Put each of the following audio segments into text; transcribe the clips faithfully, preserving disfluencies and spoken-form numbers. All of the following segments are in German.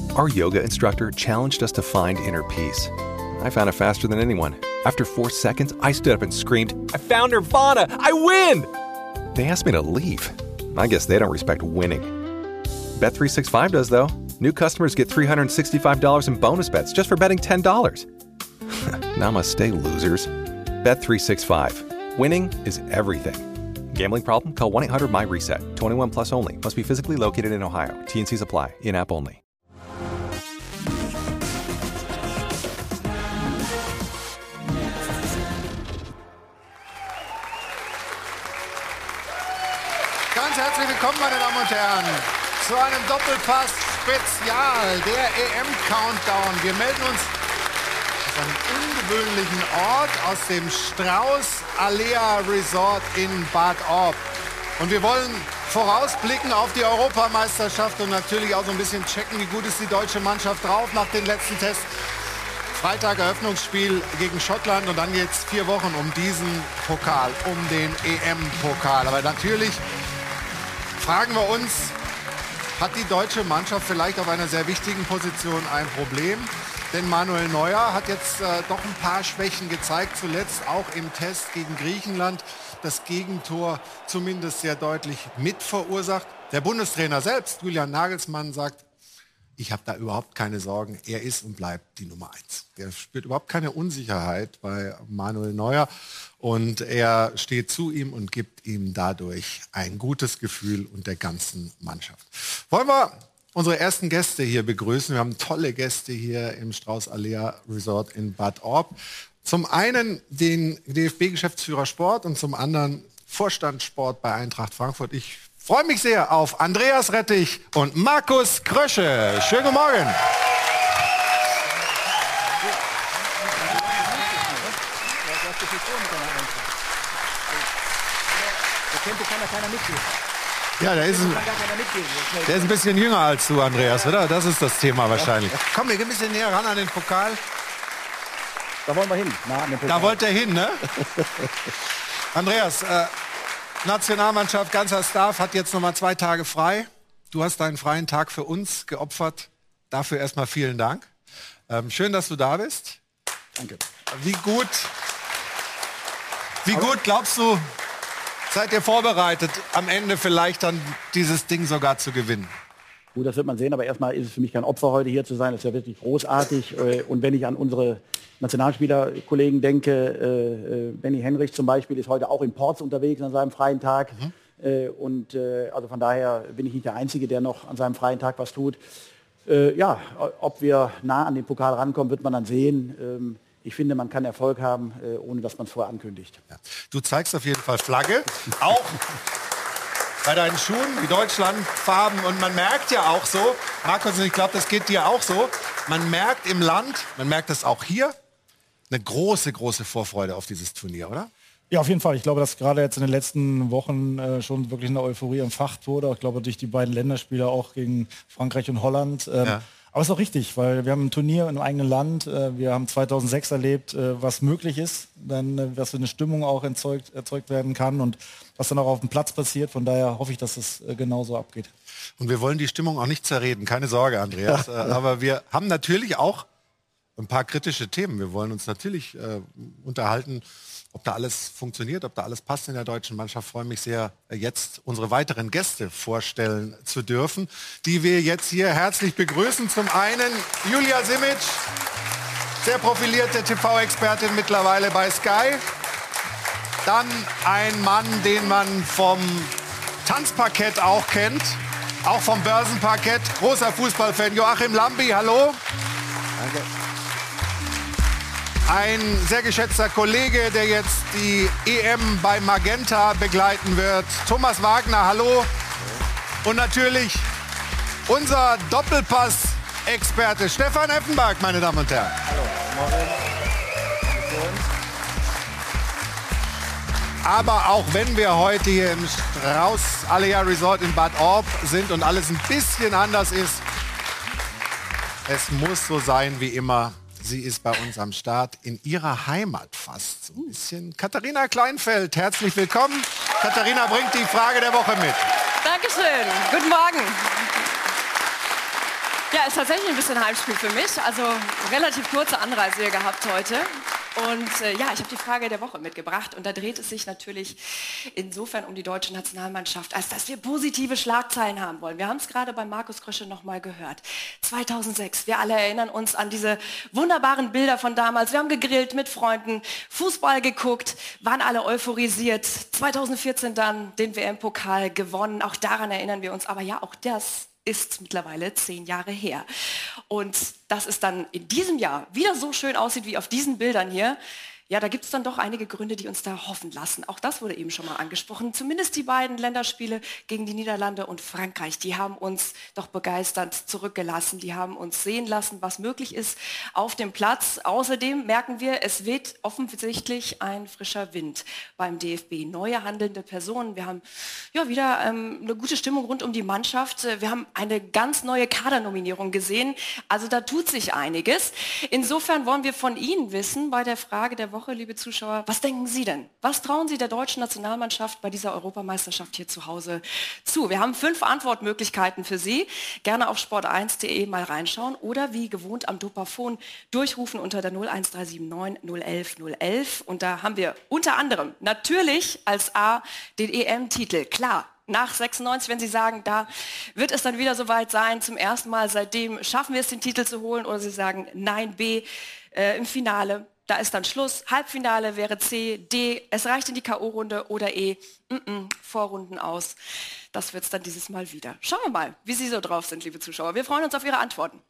Our yoga instructor challenged us to find inner peace. I found it faster than anyone. After four seconds, I stood up and screamed, "I found Nirvana! I win!" They asked me to leave. I guess they don't respect winning. Bet three sixty-five does, though. New customers get three hundred sixty-five dollars in bonus bets just for betting ten dollars. Namaste, losers. Bet three sixty-five. Winning is everything. Gambling problem? Call one eight hundred my reset. twenty-one plus only. Must be physically located in Ohio. T and C's apply. In-app only. Ganz herzlich willkommen, meine Damen und Herren, zu einem Doppelpass-Spezial, der E M-Countdown. Wir melden uns aus einem ungewöhnlichen Ort, aus dem Strauß-Alea Resort in Bad Orb. Und wir wollen vorausblicken auf die Europameisterschaft und natürlich auch so ein bisschen checken, wie gut ist die deutsche Mannschaft drauf nach den letzten Tests. Freitag Eröffnungsspiel gegen Schottland und dann geht es vier Wochen um diesen Pokal, um den E M-Pokal. Aber natürlich fragen wir uns, hat die deutsche Mannschaft vielleicht auf einer sehr wichtigen Position ein Problem? Denn Manuel Neuer hat jetzt äh, doch ein paar Schwächen gezeigt, zuletzt auch im Test gegen Griechenland. Das Gegentor zumindest sehr deutlich mitverursacht. Der Bundestrainer selbst, Julian Nagelsmann, sagt, ich habe da überhaupt keine Sorgen. Er ist und bleibt die Nummer eins. Er spürt überhaupt keine Unsicherheit bei Manuel Neuer. Und er steht zu ihm und gibt ihm dadurch ein gutes Gefühl und der ganzen Mannschaft. Wollen wir unsere ersten Gäste hier begrüßen. Wir haben tolle Gäste hier im Strauß-Alea Resort in Bad Orb. Zum einen den D F B-Geschäftsführer Sport und zum anderen Vorstand Sport bei Eintracht Frankfurt. Ich freue mich sehr auf Andreas Rettich und Markus Krösche. Schönen guten Morgen. Ja, der ist, ein, der ist ein bisschen jünger als du, Andreas, oder? Das ist das Thema wahrscheinlich. Komm, wir gehen ein bisschen näher ran an den Pokal. Da wollen wir hin. Na, an den Pokal. Da wollt ihr hin, ne? Andreas, äh, Nationalmannschaft, ganzer Staff hat jetzt noch mal zwei Tage frei. Du hast deinen freien Tag für uns geopfert. Dafür erstmal vielen Dank. Ähm, schön, dass du da bist. Danke. Wie gut, wie gut glaubst du, seid ihr vorbereitet, am Ende vielleicht dann dieses Ding sogar zu gewinnen? Gut, das wird man sehen, aber erstmal ist es für mich kein Opfer, heute hier zu sein. Das ist ja wirklich großartig. Und wenn ich an unsere Nationalspielerkollegen denke, äh, Benny Henrich zum Beispiel ist heute auch in Ports unterwegs an seinem freien Tag. Mhm. Äh, und äh, also von daher bin ich nicht der Einzige, der noch an seinem freien Tag was tut. Äh, ja, ob wir nah an den Pokal rankommen, wird man dann sehen. Ähm, ich finde, man kann Erfolg haben, äh, ohne dass man es vorher ankündigt. Ja. Du zeigst auf jeden Fall Flagge, auch bei deinen Schuhen, die Deutschlandfarben. Und man merkt ja auch so, Markus, ich glaube, das geht dir auch so, man merkt im Land, man merkt das auch hier, eine große, große Vorfreude auf dieses Turnier, oder? Ja, auf jeden Fall. Ich glaube, dass gerade jetzt in den letzten Wochen äh, schon wirklich eine Euphorie entfacht wurde. Ich glaube, durch die beiden Länderspiele auch gegen Frankreich und Holland. Ähm, ja. Aber es ist auch richtig, weil wir haben ein Turnier im eigenen Land. Äh, wir haben zweitausendsechs erlebt, äh, was möglich ist, dann, äh, was für eine Stimmung auch erzeugt, erzeugt werden kann und was dann auch auf dem Platz passiert. Von daher hoffe ich, dass es äh, genauso abgeht. Und wir wollen die Stimmung auch nicht zerreden. Keine Sorge, Andreas. äh, aber wir haben natürlich auch ein paar kritische Themen. Wir wollen uns natürlich äh, unterhalten, ob da alles funktioniert, ob da alles passt in der deutschen Mannschaft. Ich freue mich sehr, jetzt unsere weiteren Gäste vorstellen zu dürfen, die wir jetzt hier herzlich begrüßen. Zum einen Julia Simic, sehr profilierte T V-Expertin mittlerweile bei Sky. Dann ein Mann, den man vom Tanzparkett auch kennt, auch vom Börsenparkett. Großer Fußballfan, Joachim Lambi, hallo. Danke. Ein sehr geschätzter Kollege, der jetzt die E M bei Magenta begleiten wird. Thomas Wagner, hallo. Und natürlich unser Doppelpass-Experte Stefan Effenberg, meine Damen und Herren. Hallo. Aber auch wenn wir heute hier im Strauß-Alea Resort in Bad Orb sind und alles ein bisschen anders ist, es muss so sein wie immer. Sie ist bei uns am Start, in ihrer Heimat fast. So ein bisschen. Katharina Kleinfeld, herzlich willkommen. Katharina bringt die Frage der Woche mit. Dankeschön. Guten Morgen. Ja, ist tatsächlich ein bisschen Heimspiel für mich. Also relativ kurze Anreise hier gehabt heute. Und äh, ja, ich habe die Frage der Woche mitgebracht. Und da dreht es sich natürlich insofern um die deutsche Nationalmannschaft, als dass wir positive Schlagzeilen haben wollen. Wir haben es gerade bei Markus Krösche noch mal gehört. zweitausendsechs, wir alle erinnern uns an diese wunderbaren Bilder von damals. Wir haben gegrillt mit Freunden, Fußball geguckt, waren alle euphorisiert. zweitausendvierzehn dann den W M-Pokal gewonnen. Auch daran erinnern wir uns. Aber ja, auch das ist mittlerweile zehn Jahre her. Und dass es dann in diesem Jahr wieder so schön aussieht wie auf diesen Bildern hier, ja, da gibt es dann doch einige Gründe, die uns da hoffen lassen. Auch das wurde eben schon mal angesprochen. Zumindest die beiden Länderspiele gegen die Niederlande und Frankreich, die haben uns doch begeisternd zurückgelassen. Die haben uns sehen lassen, was möglich ist auf dem Platz. Außerdem merken wir, es weht offensichtlich ein frischer Wind beim D F B. Neue handelnde Personen. Wir haben ja wieder ähm, eine gute Stimmung rund um die Mannschaft. Wir haben eine ganz neue Kadernominierung gesehen. Also da tut sich einiges. Insofern wollen wir von Ihnen wissen, bei der Frage der Woche, liebe Zuschauer, was denken Sie denn? Was trauen Sie der deutschen Nationalmannschaft bei dieser Europameisterschaft hier zu Hause zu? Wir haben fünf Antwortmöglichkeiten für Sie. Gerne auf sport eins punkt de mal reinschauen oder wie gewohnt am Dopafon durchrufen unter der null eins drei sieben neun null elf null elf. Und da haben wir unter anderem natürlich als A den E M-Titel. Klar. Nach sechsundneunzig, wenn Sie sagen, da wird es dann wieder soweit sein, zum ersten Mal seitdem schaffen wir es, den Titel zu holen, oder Sie sagen, nein, B, äh, im Finale, da ist dann Schluss, Halbfinale wäre C, D, es reicht in die K O-Runde, oder E, m -m, Vorrunden aus. Das wird es dann dieses Mal wieder. Schauen wir mal, wie Sie so drauf sind, liebe Zuschauer. Wir freuen uns auf Ihre Antworten.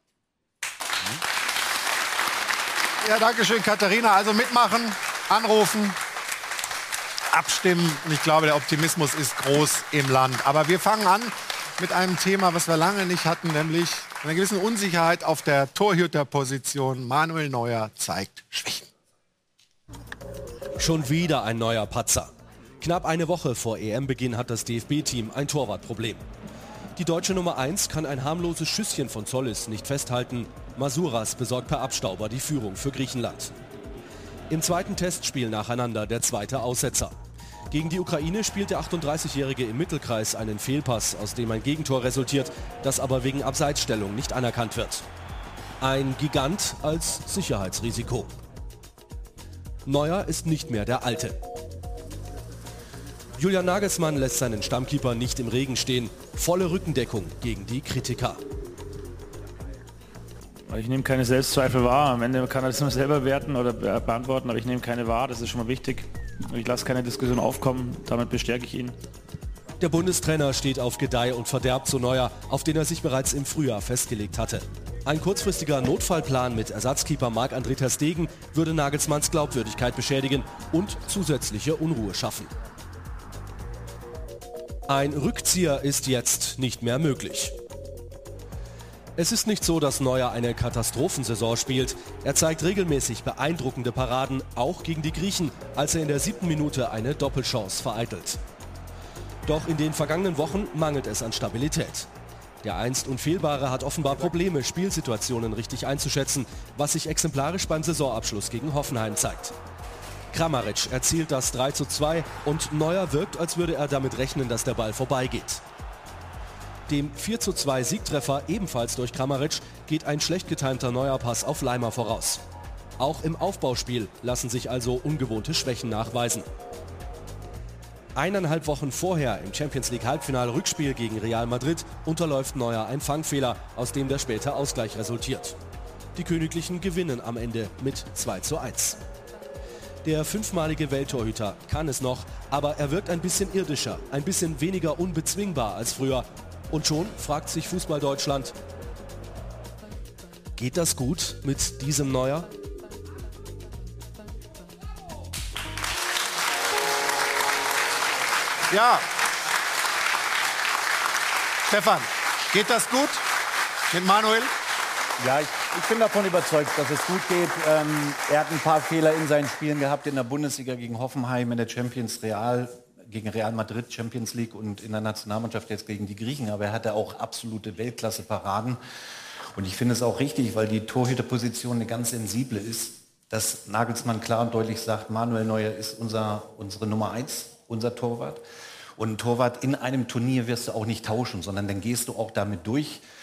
Ja, danke schön, Katharina. Also mitmachen, anrufen, abstimmen. Und ich glaube, der Optimismus ist groß im Land. Aber wir fangen an mit einem Thema, was wir lange nicht hatten, nämlich einer gewissen Unsicherheit auf der Torhüterposition. Manuel Neuer zeigt Schwächen. Schon wieder ein neuer Patzer. Knapp eine Woche vor E M-Beginn hat das D F B-Team ein Torwartproblem. Die deutsche Nummer eins kann ein harmloses Schüsschen von Zollis nicht festhalten. Masuras besorgt per Abstauber die Führung für Griechenland. Im zweiten Testspiel nacheinander der zweite Aussetzer. Gegen die Ukraine spielt der achtunddreißigjährige im Mittelkreis einen Fehlpass, aus dem ein Gegentor resultiert, das aber wegen Abseitsstellung nicht anerkannt wird. Ein Gigant als Sicherheitsrisiko. Neuer ist nicht mehr der Alte. Julian Nagelsmann lässt seinen Stammkeeper nicht im Regen stehen. Volle Rückendeckung gegen die Kritiker. Ich nehme keine Selbstzweifel wahr. Am Ende kann er das nur selber werten oder beantworten, aber ich nehme keine wahr. Das ist schon mal wichtig. Ich lasse keine Diskussion aufkommen. Damit bestärke ich ihn. Der Bundestrainer steht auf Gedeih und Verderb zu Neuer, auf den er sich bereits im Frühjahr festgelegt hatte. Ein kurzfristiger Notfallplan mit Ersatzkeeper Marc-André ter Stegen würde Nagelsmanns Glaubwürdigkeit beschädigen und zusätzliche Unruhe schaffen. Ein Rückzieher ist jetzt nicht mehr möglich. Es ist nicht so, dass Neuer eine Katastrophensaison spielt. Er zeigt regelmäßig beeindruckende Paraden, auch gegen die Griechen, als er in der siebten Minute eine Doppelchance vereitelt. Doch in den vergangenen Wochen mangelt es an Stabilität. Der einst Unfehlbare hat offenbar Probleme, Spielsituationen richtig einzuschätzen, was sich exemplarisch beim Saisonabschluss gegen Hoffenheim zeigt. Kramaric erzielt das drei zu zwei und Neuer wirkt, als würde er damit rechnen, dass der Ball vorbeigeht. Dem vier zu zwei Siegtreffer, ebenfalls durch Kramaric, geht ein schlecht getimter Neuer-Pass auf Leimer voraus. Auch im Aufbauspiel lassen sich also ungewohnte Schwächen nachweisen. Eineinhalb Wochen vorher im Champions-League-Halbfinale-Rückspiel gegen Real Madrid unterläuft Neuer ein Fangfehler, aus dem der später Ausgleich resultiert. Die Königlichen gewinnen am Ende mit zwei zu eins. Der fünfmalige Welttorhüter kann es noch, aber er wirkt ein bisschen irdischer, ein bisschen weniger unbezwingbar als früher. Und schon fragt sich Fußball-Deutschland, geht das gut mit diesem Neuer? Ja. Stefan, geht das gut mit Manuel? Ja, ich, ich bin davon überzeugt, dass es gut geht. Ähm, er hat ein paar Fehler in seinen Spielen gehabt, in der Bundesliga gegen Hoffenheim, in der Champions Real, gegen Real Madrid, Champions League und in der Nationalmannschaft jetzt gegen die Griechen. Aber er hatte auch absolute Weltklasse-Paraden. Und ich finde es auch richtig, weil die Torhüterposition eine ganz sensible ist, dass Nagelsmann klar und deutlich sagt, Manuel Neuer ist unser, unsere Nummer eins, unser Torwart. Und ein Torwart in einem Turnier wirst du auch nicht tauschen, sondern dann gehst du auch damit durch.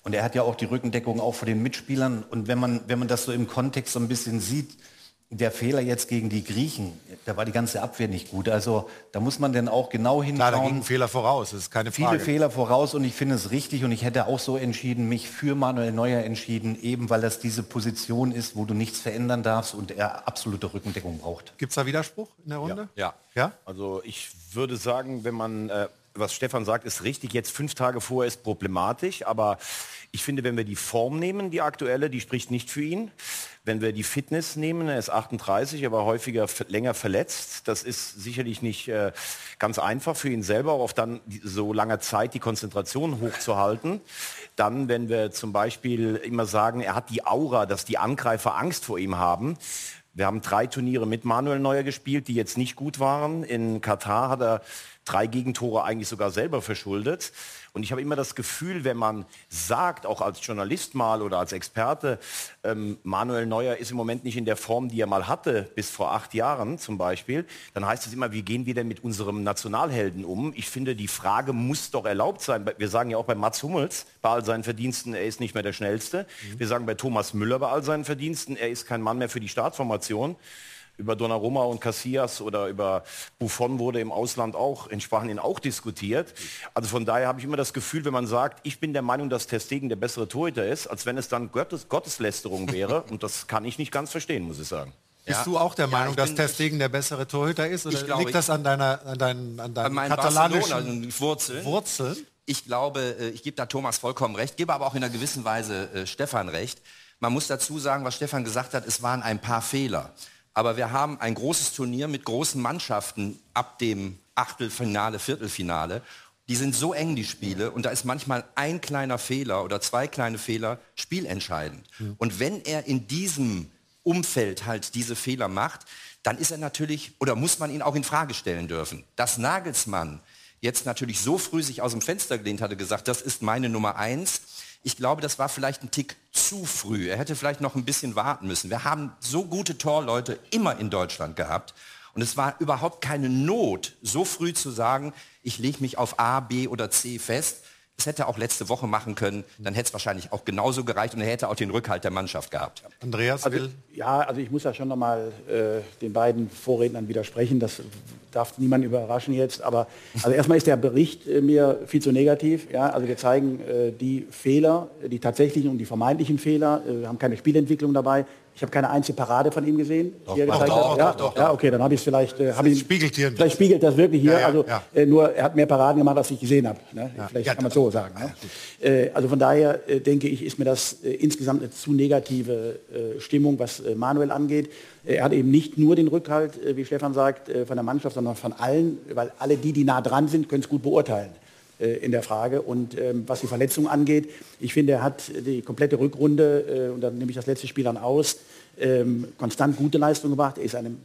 Und er hat ja auch die Rückendeckung auch vor den Mitspielern. Und wenn man, wenn man das so im Kontext so ein bisschen sieht, der Fehler jetzt gegen die Griechen, da war die ganze Abwehr nicht gut. Also da muss man dann auch genau hinschauen. Klar, da gingen Fehler voraus, das ist keine Frage. Viele Fehler voraus und ich finde es richtig und ich hätte auch so entschieden, mich für Manuel Neuer entschieden, eben weil das diese Position ist, wo du nichts verändern darfst und er absolute Rückendeckung braucht. Gibt es da Widerspruch in der Runde? Ja. Ja? Also ich würde sagen, wenn man, äh, was Stefan sagt, ist richtig, jetzt fünf Tage vorher ist problematisch, aber ich finde, wenn wir die Form nehmen, die aktuelle, die spricht nicht für ihn. Wenn wir die Fitness nehmen, er ist achtunddreißig, er war häufiger länger verletzt. Das ist sicherlich nicht äh, ganz einfach für ihn selber, auch auf dann so lange Zeit die Konzentration hochzuhalten. Dann, wenn wir zum Beispiel immer sagen, er hat die Aura, dass die Angreifer Angst vor ihm haben. Wir haben drei Turniere mit Manuel Neuer gespielt, die jetzt nicht gut waren. In Katar hat er drei Gegentore eigentlich sogar selber verschuldet. Und ich habe immer das Gefühl, wenn man sagt, auch als Journalist mal oder als Experte, ähm, Manuel Neuer ist im Moment nicht in der Form, die er mal hatte, bis vor acht Jahren zum Beispiel, dann heißt es immer, wie gehen wir denn mit unserem Nationalhelden um? Ich finde, die Frage muss doch erlaubt sein. Wir sagen ja auch bei Mats Hummels, bei all seinen Verdiensten, er ist nicht mehr der Schnellste. Mhm. Wir sagen bei Thomas Müller bei all seinen Verdiensten, er ist kein Mann mehr für die Startformation. Über Donnarumma und Casillas oder über Buffon wurde im Ausland auch, in Spanien auch diskutiert. Also von daher habe ich immer das Gefühl, wenn man sagt, ich bin der Meinung, dass Ter Stegen der bessere Torhüter ist, als wenn es dann Gottes, Gotteslästerung wäre. Und das kann ich nicht ganz verstehen, muss ich sagen. Bist Ja. du auch der Meinung, ja, dass Ter Stegen der bessere Torhüter ist? Oder glaube, liegt das an deiner, an deinen, an deinen an katalanischen Wurzeln? Wurzeln? Ich glaube, ich gebe da Thomas vollkommen recht, gebe aber auch in einer gewissen Weise äh, Stefan recht. Man muss dazu sagen, was Stefan gesagt hat, es waren ein paar Fehler. Aber wir haben ein großes Turnier mit großen Mannschaften ab dem Achtelfinale, Viertelfinale. Die sind so eng, die Spiele, und da ist manchmal ein kleiner Fehler oder zwei kleine Fehler spielentscheidend. Mhm. Und wenn er in diesem Umfeld halt diese Fehler macht, dann ist er natürlich, oder muss man ihn auch in Frage stellen dürfen. Dass Nagelsmann jetzt natürlich so früh sich aus dem Fenster gelehnt hatte, gesagt, das ist meine Nummer eins. Ich glaube, das war vielleicht ein Tick zu früh. Er hätte vielleicht noch ein bisschen warten müssen. Wir haben so gute Torleute immer in Deutschland gehabt. Und es war überhaupt keine Not, so früh zu sagen, ich lege mich auf A, B oder C fest. Das hätte er auch letzte Woche machen können. Dann hätte es wahrscheinlich auch genauso gereicht und er hätte auch den Rückhalt der Mannschaft gehabt. Andreas also, will... Ja, also ich muss ja schon noch mal äh, den beiden Vorrednern widersprechen. Das darf niemand überraschen jetzt. Aber also erstmal ist der Bericht äh, mir viel zu negativ. Ja? Also wir zeigen äh, die Fehler, die tatsächlichen und die vermeintlichen Fehler. Äh, wir haben keine Spielentwicklung dabei. Ich habe keine einzige Parade von ihm gesehen. Doch, hier doch, gezeigt doch, hat. Ja, doch, doch, ja, okay, dann habe ich es vielleicht... Äh, hab Das ich, spiegelt hier ein vielleicht spiegelt das wirklich hier. Ja, ja, also ja. Äh, nur er hat mehr Paraden gemacht, als ich gesehen habe. Ne? Ja. Vielleicht Ja, kann man so sagen. Ne? Äh, also von daher äh, denke ich, ist mir das äh, insgesamt eine zu negative äh, Stimmung, was äh, Manuel angeht. Äh, er hat eben nicht nur den Rückhalt, äh, wie Stefan sagt, äh, von der Mannschaft, sondern von allen, weil alle die, die nah dran sind, können es gut beurteilen in der Frage. Und ähm, was die Verletzung angeht, ich finde, er hat die komplette Rückrunde, äh, und dann nehme ich das letzte Spiel dann aus, ähm, konstant gute Leistung gemacht. Er ist in einem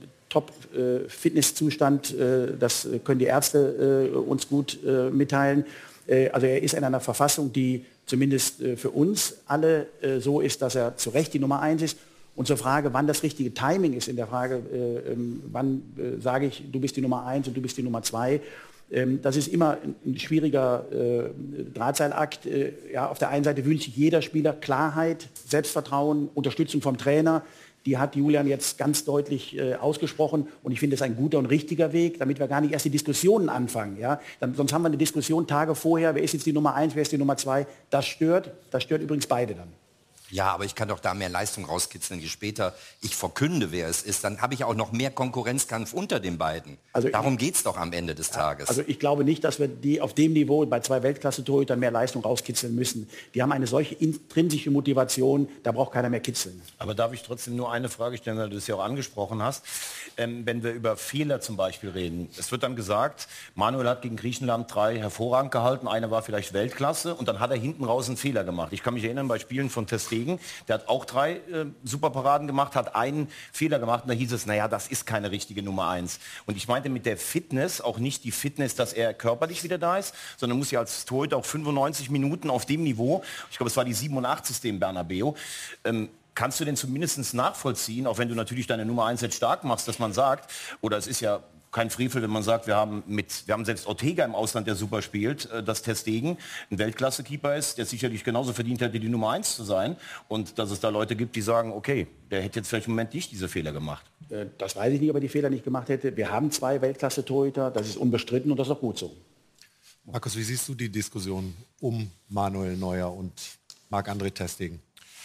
Top-Fitnesszustand, äh, das können die Ärzte äh, uns gut äh, mitteilen. Äh, also er ist in einer Verfassung, die zumindest äh, für uns alle äh, so ist, dass er zu Recht die Nummer eins ist. Und zur Frage, wann das richtige Timing ist in der Frage, äh, ähm, wann äh, sage ich, du bist die Nummer eins und du bist die Nummer zwei, das ist immer ein schwieriger äh, Drahtseilakt. Äh, ja, auf der einen Seite wünscht sich jeder Spieler Klarheit, Selbstvertrauen, Unterstützung vom Trainer. Die hat Julian jetzt ganz deutlich äh, ausgesprochen. Und ich finde es ein guter und richtiger Weg, damit wir gar nicht erst die Diskussionen anfangen. Ja? Dann, sonst haben wir eine Diskussion Tage vorher, wer ist jetzt die Nummer eins, wer ist die Nummer zwei. Das stört. Das stört übrigens beide dann. Ja, aber ich kann doch da mehr Leistung rauskitzeln. Je später ich verkünde, wer es ist, dann habe ich auch noch mehr Konkurrenzkampf unter den beiden. Also Darum geht es doch am Ende des Tages. Also ich glaube nicht, dass wir die auf dem Niveau bei zwei Weltklasse-Torhütern mehr Leistung rauskitzeln müssen. Die haben eine solche intrinsische Motivation, da braucht keiner mehr kitzeln. Aber darf ich trotzdem nur eine Frage stellen, weil du es ja auch angesprochen hast. Ähm, wenn wir über Fehler zum Beispiel reden, es wird dann gesagt, Manuel hat gegen Griechenland drei hervorragend gehalten, einer war vielleicht Weltklasse und dann hat er hinten raus einen Fehler gemacht. Ich kann mich erinnern, bei Spielen von Ter Stegen, der hat auch drei äh, Superparaden gemacht, hat einen Fehler gemacht und da hieß es, naja, das ist keine richtige Nummer eins. Und ich meinte mit der Fitness auch nicht die Fitness, dass er körperlich wieder da ist, sondern muss ja als Torhüter auch fünfundneunzig Minuten auf dem Niveau, ich glaube es war die siebenundachtzigste im Bernabeu, ähm, kannst du denn zumindest nachvollziehen, auch wenn du natürlich deine Nummer eins jetzt stark machst, dass man sagt, oder es ist ja kein Frevel, wenn man sagt, wir haben, mit, wir haben selbst Ortega im Ausland, der super spielt, äh, das Ter Stegen ein Weltklasse-Keeper ist, der sicherlich genauso verdient hätte, die Nummer eins zu sein. Und dass es da Leute gibt, die sagen, okay, der hätte jetzt vielleicht im Moment nicht diese Fehler gemacht. Äh, das weiß ich nicht, ob er die Fehler nicht gemacht hätte. Wir haben zwei Weltklasse-Torhüter, das ist unbestritten und das ist auch gut so. Markus, wie siehst du die Diskussion um Manuel Neuer und Marc-André Ter Stegen?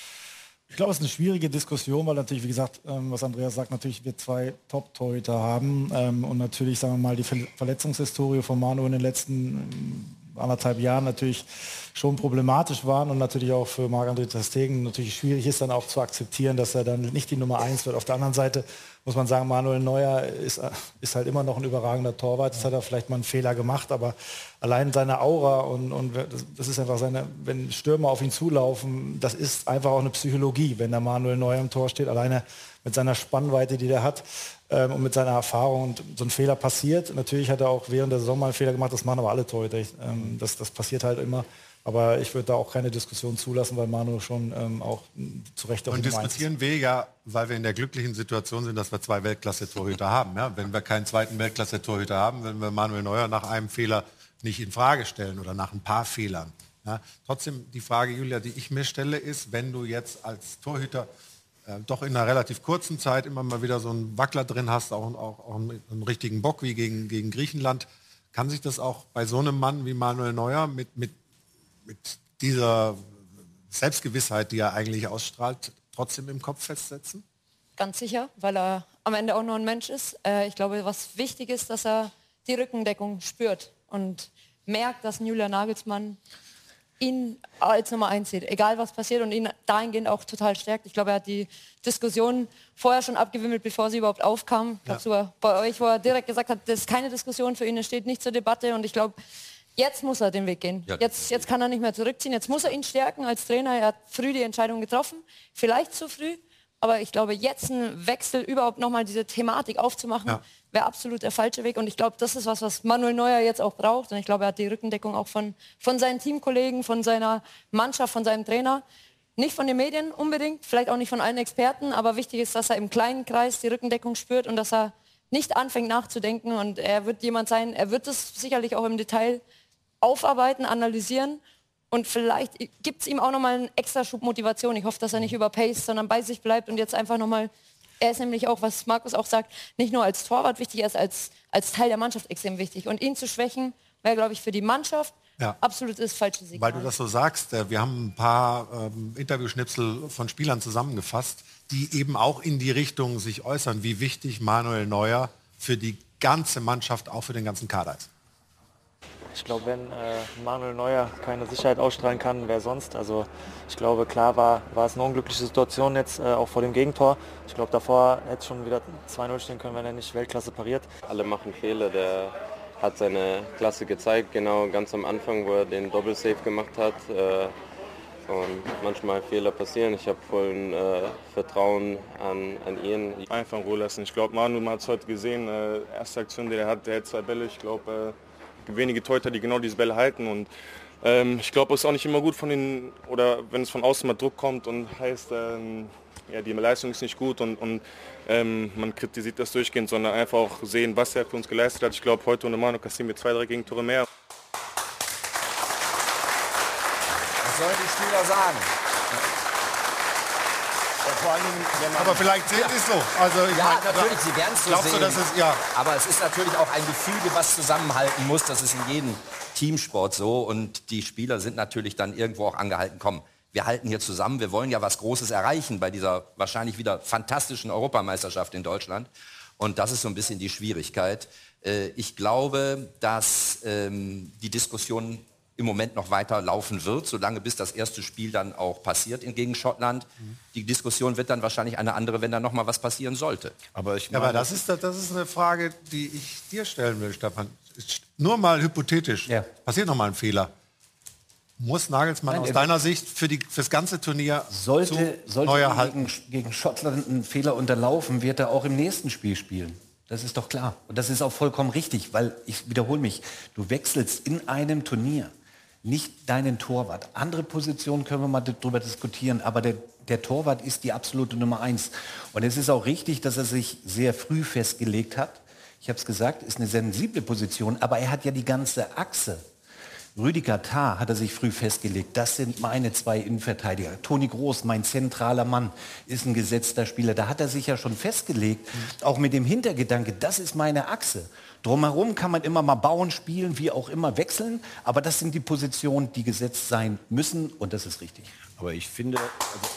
Ich glaube, es ist eine schwierige Diskussion, weil natürlich, wie gesagt, ähm, was Andreas sagt, natürlich wir zwei Top-Torhüter haben ähm, und natürlich, sagen wir mal, die Ver Verletzungshistorie von Manu in den letzten ähm, anderthalb Jahren natürlich schon problematisch waren und natürlich auch für Marc-André Ter Stegen natürlich schwierig ist, dann auch zu akzeptieren, dass er dann nicht die Nummer eins wird. Auf der anderen Seite muss man sagen, Manuel Neuer ist, ist halt immer noch ein überragender Torwart. Jetzt hat er vielleicht mal einen Fehler gemacht, aber allein seine Aura und, und das ist einfach seine, wenn Stürmer auf ihn zulaufen, das ist einfach auch eine Psychologie, wenn der Manuel Neuer im Tor steht, alleine mit seiner Spannweite, die der hat ähm, und mit seiner Erfahrung. Und so ein Fehler passiert. Natürlich hat er auch während der Saison mal einen Fehler gemacht, das machen aber alle Torhüter. Ähm, das, das passiert halt immer. Aber ich würde da auch keine Diskussion zulassen, weil Manu schon ähm, auch zu Recht auf Und diskutieren wir ja, weil wir in der glücklichen Situation sind, dass wir zwei Weltklasse-Torhüter haben. Ja? Wenn wir keinen zweiten Weltklasse-Torhüter haben, wenn wir Manuel Neuer nach einem Fehler nicht in Frage stellen oder nach ein paar Fehlern. Ja? Trotzdem die Frage, Julia, die ich mir stelle, ist, wenn du jetzt als Torhüter äh, doch in einer relativ kurzen Zeit immer mal wieder so einen Wackler drin hast, auch, auch, auch einen, einen richtigen Bock wie gegen, gegen Griechenland, kann sich das auch bei so einem Mann wie Manuel Neuer mit, mit mit dieser Selbstgewissheit, die er eigentlich ausstrahlt, trotzdem im Kopf festsetzen? Ganz sicher, weil er am Ende auch nur ein Mensch ist. Äh, ich glaube, was wichtig ist, dass er die Rückendeckung spürt und merkt, dass Julian Nagelsmann ihn als Nummer eins sieht, egal was passiert und ihn dahingehend auch total stärkt. Ich glaube, er hat die Diskussion vorher schon abgewimmelt, bevor sie überhaupt aufkam. Ich glaube Ja. sogar bei euch, wo er direkt gesagt hat, das ist keine Diskussion für ihn, es steht nicht zur Debatte und ich glaube, jetzt muss er den Weg gehen. Ja. Jetzt, jetzt kann er nicht mehr zurückziehen. Jetzt muss er ihn stärken als Trainer. Er hat früh die Entscheidung getroffen. Vielleicht zu früh. Aber ich glaube, jetzt einen Wechsel, überhaupt nochmal diese Thematik aufzumachen, Ja. wäre absolut der falsche Weg. Und ich glaube, das ist was, was Manuel Neuer jetzt auch braucht. Und ich glaube, er hat die Rückendeckung auch von, von seinen Teamkollegen, von seiner Mannschaft, von seinem Trainer. Nicht von den Medien unbedingt, vielleicht auch nicht von allen Experten. Aber wichtig ist, dass er im kleinen Kreis die Rückendeckung spürt und dass er nicht anfängt nachzudenken. Und er wird jemand sein, er wird es sicherlich auch im Detail aufarbeiten, analysieren und vielleicht gibt es ihm auch nochmal einen extra Schub Motivation. Ich hoffe, dass er nicht überpaced, sondern bei sich bleibt und jetzt einfach nochmal, er ist nämlich auch, was Markus auch sagt, nicht nur als Torwart wichtig, er ist als, als Teil der Mannschaft extrem wichtig. Und ihn zu schwächen, wäre, glaube ich, für die Mannschaft Ja. absolut das falsche Signal. Weil du das so sagst, äh, wir haben ein paar ähm, Interviewschnipsel von Spielern zusammengefasst, die eben auch in die Richtung sich äußern, wie wichtig Manuel Neuer für die ganze Mannschaft, auch für den ganzen Kader ist. Ich glaube, wenn äh, Manuel Neuer keine Sicherheit ausstrahlen kann, wer sonst? Also ich glaube, klar war, war es eine unglückliche Situation jetzt, äh, auch vor dem Gegentor. Ich glaube, davor hätte es schon wieder zwei null stehen können, wenn er nicht Weltklasse pariert. Alle machen Fehler, der hat seine Klasse gezeigt, genau ganz am Anfang, wo er den Doppelsave gemacht hat. Äh, und manchmal Fehler passieren. Ich habe vollen äh, Vertrauen an, an ihn. Einfach in Ruhe lassen. Ich glaube, Manu hat es heute gesehen. Äh, erste Aktion, die er hat, der hat zwei Bälle. Ich glaube, äh, wenige Torhüter, die genau diese Bälle halten. Und ähm, ich glaube, es ist auch nicht immer gut von den, oder wenn es von außen mal Druck kommt und heißt, ähm, ja, die Leistung ist nicht gut und, und ähm, man kritisiert das durchgehend, sondern einfach auch sehen, was er für uns geleistet hat. Ich glaube, heute ohne Manu kassieren wir zwei, drei Gegentore mehr. Was sollen die Spieler sagen? Vor allen Dingen, wenn man aber vielleicht sehen sie es so. Also ich Ja, mein, natürlich, sie werden es so glaubst sehen. du, dass es, ja. Aber es ist natürlich auch ein Gefüge, was zusammenhalten muss. Das ist in jedem Teamsport so. Und die Spieler sind natürlich dann irgendwo auch angehalten, komm, wir halten hier zusammen. Wir wollen ja was Großes erreichen bei dieser wahrscheinlich wieder fantastischen Europameisterschaft in Deutschland. Und das ist so ein bisschen die Schwierigkeit. Ich glaube, dass ähm, die Diskussion im Moment noch weiter laufen wird, solange bis das erste Spiel dann auch passiert in, gegen Schottland. Mhm. Die Diskussion wird dann wahrscheinlich eine andere, wenn da noch mal was passieren sollte. Aber, ich Ja, aber das ist, das ist eine Frage, die ich dir stellen will, Stefan. Nur mal hypothetisch. Ja. Passiert noch mal ein Fehler. Muss Nagelsmann Nein, aus er- deiner Sicht für die, fürs ganze Turnier Sollte, zu sollte Neuer gegen, halten? gegen Schottland ein Fehler unterlaufen, wird er auch im nächsten Spiel spielen. Das ist doch klar. Und das ist auch vollkommen richtig, weil, ich wiederhole mich, du wechselst in einem Turnier nicht deinen Torwart. Andere Positionen können wir mal darüber diskutieren, aber der, der Torwart ist die absolute Nummer eins. Und es ist auch richtig, dass er sich sehr früh festgelegt hat. Ich habe es gesagt, ist eine sensible Position, aber er hat ja die ganze Achse. Rüdiger Tah hat er sich früh festgelegt. Das sind meine zwei Innenverteidiger. Toni Groß, mein zentraler Mann, ist ein gesetzter Spieler. Da hat er sich ja schon festgelegt, mhm. auch mit dem Hintergedanke, das ist meine Achse. Drumherum kann man immer mal bauen, spielen, wie auch immer wechseln. Aber das sind die Positionen, die gesetzt sein müssen. Und das ist richtig. Aber ich finde... Also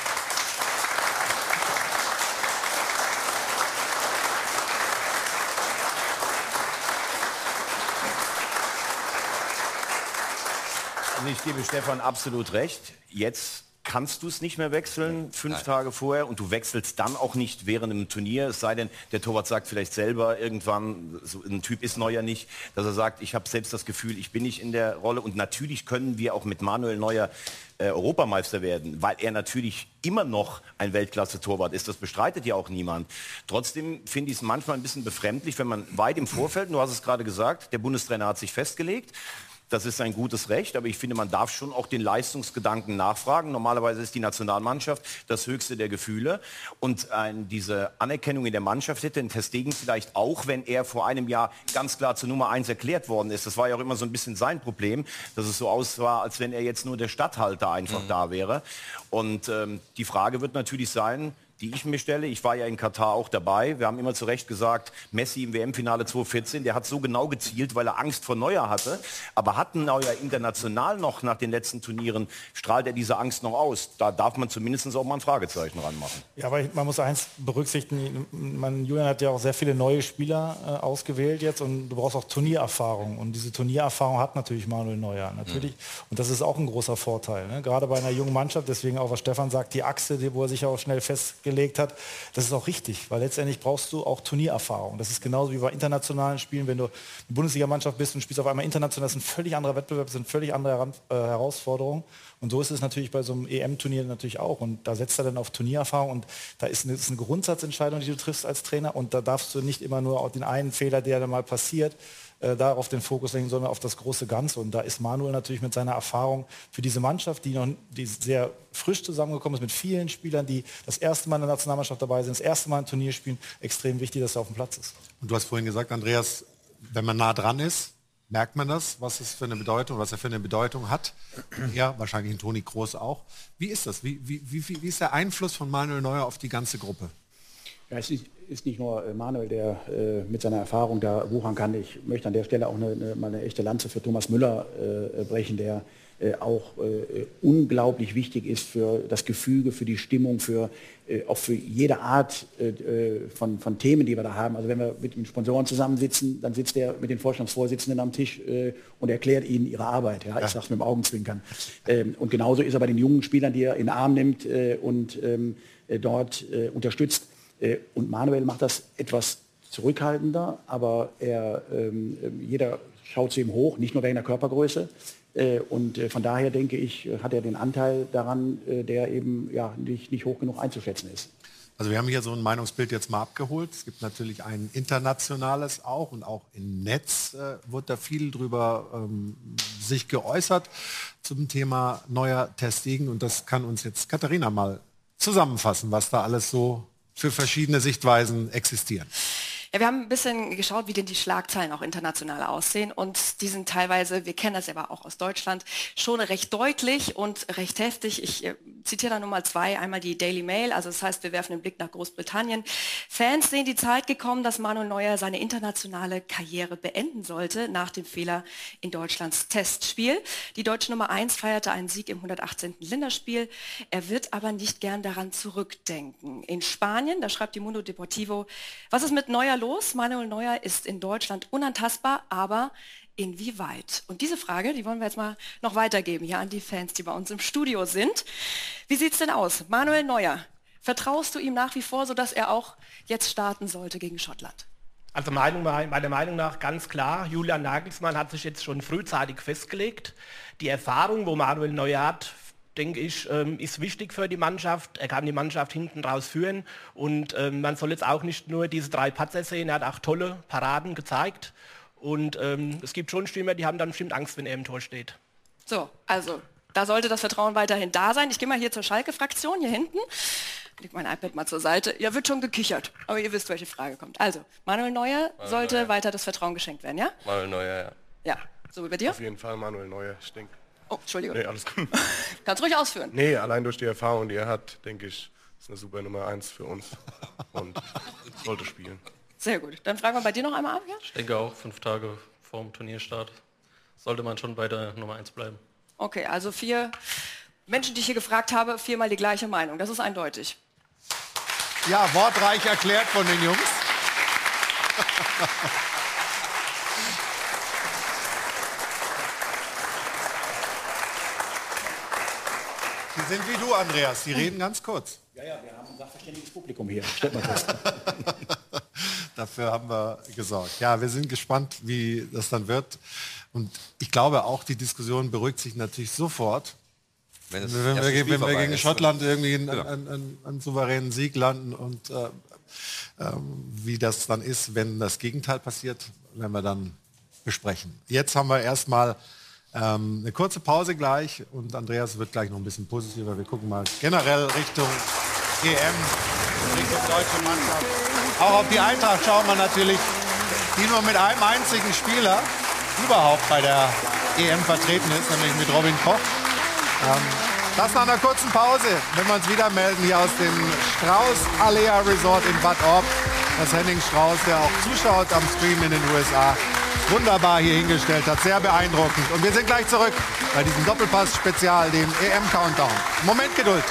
ich gebe Stefan absolut recht. Jetzt kannst du es nicht mehr wechseln, fünf Nein. Tage vorher, und du wechselst dann auch nicht während einem Turnier, es sei denn, der Torwart sagt vielleicht selber irgendwann, so ein Typ ist Neuer nicht, dass er sagt, ich habe selbst das Gefühl, ich bin nicht in der Rolle, und natürlich können wir auch mit Manuel Neuer äh, Europameister werden, weil er natürlich immer noch ein Weltklasse-Torwart ist, das bestreitet ja auch niemand. Trotzdem finde ich es manchmal ein bisschen befremdlich, wenn man weit im Vorfeld, du hast es gerade gesagt, der Bundestrainer hat sich festgelegt, das ist ein gutes Recht, aber ich finde, man darf schon auch den Leistungsgedanken nachfragen. Normalerweise ist die Nationalmannschaft das höchste der Gefühle. Und äh, diese Anerkennung in der Mannschaft hätte Ter Stegen vielleicht auch, wenn er vor einem Jahr ganz klar zur Nummer eins erklärt worden ist. Das war ja auch immer so ein bisschen sein Problem, dass es so aussah, als wenn er jetzt nur der Statthalter einfach mhm. da wäre. Und ähm, die Frage wird natürlich sein, die ich mir stelle. Ich war ja in Katar auch dabei. Wir haben immer zu Recht gesagt, Messi im W M-Finale zweitausendvierzehn, der hat so genau gezielt, weil er Angst vor Neuer hatte. Aber hat Neuer international noch nach den letzten Turnieren, strahlt er diese Angst noch aus? Da darf man zumindest auch mal ein Fragezeichen ranmachen. Ja, aber man muss eins berücksichtigen, man, Julian hat ja auch sehr viele neue Spieler äh, ausgewählt jetzt, und du brauchst auch Turniererfahrung. Und diese Turniererfahrung hat natürlich Manuel Neuer. Natürlich. Mhm. Und das ist auch ein großer Vorteil. Ne? Gerade bei einer jungen Mannschaft, deswegen auch, was Stefan sagt, die Achse, die, wo er sich auch schnell festgelegt gelegt hat, das ist auch richtig, weil letztendlich brauchst du auch Turniererfahrung. Das ist genauso wie bei internationalen Spielen, wenn du eine Bundesligamannschaft bist und spielst auf einmal international, das ist ein völlig anderer Wettbewerb, das sind völlig andere Heran äh, Herausforderungen, und so ist es natürlich bei so einem E M-Turnier natürlich auch, und da setzt er dann auf Turniererfahrung, und da ist eine, ist eine Grundsatzentscheidung, die du triffst als Trainer, und da darfst du nicht immer nur auf den einen Fehler, der dann mal passiert, Äh, darauf den Fokus lenken, sondern auf das große Ganze. Und da ist Manuel natürlich mit seiner Erfahrung für diese Mannschaft, die noch die sehr frisch zusammengekommen ist, mit vielen Spielern, die das erste Mal in der Nationalmannschaft dabei sind, das erste Mal ein Turnier spielen, extrem wichtig, dass er auf dem Platz ist. Und du hast vorhin gesagt, Andreas, wenn man nah dran ist, merkt man das, was es für eine Bedeutung, was er für eine Bedeutung hat. Ja, wahrscheinlich in Toni Kroos auch. Wie ist das? Wie, wie, wie, wie ist der Einfluss von Manuel Neuer auf die ganze Gruppe? Ja, es ist, ist nicht nur Manuel, der äh, mit seiner Erfahrung da wuchern kann. Ich möchte an der Stelle auch eine, eine, mal eine echte Lanze für Thomas Müller äh, brechen, der äh, auch äh, unglaublich wichtig ist für das Gefüge, für die Stimmung, für, äh, auch für jede Art äh, von, von Themen, die wir da haben. Also wenn wir mit den Sponsoren zusammensitzen, dann sitzt er mit den Vorstandsvorsitzenden am Tisch äh, und erklärt ihnen ihre Arbeit. Ja? Ich sage es mit dem Augenzwinkern. Ähm, und genauso ist er bei den jungen Spielern, die er in den Arm nimmt äh, und ähm, dort äh, unterstützt. Und Manuel macht das etwas zurückhaltender, aber er, ähm, jeder schaut zu ihm hoch, nicht nur wegen der Körpergröße. Äh, und äh, von daher denke ich, hat er den Anteil daran, äh, der eben ja, nicht, nicht hoch genug einzuschätzen ist. Also wir haben hier so ein Meinungsbild jetzt mal abgeholt. Es gibt natürlich ein internationales auch, und auch im Netz äh, wird da viel drüber ähm, sich geäußert zum Thema Neuer Ter Stegen. Und das kann uns jetzt Katharina mal zusammenfassen, was da alles so für verschiedene Sichtweisen existieren. Ja, wir haben ein bisschen geschaut, wie denn die Schlagzeilen auch international aussehen, und die sind teilweise, wir kennen das ja aber auch aus Deutschland, schon recht deutlich und recht heftig. Ich äh, zitiere da Nummer zwei, einmal die Daily Mail, also das heißt, wir werfen den Blick nach Großbritannien. Fans sehen die Zeit gekommen, dass Manuel Neuer seine internationale Karriere beenden sollte nach dem Fehler in Deutschlands Testspiel. Die deutsche Nummer eins feierte einen Sieg im hundertachtzehnten Länderspiel. Er wird aber nicht gern daran zurückdenken. In Spanien, da schreibt die Mundo Deportivo, was ist mit Neuer los? Manuel Neuer ist in Deutschland unantastbar, aber inwieweit? Und diese Frage, die wollen wir jetzt mal noch weitergeben hier an die Fans, die bei uns im Studio sind. Wie sieht es denn aus? Manuel Neuer, vertraust du ihm nach wie vor, sodass er auch jetzt starten sollte gegen Schottland? Also Meinung, meiner Meinung nach ganz klar, Julian Nagelsmann hat sich jetzt schon frühzeitig festgelegt. Die Erfahrung, wo Manuel Neuer hat, denke ich, ähm, ist wichtig für die Mannschaft. Er kann die Mannschaft hinten raus führen, und ähm, man soll jetzt auch nicht nur diese drei Patzer sehen, er hat auch tolle Paraden gezeigt, und ähm, es gibt schon Stürmer, die haben dann bestimmt Angst, wenn er im Tor steht. So, also da sollte das Vertrauen weiterhin da sein. Ich gehe mal hier zur Schalke-Fraktion, hier hinten. leg mein iPad mal zur Seite. Ja, wird schon gekichert, aber ihr wisst, welche Frage kommt. Also, Manuel Neuer Manuel sollte Neuer. weiter das Vertrauen geschenkt werden, ja? Manuel Neuer, ja. Ja, so wie bei dir? Auf jeden Fall Manuel Neuer, ich denke. Oh, Entschuldigung. Nee, alles gut. Kannst ruhig ausführen. Nee, allein durch die Erfahrung, die er hat, denke ich, ist eine super Nummer eins für uns und sollte spielen. Sehr gut. Dann fragen wir bei dir noch einmal ab, ja? Ich denke auch, fünf Tage vor dem Turnierstart sollte man schon bei der Nummer eins bleiben. Okay, also vier Menschen, die ich hier gefragt habe, viermal die gleiche Meinung. Das ist eindeutig. Ja, wortreich erklärt von den Jungs. Die sind wie du, Andreas. Die reden ganz kurz. Ja, ja, wir haben ein sachverständiges Publikum hier. Stellt mal fest. Dafür haben wir gesorgt. Ja, wir sind gespannt, wie das dann wird. Und ich glaube auch, die Diskussion beruhigt sich natürlich sofort, wenn, es wenn, wir, wenn wir gegen ist. Schottland irgendwie einen, ja. einen, einen, einen souveränen Sieg landen. Und äh, äh, wie das dann ist, wenn das Gegenteil passiert, werden wir dann besprechen. Jetzt haben wir erstmal ähm, eine kurze Pause gleich. Und Andreas wird gleich noch ein bisschen positiver. Wir gucken mal generell Richtung E M, Richtung deutsche Mannschaft. Auch auf die Eintracht schauen wir natürlich, die nur mit einem einzigen Spieler überhaupt bei der E M vertreten ist, nämlich mit Robin Koch. Ähm, das nach einer kurzen Pause, wenn wir uns wieder melden hier aus dem Strauß-Alea Resort in Bad Orb. Das Henning Strauß, der auch zuschaut am Stream in den U S A, wunderbar hier hingestellt hat, sehr beeindruckend. Und wir sind gleich zurück bei diesem Doppelpass-Spezial, dem E M-Countdown. Moment Geduld.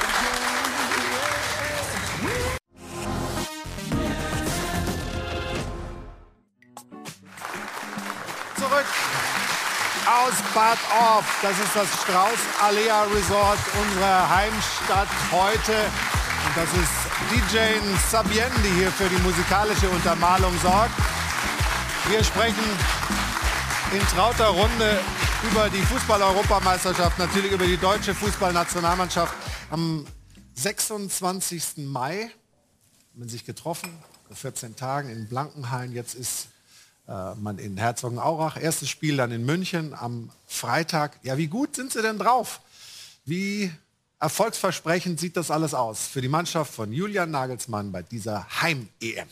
Zurück aus Bad Orb. Das ist das Strauß-Alea Resort, unsere Heimstadt heute. Und das ist D J Sabien, die hier für die musikalische Untermalung sorgt. Wir sprechen in trauter Runde über die Fußball-Europameisterschaft, natürlich über die deutsche Fußballnationalmannschaft. Am sechsundzwanzigsten Mai haben wir sich getroffen, vor vierzehn Tagen in Blankenhain. Jetzt ist äh, man in Herzogenaurach. Erstes Spiel dann in München am Freitag. Ja, wie gut sind Sie denn drauf? Wie erfolgsversprechend sieht das alles aus für die Mannschaft von Julian Nagelsmann bei dieser Heim-E M?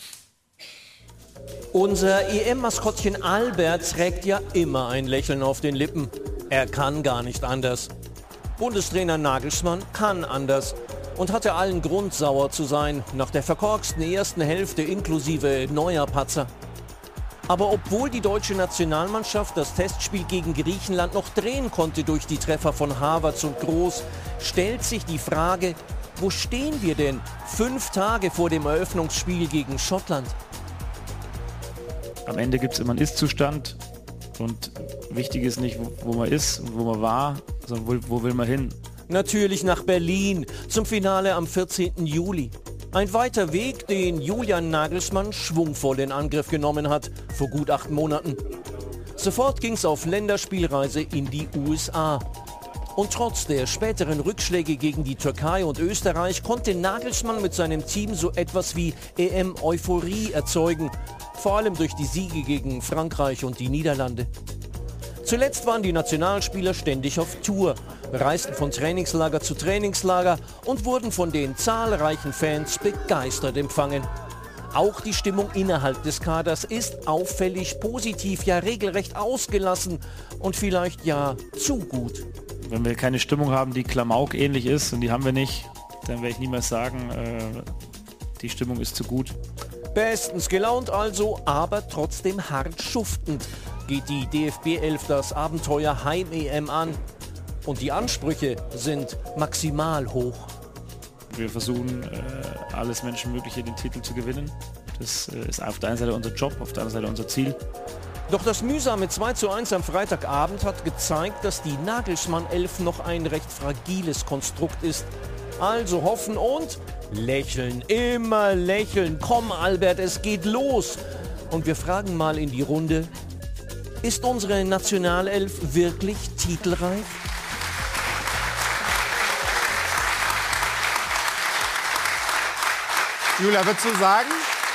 Unser E M-Maskottchen Albert trägt ja immer ein Lächeln auf den Lippen. Er kann gar nicht anders. Bundestrainer Nagelsmann kann anders und hatte allen Grund, sauer zu sein nach der verkorksten ersten Hälfte inklusive neuer Patzer. Aber obwohl die deutsche Nationalmannschaft das Testspiel gegen Griechenland noch drehen konnte durch die Treffer von Havertz und Groß, stellt sich die Frage, wo stehen wir denn fünf Tage vor dem Eröffnungsspiel gegen Schottland? Am Ende gibt es immer einen Ist-Zustand und wichtig ist nicht, wo, wo man ist und wo man war, sondern wo, wo will man hin. Natürlich nach Berlin zum Finale am vierzehnten Juli. Ein weiter Weg, den Julian Nagelsmann schwungvoll in Angriff genommen hat, vor gut acht Monaten. Sofort ging es auf Länderspielreise in die U S A. Und trotz der späteren Rückschläge gegen die Türkei und Österreich konnte Nagelsmann mit seinem Team so etwas wie E M-Euphorie erzeugen, vor allem durch die Siege gegen Frankreich und die Niederlande. Zuletzt waren die Nationalspieler ständig auf Tour, reisten von Trainingslager zu Trainingslager und wurden von den zahlreichen Fans begeistert empfangen. Auch die Stimmung innerhalb des Kaders ist auffällig positiv, ja regelrecht ausgelassen und vielleicht ja zu gut. Wenn wir keine Stimmung haben, die Klamauk-ähnlich ist, und die haben wir nicht, dann werde ich niemals sagen, äh, die Stimmung ist zu gut. Bestens gelaunt also, aber trotzdem hart schuftend geht die D F B elf das Abenteuer Heim-E M an. Und die Ansprüche sind maximal hoch. Wir versuchen, äh, alles Menschenmögliche den Titel zu gewinnen. Das äh, ist auf der einen Seite unser Job, auf der anderen Seite unser Ziel. Doch das mühsame zwei zu eins am Freitagabend hat gezeigt, dass die Nagelsmann elf noch ein recht fragiles Konstrukt ist. Also hoffen und lächeln, immer lächeln. Komm Albert, es geht los. Und wir fragen mal in die Runde, ist unsere Nationalelf wirklich titelreif? Julia, würdest du sagen,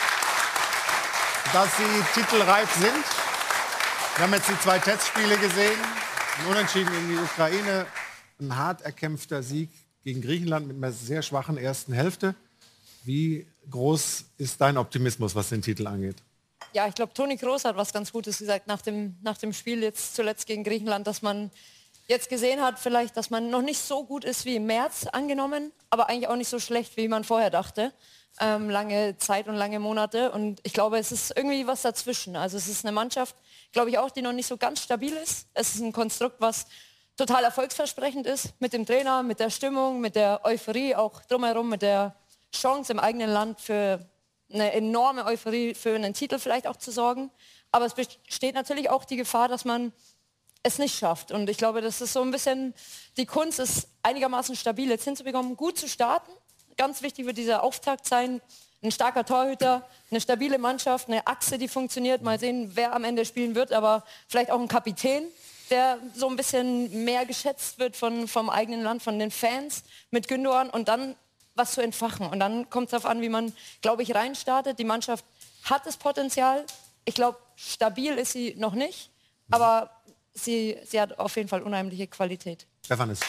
dass sie titelreif sind? Wir haben jetzt die zwei Testspiele gesehen, ein Unentschieden gegen die Ukraine, ein hart erkämpfter Sieg gegen Griechenland mit einer sehr schwachen ersten Hälfte. Wie groß ist dein Optimismus, was den Titel angeht? Ja, ich glaube, Toni Kroos hat was ganz Gutes gesagt nach dem, nach dem Spiel jetzt zuletzt gegen Griechenland, dass man jetzt gesehen hat, vielleicht, dass man noch nicht so gut ist wie im März angenommen, aber eigentlich auch nicht so schlecht, wie man vorher dachte. Ähm, lange Zeit und lange Monate. Und ich glaube, es ist irgendwie was dazwischen. Also es ist eine Mannschaft, glaube ich auch, die noch nicht so ganz stabil ist. Es ist ein Konstrukt, was total erfolgsversprechend ist mit dem Trainer, mit der Stimmung, mit der Euphorie auch drumherum, mit der Chance im eigenen Land für eine enorme Euphorie, für einen Titel vielleicht auch zu sorgen. Aber es besteht natürlich auch die Gefahr, dass man es nicht schafft. Und ich glaube, das ist so ein bisschen die Kunst, es einigermaßen stabil jetzt hinzubekommen, gut zu starten. Ganz wichtig wird dieser Auftakt sein. Ein starker Torhüter, eine stabile Mannschaft, eine Achse, die funktioniert. Mal sehen, wer am Ende spielen wird, aber vielleicht auch ein Kapitän, der so ein bisschen mehr geschätzt wird von, vom eigenen Land, von den Fans mit Gündoğan und dann was zu entfachen. Und dann kommt es darauf an, wie man, glaube ich, reinstartet. Die Mannschaft hat das Potenzial. Ich glaube, stabil ist sie noch nicht, aber sie, sie hat auf jeden Fall unheimliche Qualität. Stefan, es,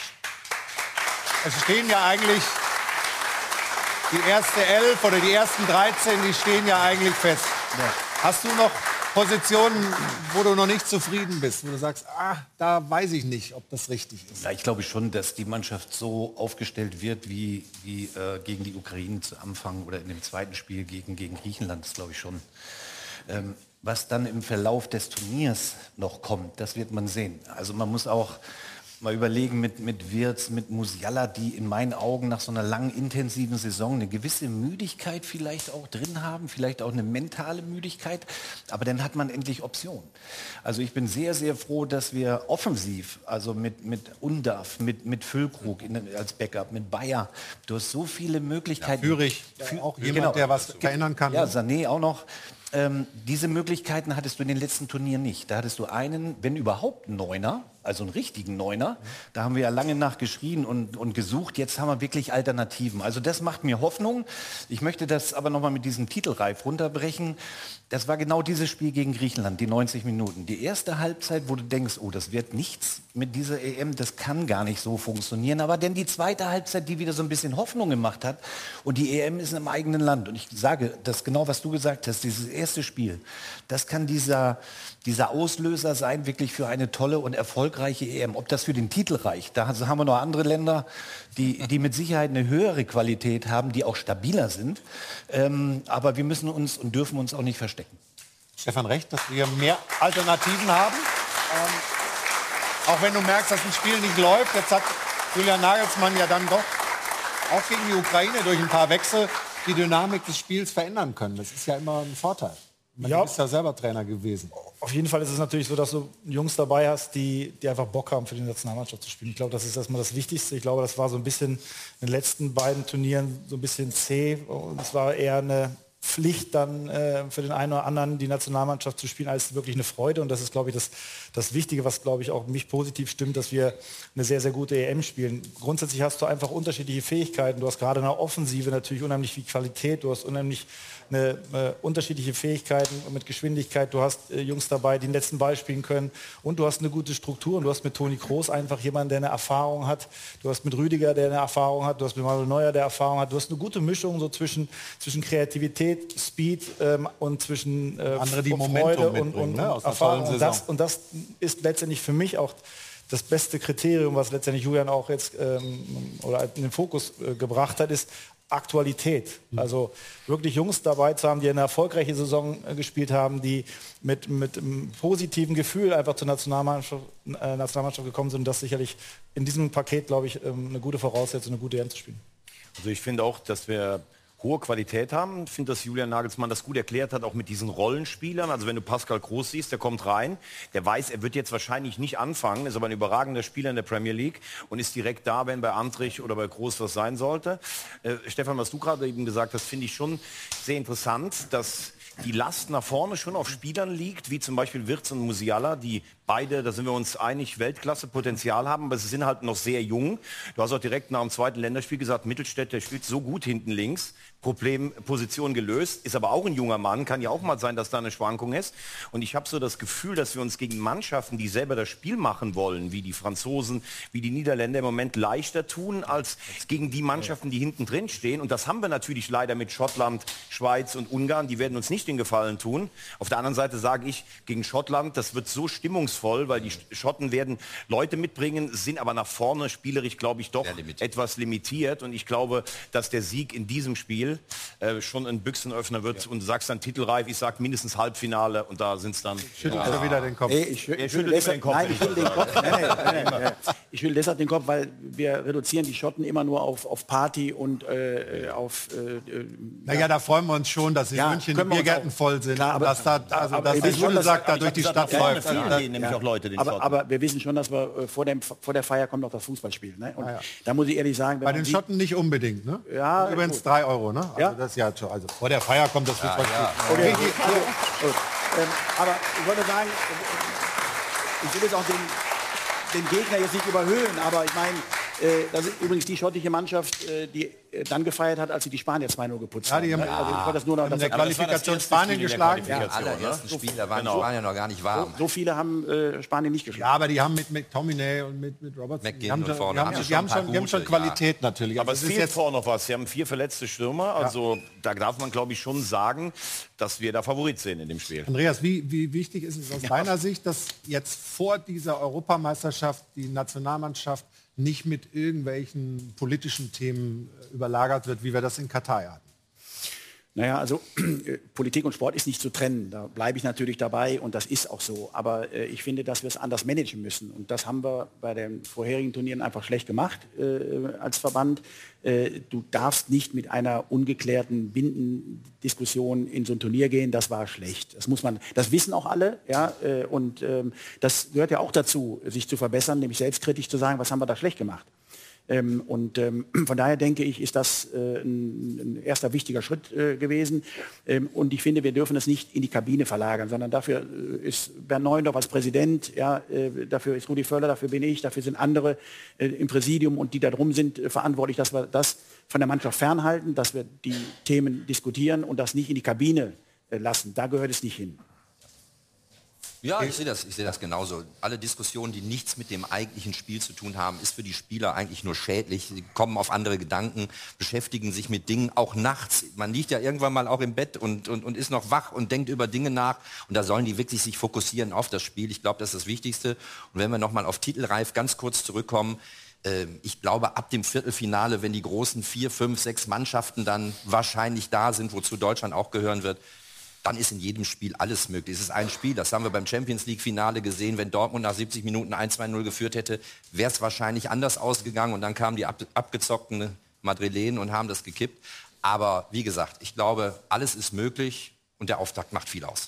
es stehen ja eigentlich die erste Elf oder die ersten dreizehn, die stehen ja eigentlich fest. Ja. Hast du noch Positionen, wo du noch nicht zufrieden bist, wo du sagst, ah, da weiß ich nicht, ob das richtig ist? Ja, ich glaube schon, dass die Mannschaft so aufgestellt wird, wie, wie äh, gegen die Ukraine zu Anfang oder in dem zweiten Spiel gegen, gegen Griechenland, das glaube ich schon. Ähm, was dann im Verlauf des Turniers noch kommt, das wird man sehen. Also man muss auch mal überlegen mit, mit Wirtz, mit Musiala, die in meinen Augen nach so einer langen, intensiven Saison eine gewisse Müdigkeit vielleicht auch drin haben, vielleicht auch eine mentale Müdigkeit, aber dann hat man endlich Optionen. Also ich bin sehr, sehr froh, dass wir offensiv, also mit, mit Undav, mit, mit Füllkrug in, als Backup, mit Bayer, du hast so viele Möglichkeiten. Ja, Führig, Für, auch jemand, genau, der was verändern kann. Ja, Sané auch noch. Ähm, diese Möglichkeiten hattest du in den letzten Turnieren nicht. Da hattest du einen, wenn überhaupt, einen Neuner, also einen richtigen Neuner. Da haben wir ja lange nach geschrien und, und gesucht. Jetzt haben wir wirklich Alternativen. Also das macht mir Hoffnung. Ich möchte das aber nochmal mit diesem Titelreif runterbrechen. Das war genau dieses Spiel gegen Griechenland, die neunzig Minuten. Die erste Halbzeit, wo du denkst, oh, das wird nichts mit dieser E M, das kann gar nicht so funktionieren. Aber dann die zweite Halbzeit, die wieder so ein bisschen Hoffnung gemacht hat. Und die E M ist im eigenen Land. Und ich sage, das genau, was du gesagt hast, dieses erste Spiel, das kann dieser, dieser Auslöser sein, wirklich für eine tolle und erfolgreiche E M. Ob das für den Titel reicht, da haben wir noch andere Länder, die, die mit Sicherheit eine höhere Qualität haben, die auch stabiler sind. Ähm, aber wir müssen uns und dürfen uns auch nicht verstecken. Stefan, recht, dass wir mehr Alternativen haben. Ähm, auch wenn du merkst, dass ein Spiel nicht läuft, jetzt hat Julian Nagelsmann ja dann doch auch gegen die Ukraine durch ein paar Wechsel die Dynamik des Spiels verändern können. Das ist ja immer ein Vorteil. Man ja. ist ja selber Trainer gewesen. Auf jeden Fall ist es natürlich so, dass du Jungs dabei hast, die, die einfach Bock haben, für die Nationalmannschaft zu spielen. Ich glaube, das ist erstmal das Wichtigste. Ich glaube, das war so ein bisschen in den letzten beiden Turnieren so ein bisschen zäh. Und es war eher eine Pflicht dann äh, für den einen oder anderen, die Nationalmannschaft zu spielen, als wirklich eine Freude. Und das ist, glaube ich, das, das Wichtige, was, glaube ich, auch mich positiv stimmt, dass wir eine sehr, sehr gute E M spielen. Grundsätzlich hast du einfach unterschiedliche Fähigkeiten. Du hast gerade in der Offensive natürlich unheimlich viel Qualität. Du hast unheimlich eine, äh, unterschiedliche Fähigkeiten mit Geschwindigkeit. Du hast äh, Jungs dabei, die den letzten Ball spielen können. Und du hast eine gute Struktur. Und du hast mit Toni Kroos einfach jemanden, der eine Erfahrung hat. Du hast mit Rüdiger, der eine Erfahrung hat. Du hast mit Manuel Neuer, der Erfahrung hat. Du hast eine gute Mischung so zwischen, zwischen Kreativität, Speed ähm, und zwischen äh, andere, die Freude Momentum und, und, ne, und Erfahrung. Und das, und das ist letztendlich für mich auch das beste Kriterium, was letztendlich Julian auch jetzt ähm, oder in den Fokus äh, gebracht hat, ist Aktualität. Mhm. Also wirklich Jungs dabei zu haben, die eine erfolgreiche Saison äh, gespielt haben, die mit, mit einem positiven Gefühl einfach zur Nationalmannschaft, äh, Nationalmannschaft gekommen sind. Und das sicherlich in diesem Paket, glaube ich, ähm, eine gute Voraussetzung, eine gute E M zu spielen. Also ich finde auch, dass wir hohe Qualität haben. Ich finde, dass Julian Nagelsmann das gut erklärt hat, auch mit diesen Rollenspielern. Also wenn du Pascal Groß siehst, der kommt rein, der weiß, er wird jetzt wahrscheinlich nicht anfangen, ist aber ein überragender Spieler in der Premier League und ist direkt da, wenn bei Antrich oder bei Groß was sein sollte. Äh, Stefan, was du gerade eben gesagt hast, finde ich schon sehr interessant, dass die Last nach vorne schon auf Spielern liegt, wie zum Beispiel Wirtz und Musiala, die beide, da sind wir uns einig, Weltklasse-Potenzial haben, aber sie sind halt noch sehr jung. Du hast auch direkt nach dem zweiten Länderspiel gesagt, Mittelstädt, der spielt so gut hinten links, Problem, Position gelöst, ist aber auch ein junger Mann, kann ja auch mal sein, dass da eine Schwankung ist. Und ich habe so das Gefühl, dass wir uns gegen Mannschaften, die selber das Spiel machen wollen, wie die Franzosen, wie die Niederländer im Moment leichter tun, als gegen die Mannschaften, die hinten drin stehen. Und das haben wir natürlich leider mit Schottland, Schweiz und Ungarn, die werden uns nicht den Gefallen tun. Auf der anderen Seite sage ich, gegen Schottland, das wird so stimmungsvoll, weil die Schotten werden Leute mitbringen, sind aber nach vorne spielerisch, glaube ich, doch etwas limitiert. Und ich glaube, dass der Sieg in diesem Spiel äh, schon ein Büchsenöffner wird. Ja. Und du sagst dann titelreif, ich sage mindestens Halbfinale und da sind es dann... Schüttelt ja. wieder den Kopf. Hey, ich, ich, ich schüttel deshalb, den Kopf. Nein, ich schüttel den Kopf. Nein, nein, nein, nein. Ich schüttel deshalb den Kopf, weil wir reduzieren die Schotten immer nur auf, auf Party und äh, auf... Äh, naja, ja. da freuen wir uns schon, dass in ja, München die Biergärten voll sind. Klar, aber, dass da, also, aber, dass der Schulsack da durch die Stadt läuft. Aber wir wissen schon, dass wir vor, dem, vor der Feier kommt noch das Fußballspiel. Ne? Und ah, ja. da muss ich ehrlich sagen... Bei den Schotten nicht unbedingt, ne? Ja, übrigens gut. drei Euro, ne? Also ja? Das ist ja schon, also vor der Feier kommt das Fußballspiel. Ja, ja. Okay, also, also, ähm, aber ich wollte sagen, ich will jetzt auch den, den Gegner jetzt nicht überhöhen, aber ich meine, äh, das ist übrigens die schottische Mannschaft, äh, die äh, dann gefeiert hat, als sie die Spanier zwei null geputzt ja, die haben. haben. Also ich wollte das nur noch, in der Qualifikation Spanien geschlagen. Ja, allerersten Spiel, da waren genau. Spanier noch gar nicht warm. So, so viele haben äh, Spanien nicht geschlagen. Ja, aber die haben mit McTominay und mit, mit Robertson, die haben, schon, vorne, die haben, haben, die haben, schon, die haben schon Qualität ja. natürlich. Aber also es fehlt vorne noch was. Sie haben vier verletzte Stürmer, also ja. da darf man, glaube ich, schon sagen, dass wir da Favorit sehen in dem Spiel. Andreas, wie, wie wichtig ist es aus ja. deiner Sicht, dass jetzt vor dieser Europameisterschaft die Nationalmannschaft nicht mit irgendwelchen politischen Themen überlagert wird, wie wir das in Katar hatten? Naja, also äh, Politik und Sport ist nicht zu trennen. Da bleibe ich natürlich dabei und das ist auch so. Aber äh, ich finde, dass wir es anders managen müssen. Und das haben wir bei den vorherigen Turnieren einfach schlecht gemacht äh, als Verband. Äh, du darfst nicht mit einer ungeklärten Bindendiskussion in so ein Turnier gehen. Das war schlecht. Das muss man, das wissen auch alle. Ja, äh, und ähm, das gehört ja auch dazu, sich zu verbessern, nämlich selbstkritisch zu sagen, was haben wir da schlecht gemacht. Ähm, und ähm, von daher denke ich, ist das äh, ein, ein erster wichtiger Schritt äh, gewesen. Ähm, und ich finde, wir dürfen es nicht in die Kabine verlagern, sondern dafür äh, ist Bernd Neuendorf als Präsident, ja, äh, dafür ist Rudi Völler, dafür bin ich, dafür sind andere äh, im Präsidium und die da drum sind äh, verantwortlich, dass wir das von der Mannschaft fernhalten, dass wir die Themen diskutieren und das nicht in die Kabine äh, lassen. Da gehört es nicht hin. Ja, ich sehe das, ich sehe das genauso. Alle Diskussionen, die nichts mit dem eigentlichen Spiel zu tun haben, ist für die Spieler eigentlich nur schädlich. Sie kommen auf andere Gedanken, beschäftigen sich mit Dingen, auch nachts. Man liegt ja irgendwann mal auch im Bett und, und, und ist noch wach und denkt über Dinge nach. Und da sollen die wirklich sich fokussieren auf das Spiel. Ich glaube, das ist das Wichtigste. Und wenn wir noch mal auf titelreif ganz kurz zurückkommen, äh, ich glaube, ab dem Viertelfinale, wenn die großen vier, fünf, sechs Mannschaften dann wahrscheinlich da sind, wozu Deutschland auch gehören wird, dann ist in jedem Spiel alles möglich. Es ist ein Spiel, das haben wir beim Champions-League-Finale gesehen. Wenn Dortmund nach siebzig Minuten eins zwei null geführt hätte, wäre es wahrscheinlich anders ausgegangen. Und dann kamen die ab, abgezockten Madrilenen und haben das gekippt. Aber wie gesagt, ich glaube, alles ist möglich und der Auftakt macht viel aus.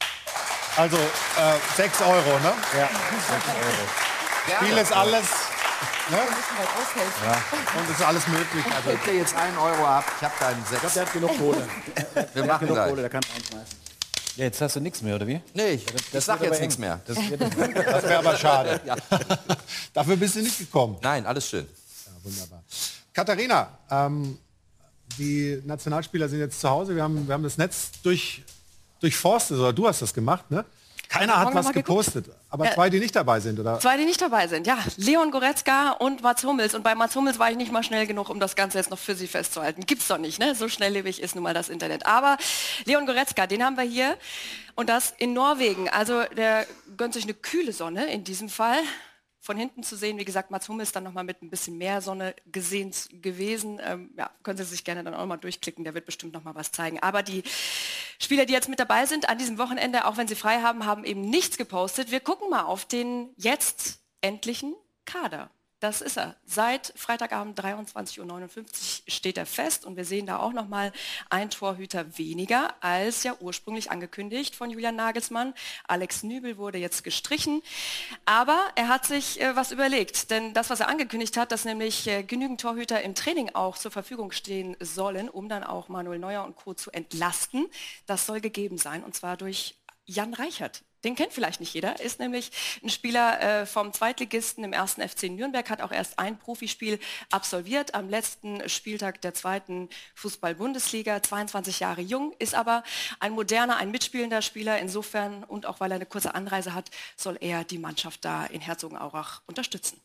Also äh, sechs Euro, ne? Ja, sechs Euro. Spiel ist alles... Ne? Ja. Und es ist alles möglich. Also ich gebe jetzt einen Euro ab. Ich habe deinen sechs. Ich glaube, der hat genug Kohle. Wir der machen genug gleich. Kohle, der kann reinschmeißen. Ja, jetzt hast du nichts mehr, oder wie? Nee, ich, das, ich das sag jetzt nichts mehr. Das, das wäre aber schade. Ja. Dafür bist du nicht gekommen. Nein, alles schön. Ja, wunderbar. Katharina, ähm, die Nationalspieler sind jetzt zu Hause. Wir haben, wir haben das Netz durch, durchforstet, oder du hast das gemacht, ne? Keiner hat was gepostet, aber zwei, die nicht dabei sind, oder? Zwei, die nicht dabei sind, ja. Leon Goretzka und Mats Hummels. Und bei Mats Hummels war ich nicht mal schnell genug, um das Ganze jetzt noch für Sie festzuhalten. Gibt's doch nicht, ne? So schnelllebig ist nun mal das Internet. Aber Leon Goretzka, den haben wir hier. Und das in Norwegen. Also der gönnt sich eine kühle Sonne in diesem Fall. Von hinten zu sehen, wie gesagt, Mats Hummels dann noch mal mit ein bisschen mehr Sonne gesehen gewesen. Ähm, ja, können Sie sich gerne dann auch mal durchklicken, der wird bestimmt noch mal was zeigen. Aber die Spieler, die jetzt mit dabei sind an diesem Wochenende, auch wenn sie frei haben, haben eben nichts gepostet. Wir gucken mal auf den jetzt endlichen Kader. Das ist er. Seit Freitagabend dreiundzwanzig Uhr neunundfünfzig steht er fest und wir sehen da auch noch mal ein Torhüter weniger als ja ursprünglich angekündigt von Julian Nagelsmann. Alex Nübel wurde jetzt gestrichen, aber er hat sich äh, was überlegt, denn das, was er angekündigt hat, dass nämlich äh, genügend Torhüter im Training auch zur Verfügung stehen sollen, um dann auch Manuel Neuer und Co. zu entlasten, das soll gegeben sein und zwar durch Jan Reichert. Den kennt vielleicht nicht jeder, ist nämlich ein Spieler äh, vom Zweitligisten im ersten F C Nürnberg, hat auch erst ein Profispiel absolviert am letzten Spieltag der zweiten Fußball-Bundesliga, zweiundzwanzig Jahre jung, ist aber ein moderner, ein mitspielender Spieler. Insofern und auch weil er eine kurze Anreise hat, soll er die Mannschaft da in Herzogenaurach unterstützen.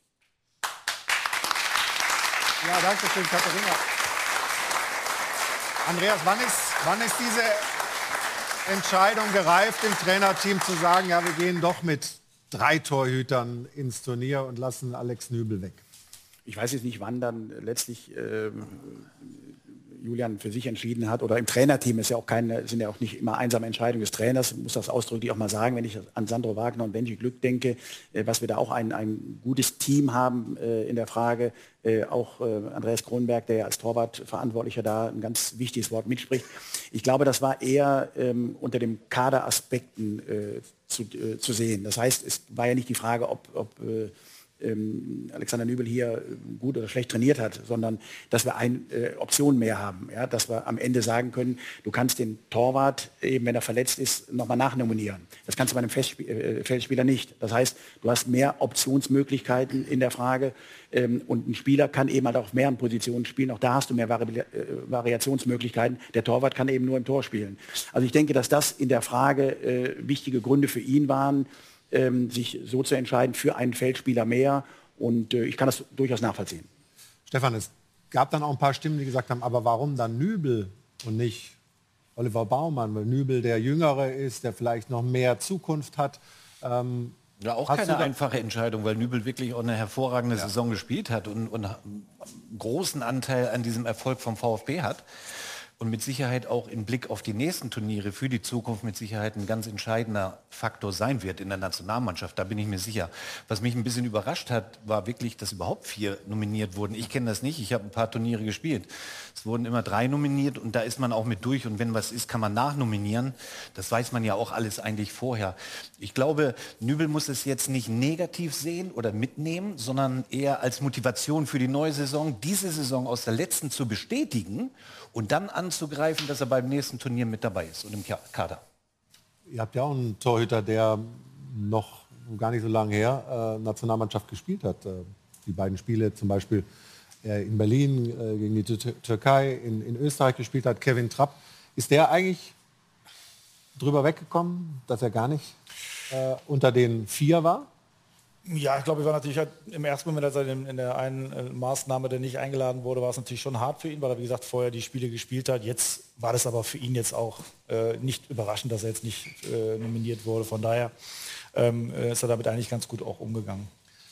Ja, danke schön, Katharina. Andreas, wann ist, wann ist diese Entscheidung gereift im Trainerteam zu sagen, ja, wir gehen doch mit drei Torhütern ins Turnier und lassen Alex Nübel weg? Ich weiß jetzt nicht, wann dann letztlich äh, Julian für sich entschieden hat, oder im Trainerteam ist ja auch keine, sind ja auch nicht immer einsame Entscheidungen des Trainers, ich muss das ausdrücklich auch mal sagen, wenn ich an Sandro Wagner und Benji Glück denke, äh, was wir da auch ein, ein gutes Team haben äh, in der Frage, äh, auch äh, Andreas Kronberg, der ja als Torwartverantwortlicher da ein ganz wichtiges Wort mitspricht. Ich glaube, das war eher ähm, unter dem Kaderaspekten äh, zu, äh, zu sehen. Das heißt, es war ja nicht die Frage, ob, ob äh, Ähm, Alexander Nübel hier gut oder schlecht trainiert hat, sondern dass wir eine äh, Option mehr haben, ja? Dass wir am Ende sagen können, du kannst den Torwart, eben wenn er verletzt ist, nochmal nachnominieren. Das kannst du bei einem Festspie äh, Feldspieler nicht. Das heißt, du hast mehr Optionsmöglichkeiten in der Frage ähm, und ein Spieler kann eben halt auf mehreren Positionen spielen. Auch da hast du mehr Vari äh, Variationsmöglichkeiten. Der Torwart kann eben nur im Tor spielen. Also ich denke, dass das in der Frage äh, wichtige Gründe für ihn waren, Ähm, sich so zu entscheiden für einen Feldspieler mehr. Und äh, ich kann das durchaus nachvollziehen. Stefan, es gab dann auch ein paar Stimmen, die gesagt haben, aber warum dann Nübel und nicht Oliver Baumann? Weil Nübel der Jüngere ist, der vielleicht noch mehr Zukunft hat. Ähm, ja, auch keine einfache Entscheidung, weil Nübel wirklich auch eine hervorragende ja. Saison gespielt hat und, und einen großen Anteil an diesem Erfolg vom VfB hat. Und mit Sicherheit auch im Blick auf die nächsten Turniere für die Zukunft mit Sicherheit ein ganz entscheidender Faktor sein wird in der Nationalmannschaft. Da bin ich mir sicher. Was mich ein bisschen überrascht hat, war wirklich, dass überhaupt vier nominiert wurden. Ich kenne das nicht. Ich habe ein paar Turniere gespielt. Es wurden immer drei nominiert und da ist man auch mit durch. Und wenn was ist, kann man nachnominieren. Das weiß man ja auch alles eigentlich vorher. Ich glaube, Nübel muss es jetzt nicht negativ sehen oder mitnehmen, sondern eher als Motivation für die neue Saison, diese Saison aus der letzten zu bestätigen und dann anzugreifen, dass er beim nächsten Turnier mit dabei ist und im Kader. Ihr habt ja auch einen Torhüter, der noch gar nicht so lange her äh, Nationalmannschaft gespielt hat. Äh, die beiden Spiele zum Beispiel äh, in Berlin äh, gegen die Tür Türkei, in, in Österreich gespielt hat, Kevin Trapp. Ist der eigentlich drüber weggekommen, dass er gar nicht äh, unter den vier war? Ja, ich glaube, wir waren natürlich halt im ersten Moment, als er in, in der einen äh, Maßnahme, der nicht eingeladen wurde, war es natürlich schon hart für ihn, weil er, wie gesagt, vorher die Spiele gespielt hat. Jetzt war das aber für ihn jetzt auch äh, nicht überraschend, dass er jetzt nicht äh, nominiert wurde. Von daher ähm, ist er damit eigentlich ganz gut auch umgegangen.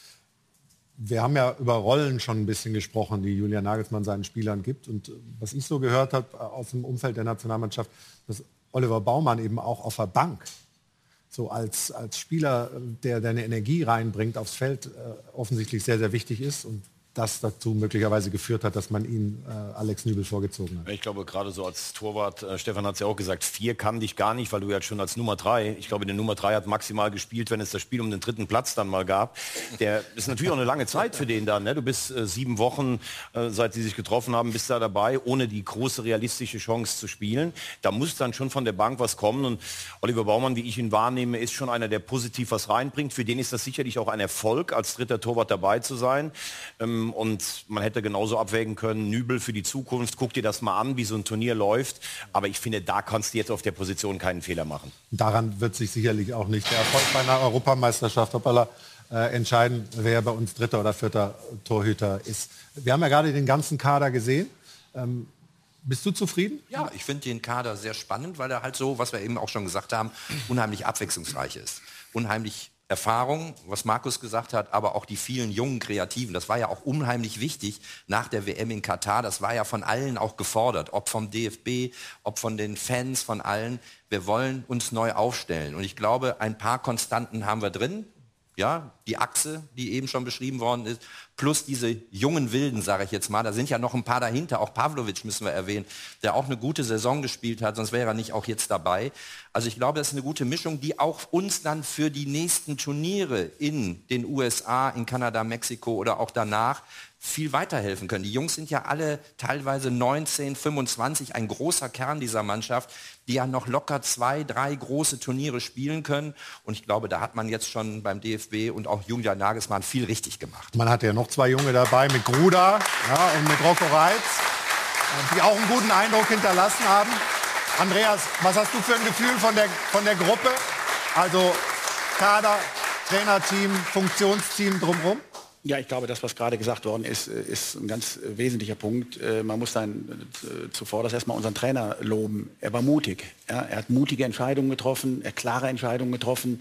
Wir haben ja über Rollen schon ein bisschen gesprochen, die Julian Nagelsmann seinen Spielern gibt. Und was ich so gehört habe aus dem Umfeld der Nationalmannschaft, dass Oliver Baumann eben auch auf der Bank so als, als Spieler, der deine Energie reinbringt aufs Feld, äh, offensichtlich sehr, sehr wichtig ist und das dazu möglicherweise geführt hat, dass man ihn äh, Alex Nübel vorgezogen hat. Ich glaube, gerade so als Torwart, äh, Stefan hat es ja auch gesagt, vier kann dich gar nicht, weil du ja schon als Nummer drei, ich glaube, der Nummer drei hat maximal gespielt, wenn es das Spiel um den dritten Platz dann mal gab. Der ist natürlich auch eine lange Zeit für den dann. Ne? Du bist äh, sieben Wochen, äh, seit sie sich getroffen haben, bist da dabei, ohne die große realistische Chance zu spielen. Da muss dann schon von der Bank was kommen. Und Oliver Baumann, wie ich ihn wahrnehme, ist schon einer, der positiv was reinbringt. Für den ist das sicherlich auch ein Erfolg, als dritter Torwart dabei zu sein. Ähm, Und man hätte genauso abwägen können, Nübel für die Zukunft, guck dir das mal an, wie so ein Turnier läuft. Aber ich finde, da kannst du jetzt auf der Position keinen Fehler machen. Daran wird sich sicherlich auch nicht der Erfolg bei einer Europameisterschaft hoppala, äh, entscheiden, wer bei uns dritter oder vierter Torhüter ist. Wir haben ja gerade den ganzen Kader gesehen. Ähm, bist du zufrieden? Ja, ich finde den Kader sehr spannend, weil er halt so, was wir eben auch schon gesagt haben, unheimlich abwechslungsreich ist. Unheimlich Erfahrung, was Markus gesagt hat, aber auch die vielen jungen Kreativen. Das war ja auch unheimlich wichtig nach der W M in Katar. Das war ja von allen auch gefordert, ob vom D F B, ob von den Fans, von allen. Wir wollen uns neu aufstellen. Und ich glaube, ein paar Konstanten haben wir drin. Ja, die Achse, die eben schon beschrieben worden ist. plus diese jungen Wilden, sage ich jetzt mal. Da sind ja noch ein paar dahinter, auch Pavlovic müssen wir erwähnen, der auch eine gute Saison gespielt hat, sonst wäre er nicht auch jetzt dabei. Also ich glaube, das ist eine gute Mischung, die auch uns dann für die nächsten Turniere in den U S A, in Kanada, Mexiko oder auch danach viel weiterhelfen können. Die Jungs sind ja alle teilweise neunzehn, fünfundzwanzig, ein großer Kern dieser Mannschaft, die ja noch locker zwei, drei große Turniere spielen können. Und ich glaube, da hat man jetzt schon beim D F B und auch Julian Nagelsmann viel richtig gemacht. Man hatte ja noch zwei Junge dabei mit Gruda, ja, und mit Rocco Reitz, die auch einen guten Eindruck hinterlassen haben. Andreas, was hast du für ein Gefühl von der, von der Gruppe? Also Kader, Trainerteam, Funktionsteam drumherum? Ja, ich glaube, das, was gerade gesagt worden ist, ist ein ganz wesentlicher Punkt. Man muss dann zuvor das erstmal unseren Trainer loben. Er war mutig. Ja? Er hat mutige Entscheidungen getroffen, er hat klare Entscheidungen getroffen.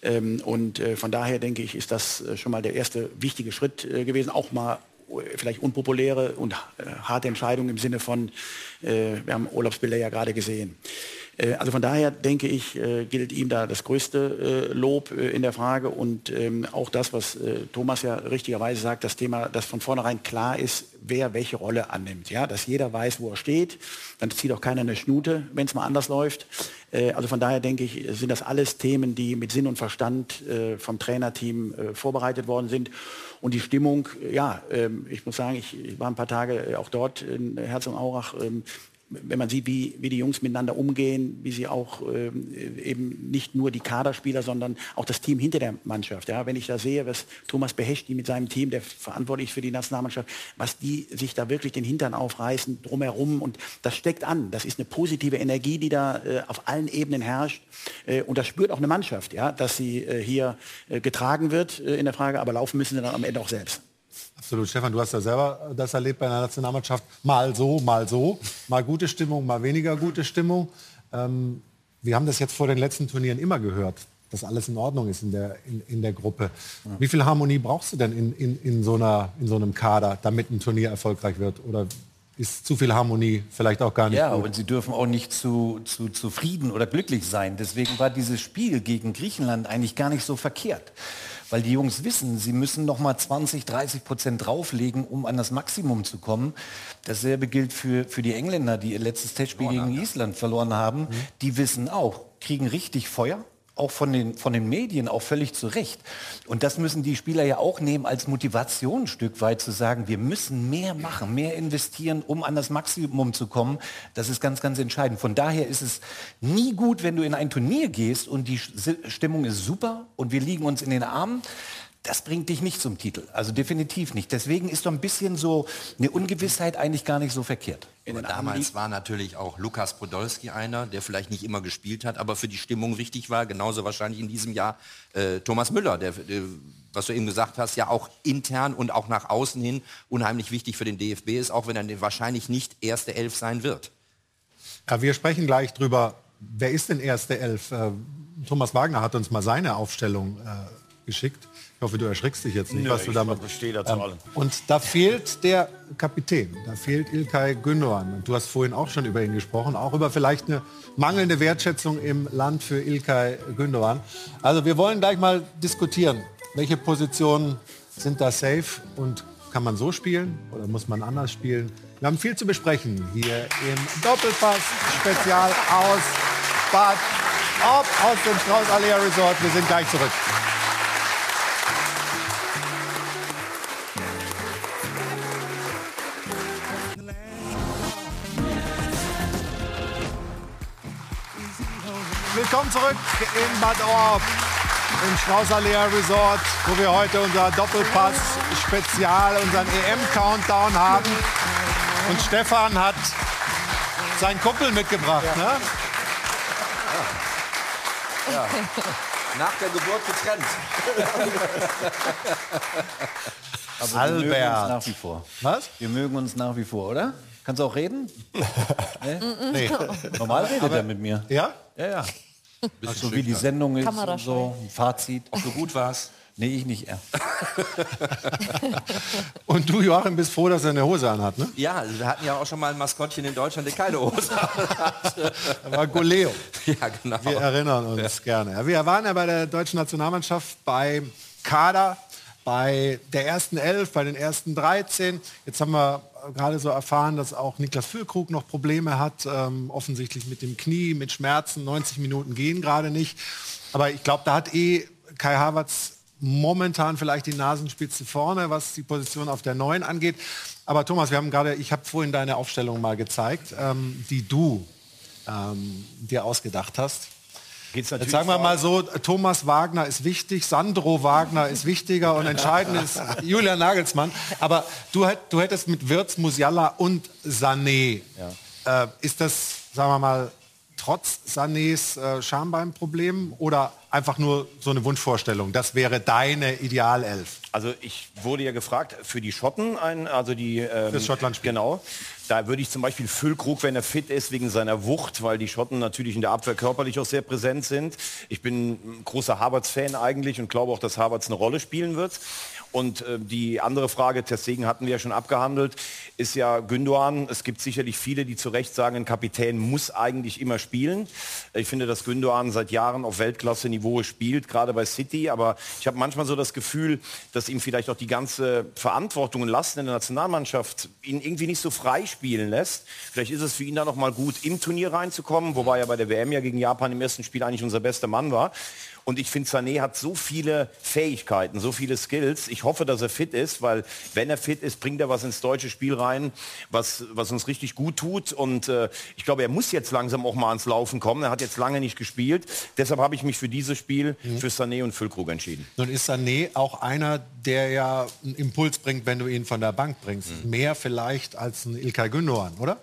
Und von daher denke ich, ist das schon mal der erste wichtige Schritt gewesen. Auch mal vielleicht unpopuläre und harte Entscheidungen im Sinne von, wir haben Urlaubsbilder ja gerade gesehen. Also von daher denke ich, gilt ihm da das größte Lob in der Frage und auch das, was Thomas ja richtigerweise sagt, das Thema, dass von vornherein klar ist, wer welche Rolle annimmt. Ja? Dass jeder weiß, wo er steht, dann zieht auch keiner eine Schnute, wenn es mal anders läuft. Also von daher denke ich, sind das alles Themen, die mit Sinn und Verstand vom Trainerteam vorbereitet worden sind. Und die Stimmung, ja, ich muss sagen, ich war ein paar Tage auch dort in Herzogenaurach. Wenn man sieht, wie, wie die Jungs miteinander umgehen, wie sie auch ähm, eben nicht nur die Kaderspieler, sondern auch das Team hinter der Mannschaft. Ja? Wenn ich da sehe, was Thomas Beheshti mit seinem Team, der verantwortlich ist für die Nationalmannschaft, was die sich da wirklich den Hintern aufreißen, drumherum. Und das steckt an. Das ist eine positive Energie, die da äh, auf allen Ebenen herrscht. Äh, und das spürt auch eine Mannschaft, ja? Dass sie äh, hier äh, getragen wird äh, in der Frage, aber laufen müssen sie dann am Ende auch selbst. Absolut, Stefan, du hast ja selber das erlebt bei einer Nationalmannschaft. Mal so, mal so. Mal gute Stimmung, mal weniger gute Stimmung. Ähm, wir haben das jetzt vor den letzten Turnieren immer gehört, dass alles in Ordnung ist in der, in, in der Gruppe. Ja. Wie viel Harmonie brauchst du denn in, in, in, so einer, in so einem Kader, damit ein Turnier erfolgreich wird? Oder ist zu viel Harmonie vielleicht auch gar nicht ja, gut? und sie dürfen auch nicht zu, zu zufrieden oder glücklich sein. Deswegen war dieses Spiel gegen Griechenland eigentlich gar nicht so verkehrt. Weil die Jungs wissen, sie müssen noch mal zwanzig, dreißig Prozent drauflegen, um an das Maximum zu kommen. Dasselbe gilt für, für die Engländer, die ihr letztes Testspiel gegen Island verloren haben. Mhm. Die wissen auch, kriegen richtig Feuer. Auch von den, von den Medien auch völlig zu Recht. Und das müssen die Spieler ja auch nehmen als Motivation ein Stück weit zu sagen, wir müssen mehr machen, mehr investieren, um an das Maximum zu kommen. Das ist ganz, ganz entscheidend. Von daher ist es nie gut, wenn du in ein Turnier gehst und die Stimmung ist super und wir liegen uns in den Armen. Das bringt dich nicht zum Titel. Also definitiv nicht. Deswegen ist doch ein bisschen so eine Ungewissheit eigentlich gar nicht so verkehrt. Aber damals war natürlich auch Lukas Podolski einer, der vielleicht nicht immer gespielt hat, aber für die Stimmung wichtig war. Genauso wahrscheinlich in diesem Jahr äh, Thomas Müller, der, der, was du eben gesagt hast, ja auch intern und auch nach außen hin unheimlich wichtig für den D F B ist, auch wenn er wahrscheinlich nicht erste Elf sein wird. Ja, wir sprechen gleich drüber, wer ist denn erste Elf? Äh, Thomas Wagner hat uns mal seine Aufstellung äh, geschickt. Ich hoffe, du erschrickst dich jetzt nicht, Nö, was du damit... Ich stehe dazu ähm, allem. Und da fehlt der Kapitän, da fehlt İlkay Gündoğan. Und du hast vorhin auch schon über ihn gesprochen, auch über vielleicht eine mangelnde Wertschätzung im Land für İlkay Gündoğan. Also wir wollen gleich mal diskutieren, welche Positionen sind da safe und kann man so spielen oder muss man anders spielen? Wir haben viel zu besprechen hier im Doppelpass Spezial aus Bad Orb, aus dem Strauß-Alea Resort. Wir sind gleich zurück. Willkommen zurück in Bad Orb, im Strauß-Alea Resort, wo wir heute unser Doppelpass-Spezial, unseren E M-Countdown haben. Und Stefan hat seinen Kumpel mitgebracht, ja. Ne? Ja. Ja. Nach der Geburt getrennt. Aber wir mögen uns nach wie vor. Was? Wir mögen uns nach wie vor, oder? Kannst du auch reden? nee? Nee. Normal redet Aber, er mit mir. Ja? Ja, ja. Also wie die Sendung ist und so, ein Fazit. Ob du gut warst? Nee, ich nicht. Ja. Und du, Joachim, bist froh, dass er eine Hose anhat, ne? Ja, wir hatten ja auch schon mal ein Maskottchen in Deutschland, der keine Hose hat. Das war Goleo. Ja, genau. Wir erinnern uns ja. gerne. Ja, wir waren ja bei der deutschen Nationalmannschaft beim Kader, bei der ersten Elf, bei den ersten dreizehn. Jetzt haben wir gerade so erfahren, dass auch Niklas Füllkrug noch Probleme hat, ähm, offensichtlich mit dem Knie, mit Schmerzen. neunzig Minuten gehen gerade nicht. Aber ich glaube, da hat eh Kai Havertz momentan vielleicht die Nasenspitze vorne, was die Position auf der neun angeht. Aber Thomas, wir haben gerade, ich habe vorhin deine Aufstellung mal gezeigt, ähm, die du ähm, dir ausgedacht hast. Jetzt sagen wir mal so, Thomas Wagner ist wichtig, Sandro Wagner ist wichtiger und entscheidend ist Julian Nagelsmann. Aber du, du hättest mit Wirtz, Musiala und Sané. Ja. Äh, ist das, sagen wir mal, trotz Sanés äh, Schambein-Problem oder einfach nur so eine Wunschvorstellung? Das wäre deine Idealelf. Also ich wurde ja gefragt für die Schotten, ein, also die ähm, fürs Schottlandspiel. Genau. Da würde ich zum Beispiel Füllkrug, wenn er fit ist, wegen seiner Wucht, weil die Schotten natürlich in der Abwehr körperlich auch sehr präsent sind. Ich bin ein großer Havertz-Fan eigentlich und glaube auch, dass Havertz eine Rolle spielen wird. Und äh, die andere Frage, Ter Stegen hatten wir ja schon abgehandelt, ist ja Gündoğan. Es gibt sicherlich viele, die zu Recht sagen, ein Kapitän muss eigentlich immer spielen. Ich finde, dass Gündoğan seit Jahren auf Weltklasse-Niveau spielt, gerade bei City. Aber ich habe manchmal so das Gefühl, dass ihm vielleicht auch die ganze Verantwortung und Lasten in der Nationalmannschaft ihn irgendwie nicht so frei spielen lässt. Vielleicht ist es für ihn da noch mal gut, im Turnier reinzukommen, wobei er bei der W M ja gegen Japan im ersten Spiel eigentlich unser bester Mann war. Und ich finde, Sané hat so viele Fähigkeiten, so viele Skills. Ich hoffe, dass er fit ist, weil wenn er fit ist, bringt er was ins deutsche Spiel rein, was, was uns richtig gut tut. Und äh, ich glaube, er muss jetzt langsam auch mal ans Laufen kommen. Er hat jetzt lange nicht gespielt. Deshalb habe ich mich für dieses Spiel mhm. für Sané und Füllkrug entschieden. Nun ist Sané auch einer, der ja einen Impuls bringt, wenn du ihn von der Bank bringst. Mhm. Mehr vielleicht als ein Ilkay Gündoğan, oder?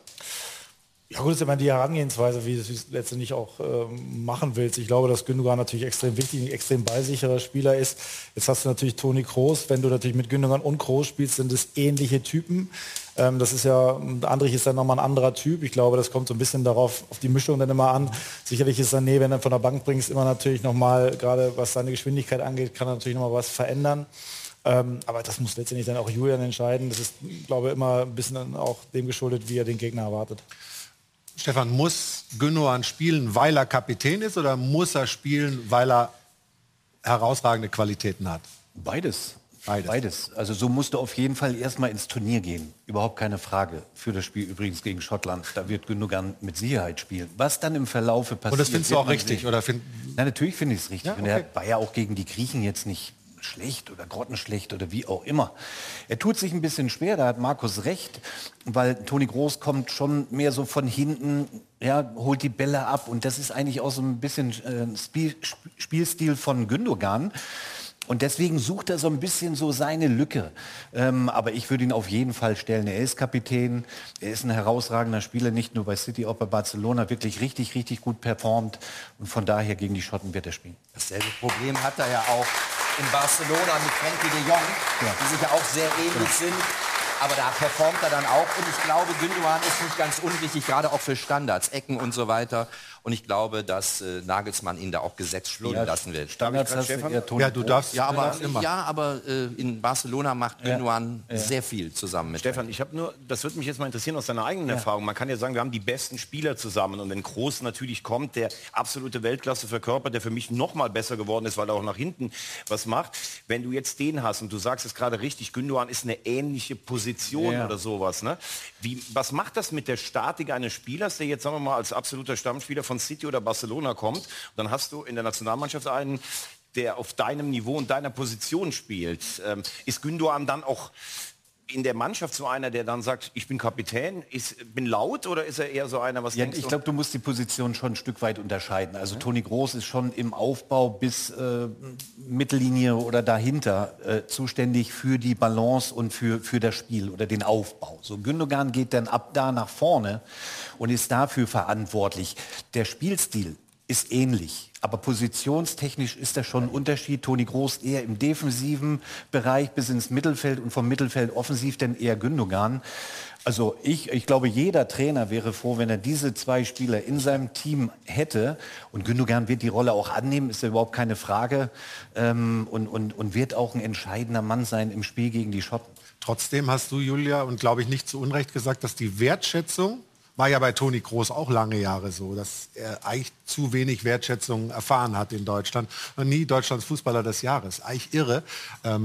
Ja gut, das ist immer die Herangehensweise, wie du es letztendlich auch äh, machen willst. Ich glaube, dass Gündoğan natürlich extrem wichtig, ein extrem ballsicherer Spieler ist. Jetzt hast du natürlich Toni Kroos. Wenn du natürlich mit Gündoğan und Kroos spielst, sind es ähnliche Typen. Ähm, das ist ja, Andrich ist dann nochmal ein anderer Typ. Ich glaube, das kommt so ein bisschen darauf, auf die Mischung dann immer an. Sicherlich ist Sané, wenn er von der Bank bringst, immer natürlich nochmal, gerade was seine Geschwindigkeit angeht, kann er natürlich nochmal was verändern. Ähm, aber das muss letztendlich dann auch Julian entscheiden. Das ist, glaube ich, immer ein bisschen auch dem geschuldet, wie er den Gegner erwartet. Stefan, muss Gündoğan spielen, weil er Kapitän ist, oder muss er spielen, weil er herausragende Qualitäten hat? Beides. Beides. Beides. Also so musst du auf jeden Fall erstmal ins Turnier gehen. Überhaupt keine Frage. Für das Spiel übrigens gegen Schottland. Da wird Gündoğan mit Sicherheit spielen. Was dann im Verlaufe passiert... Und das findest du auch richtig? Sehen. Oder find... Na, natürlich finde ich es richtig. Ja, okay. Und er war ja auch gegen die Griechen jetzt nicht schlecht oder grottenschlecht oder wie auch immer. Er tut sich ein bisschen schwer, da hat Markus recht, weil Toni Kroos kommt schon mehr so von hinten, ja, holt die Bälle ab, und das ist eigentlich auch so ein bisschen äh, Spiel, Spielstil von Gündoğan. Und deswegen sucht er so ein bisschen so seine Lücke. Ähm, aber ich würde ihn auf jeden Fall stellen. Er ist Kapitän, er ist ein herausragender Spieler, nicht nur bei City, auch bei Barcelona, wirklich richtig, richtig gut performt. Und von daher gegen die Schotten wird er spielen. Dasselbe Problem hat er ja auch in Barcelona mit Frenkie de Jong, ja. die sich ja auch sehr ähnlich ja. sind. Aber da performt er dann auch. Und ich glaube, Gündoğan ist nicht ganz unwichtig, gerade auch für Standards, Ecken und so weiter. Und ich glaube, dass äh, Nagelsmann ihn da auch gesetzt spielen ja, lassen will. Standards hast du eher Toni Ja, du darfst. Ja, aber, ja, aber äh, in Barcelona macht Gündoğan ja. sehr viel zusammen mit Stefan, ich habe nur, das würde mich jetzt mal interessieren aus deiner eigenen ja. Erfahrung. Man kann ja sagen, wir haben die besten Spieler zusammen. Und wenn Kroos natürlich kommt, der absolute Weltklasse verkörpert, der für mich noch mal besser geworden ist, weil er auch nach hinten was macht. Wenn du jetzt den hast und du sagst es gerade richtig, Gündoğan ist eine ähnliche Position ja. oder sowas. Ne? Wie, was macht das mit der Statik eines Spielers, der jetzt, sagen wir mal, als absoluter Stammspieler von City oder Barcelona kommt? Und dann hast du in der Nationalmannschaft einen, der auf deinem Niveau und deiner Position spielt. Ähm, ist Gündoğan dann auch in der Mannschaft so einer, der dann sagt, ich bin Kapitän, ist, bin laut, oder ist er eher so einer, was ja, denkst du? Ich glaube, du musst die Position schon ein Stück weit unterscheiden. Also mhm. Toni Kroos ist schon im Aufbau bis äh, Mittellinie oder dahinter äh, zuständig für die Balance und für, für das Spiel oder den Aufbau. So, Gündoğan geht dann ab da nach vorne und ist dafür verantwortlich. Der Spielstil ist ähnlich, aber positionstechnisch ist das schon ein Unterschied. Toni Kroos eher im defensiven Bereich bis ins Mittelfeld und vom Mittelfeld offensiv dann eher Gündoğan. Also ich, ich glaube, jeder Trainer wäre froh, wenn er diese zwei Spieler in seinem Team hätte. Und Gündoğan wird die Rolle auch annehmen, ist ja überhaupt keine Frage. Ähm, und, und, und wird auch ein entscheidender Mann sein im Spiel gegen die Schotten. Trotzdem hast du, Julia, und glaube ich nicht zu Unrecht gesagt, dass die Wertschätzung, war ja bei Toni Kroos auch lange Jahre so, dass er eigentlich zu wenig Wertschätzung erfahren hat in Deutschland. Und nie Deutschlands Fußballer des Jahres. Eigentlich irre. Ähm,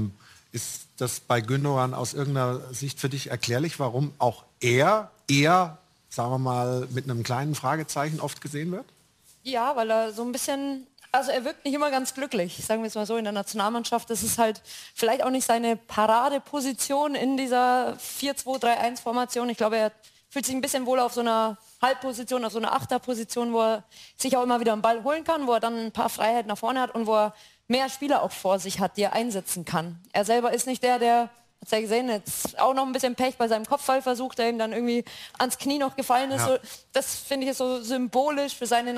Ist das bei Gündogan aus irgendeiner Sicht für dich erklärlich, warum auch er eher, sagen wir mal, mit einem kleinen Fragezeichen oft gesehen wird? Ja, weil er so ein bisschen, also er wirkt nicht immer ganz glücklich, sagen wir es mal so, in der Nationalmannschaft. Das ist halt vielleicht auch nicht seine Paradeposition in dieser vier zwei drei eins Formation. Ich glaube, er fühlt sich ein bisschen wohl auf so einer Halbposition, auf so einer Achterposition, wo er sich auch immer wieder einen Ball holen kann, wo er dann ein paar Freiheiten nach vorne hat und wo er mehr Spieler auch vor sich hat, die er einsetzen kann. Er selber ist nicht der, der, hat's ja gesehen, jetzt auch noch ein bisschen Pech bei seinem Kopfballversuch, der ihm dann irgendwie ans Knie noch gefallen ist. Ja. So, das finde ich ist so symbolisch für seine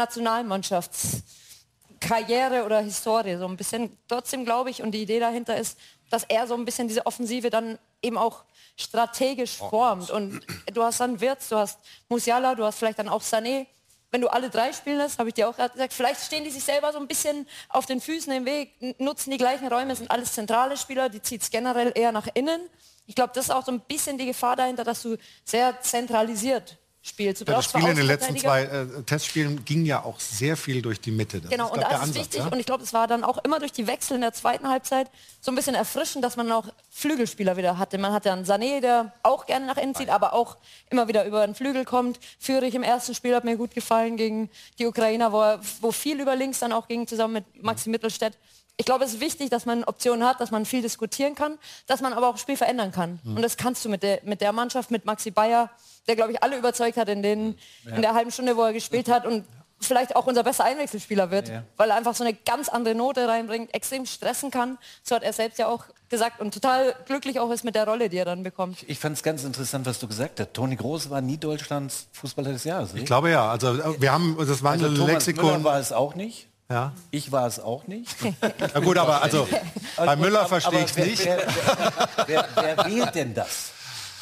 Nationalmannschaftskarriere oder Historie. So ein bisschen trotzdem, glaube ich, und die Idee dahinter ist, dass er so ein bisschen diese Offensive dann eben auch strategisch formt. Und du hast dann Wirtz, du hast Musiala, du hast vielleicht dann auch Sané. Wenn du alle drei spielen lässt, habe ich dir auch gerade gesagt, vielleicht stehen die sich selber so ein bisschen auf den Füßen im Weg, nutzen die gleichen Räume, sind alles zentrale Spieler, die zieht es generell eher nach innen. Ich glaube, das ist auch so ein bisschen die Gefahr dahinter, dass du sehr zentralisiert spielst. Du Ja, das brauchst Spiel in den letzten Außenverteidiger. zwei äh, Testspielen ging ja auch sehr viel durch die Mitte. Das Genau, ist, und glaub, da der ist es Ansatz, wichtig, ja? und ich glaube, es war dann auch immer durch die Wechsel in der zweiten Halbzeit so ein bisschen erfrischend, dass man auch Flügelspieler wieder hatte. Man hat ja einen Sané, der auch gerne nach innen zieht, aber auch immer wieder über den Flügel kommt. Führig im ersten Spiel hat mir gut gefallen gegen die Ukrainer, wo, er, wo viel über links dann auch ging, zusammen mit Maxi Mittelstädt. Ich glaube, es ist wichtig, dass man Optionen hat, dass man viel diskutieren kann, dass man aber auch Spiel verändern kann. Mhm. Und das kannst du mit der, mit der Mannschaft, mit Maxi Bayer, der, glaube ich, alle überzeugt hat in, den, Ja. in der halben Stunde, wo er gespielt hat und vielleicht auch unser bester Einwechselspieler wird, Ja. weil er einfach so eine ganz andere Note reinbringt, extrem stressen kann. So hat er selbst ja auch gesagt und total glücklich auch ist mit der Rolle, die er dann bekommt. Ich fand es ganz interessant, was du gesagt hast. Toni Groß war nie Deutschlands Fußballer des Jahres. Ich glaube ja. Also äh, wir haben, das war Also ein Thomas Lexikon. Müller war es auch nicht. Ja. Ich war es auch nicht. Na gut, aber also bei Müller verstehe ich es wer, nicht. Wer, wer, wer, wer wählt denn das?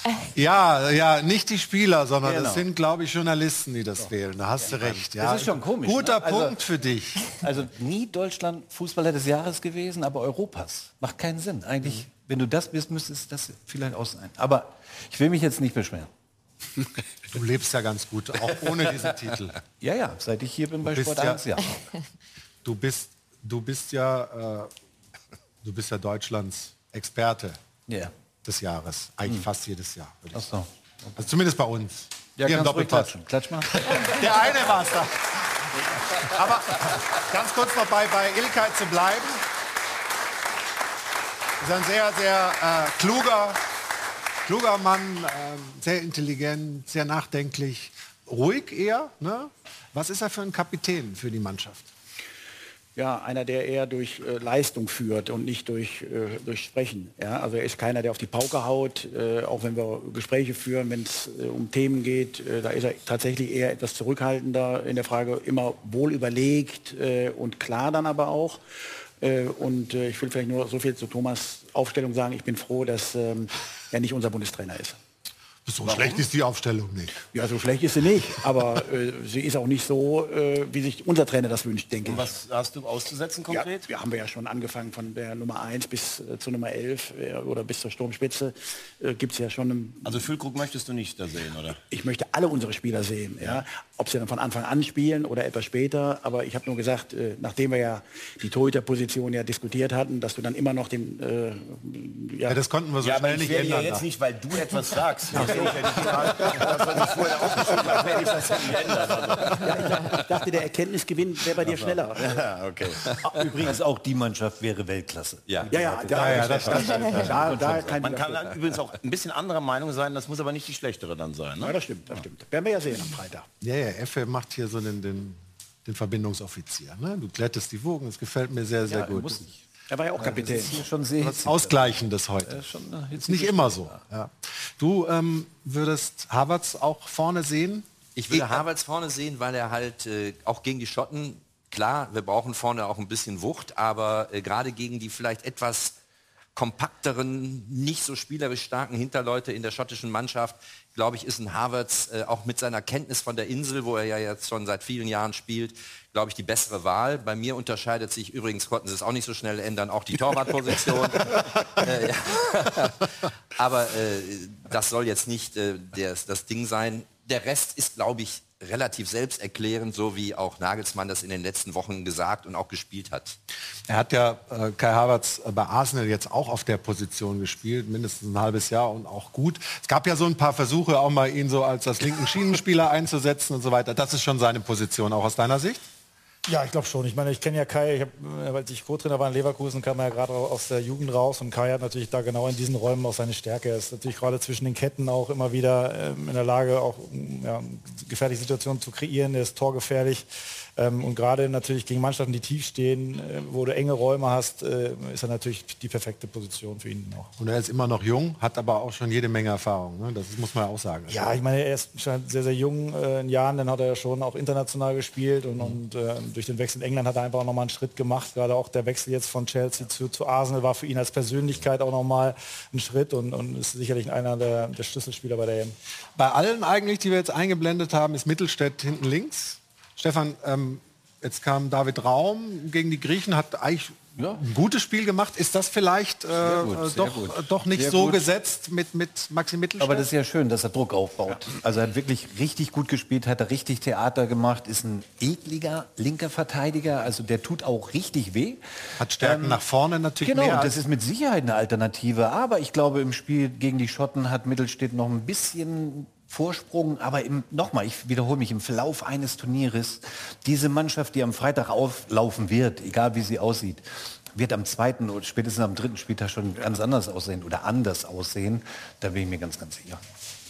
Ja, ja, nicht die Spieler, sondern Genau. das sind, glaube ich, Journalisten, die das wählen. Da hast du recht. Ja. Das ist schon komisch. Guter ne? Also- Punkt für dich. Also nie Deutschland Fußballer des Jahres gewesen, aber Europas. Macht keinen Sinn. Eigentlich, wenn du das bist, müsstest das vielleicht auch sein. Aber ich will mich jetzt nicht beschweren. Du lebst ja ganz gut, auch ohne diesen Titel. Ja, ja, seit ich hier bin bei Du bist Sport eins, ja. Du bist, du bist ja, äh, du bist ja Deutschlands Experte Ja. des Jahres. Eigentlich fast jedes Jahr. Würde ich Ach so. sagen. Also zumindest bei uns. Ja, Hier im kannst ruhig Doppelpass. klatschen. Klatsch mal. Der eine war's da. Aber ganz kurz noch bei, bei Ilkay zu bleiben. Ist ein sehr, sehr äh, kluger, kluger Mann, äh, sehr intelligent, sehr nachdenklich, ruhig eher. Ne? Was ist er für ein Kapitän für die Mannschaft? Ja, einer, der eher durch äh, Leistung führt und nicht durch, äh, durch Sprechen. Ja? Also er ist keiner, der auf die Pauke haut, äh, auch wenn wir Gespräche führen, wenn es äh, um Themen geht. Äh, da ist er tatsächlich eher etwas zurückhaltender in der Frage, immer wohl überlegt äh, und klar dann aber auch. Äh, und äh, ich will vielleicht nur so viel zu Thomas Aufstellung sagen. Ich bin froh, dass ähm, er nicht unser Bundestrainer ist. So schlecht ist die Aufstellung nicht. Ja, so schlecht ist sie nicht, aber äh, sie ist auch nicht so, äh, wie sich unser Trainer das wünscht, denke ich. Was hast du auszusetzen konkret? Ja, wir haben wir ja schon angefangen von der Nummer eins bis äh, zur Nummer elf äh, oder bis zur Sturmspitze. Äh, Gibt es ja schon... Einen, Also Füllkrug möchtest du nicht da sehen, oder? ich möchte alle unsere Spieler sehen, ja. Ob sie dann von Anfang an spielen oder etwas später. Aber ich habe nur gesagt, äh, nachdem wir ja die Torhüterposition ja diskutiert hatten, dass du dann immer noch den... Äh, ja, Ja, das konnten wir so Ja, aber schnell ich nicht werde ändern. ja jetzt da. nicht, weil du etwas sagst. Ach so. Das, was ich vorher aufgeschrieben habe, werde ich das ja nicht ändern. Also. ja, ich, ich dachte, der Erkenntnisgewinn wäre bei dir schneller. Ja, okay. Übrigens auch die Mannschaft wäre Weltklasse. Ja, Ja, ja, da, ja, das stimmt. da, da kein Man kann Widerspruch. übrigens auch ein bisschen anderer Meinung sein, das muss aber nicht die schlechtere dann sein. Ja, Ne? das stimmt, das stimmt. Werden wir ja sehen am Freitag. Ja, ja, Effe macht hier so den, den, den Verbindungsoffizier. Ne? Du glättest die Wogen, das gefällt mir sehr, sehr Ja, gut. muss nicht. Er war ja auch Kapitän. Das ist hier schon sehr Was Ausgleichendes heute. Äh, schon, äh, Ist nicht immer so. Ja. Du ähm, würdest Havertz auch vorne sehen? Ich würde Havertz vorne sehen, weil er halt äh, auch gegen die Schotten, klar, wir brauchen vorne auch ein bisschen Wucht, aber äh, gerade gegen die vielleicht etwas kompakteren, nicht so spielerisch starken Hinterleute in der schottischen Mannschaft, glaube ich, ist ein Havertz äh, auch mit seiner Kenntnis von der Insel, wo er ja jetzt schon seit vielen Jahren spielt, glaube ich, die bessere Wahl. Bei mir unterscheidet sich, übrigens konnten sie es auch nicht so schnell ändern, auch die Torwartposition. äh, ja. Aber äh, das soll jetzt nicht äh, der, das Ding sein. Der Rest ist, glaube ich, relativ selbsterklärend, so wie auch Nagelsmann das in den letzten Wochen gesagt und auch gespielt hat. Er hat ja äh, Kai Havertz bei Arsenal jetzt auch auf der Position gespielt, mindestens ein halbes Jahr und auch gut. Es gab ja so ein paar Versuche, auch mal ihn so als das linken Schienenspieler einzusetzen und so weiter. Das ist schon seine Position, auch aus deiner Sicht? Ja, ich glaube schon. Ich meine, ich kenne ja Kai, ich hab, als ich Co-Trainer war in Leverkusen, kam er ja gerade aus der Jugend raus und Kai hat natürlich da genau in diesen Räumen auch seine Stärke. Er ist natürlich gerade zwischen den Ketten auch immer wieder ähm, in der Lage, auch ja, gefährliche Situationen zu kreieren. Er ist torgefährlich. Ähm, und gerade natürlich gegen Mannschaften, die tief stehen, äh, wo du enge Räume hast, äh, ist er natürlich die perfekte Position für ihn noch. Und er ist immer noch jung, hat aber auch schon jede Menge Erfahrung. Ne? Das muss man auch sagen. Ja, ich meine, er ist schon sehr, sehr jung äh, in Jahren, dann hat er ja schon auch international gespielt und, mhm. und äh, durch den Wechsel in England hat er einfach noch mal einen Schritt gemacht. Gerade auch der Wechsel jetzt von Chelsea zu, zu Arsenal war für ihn als Persönlichkeit auch noch mal ein Schritt und, und ist sicherlich einer der, der Schlüsselspieler bei der E M. Bei allen eigentlich, die wir jetzt eingeblendet haben, ist Mittelstädt hinten links. Stefan, ähm, jetzt kam David Raum gegen die Griechen, hat eigentlich ja. ein gutes Spiel gemacht. Ist das vielleicht äh, gut, doch, doch nicht sehr so gut gesetzt mit, mit Maxi Mittelstädt? Aber das ist ja schön, dass er Druck aufbaut. Ja. Also er hat wirklich richtig gut gespielt, hat er richtig Theater gemacht, ist ein ekliger linker Verteidiger, also der tut auch richtig weh. Hat Stärken ähm, nach vorne natürlich genau, mehr. Genau, das ist mit Sicherheit eine Alternative. Aber ich glaube, im Spiel gegen die Schotten hat Mittelstädt noch ein bisschen Vorsprung, aber nochmal, ich wiederhole mich, im Verlauf eines Turnieres, diese Mannschaft, die am Freitag auflaufen wird, egal wie sie aussieht, wird am zweiten oder spätestens am dritten Spieltag schon ganz anders aussehen oder anders aussehen. Da bin ich mir ganz, ganz sicher.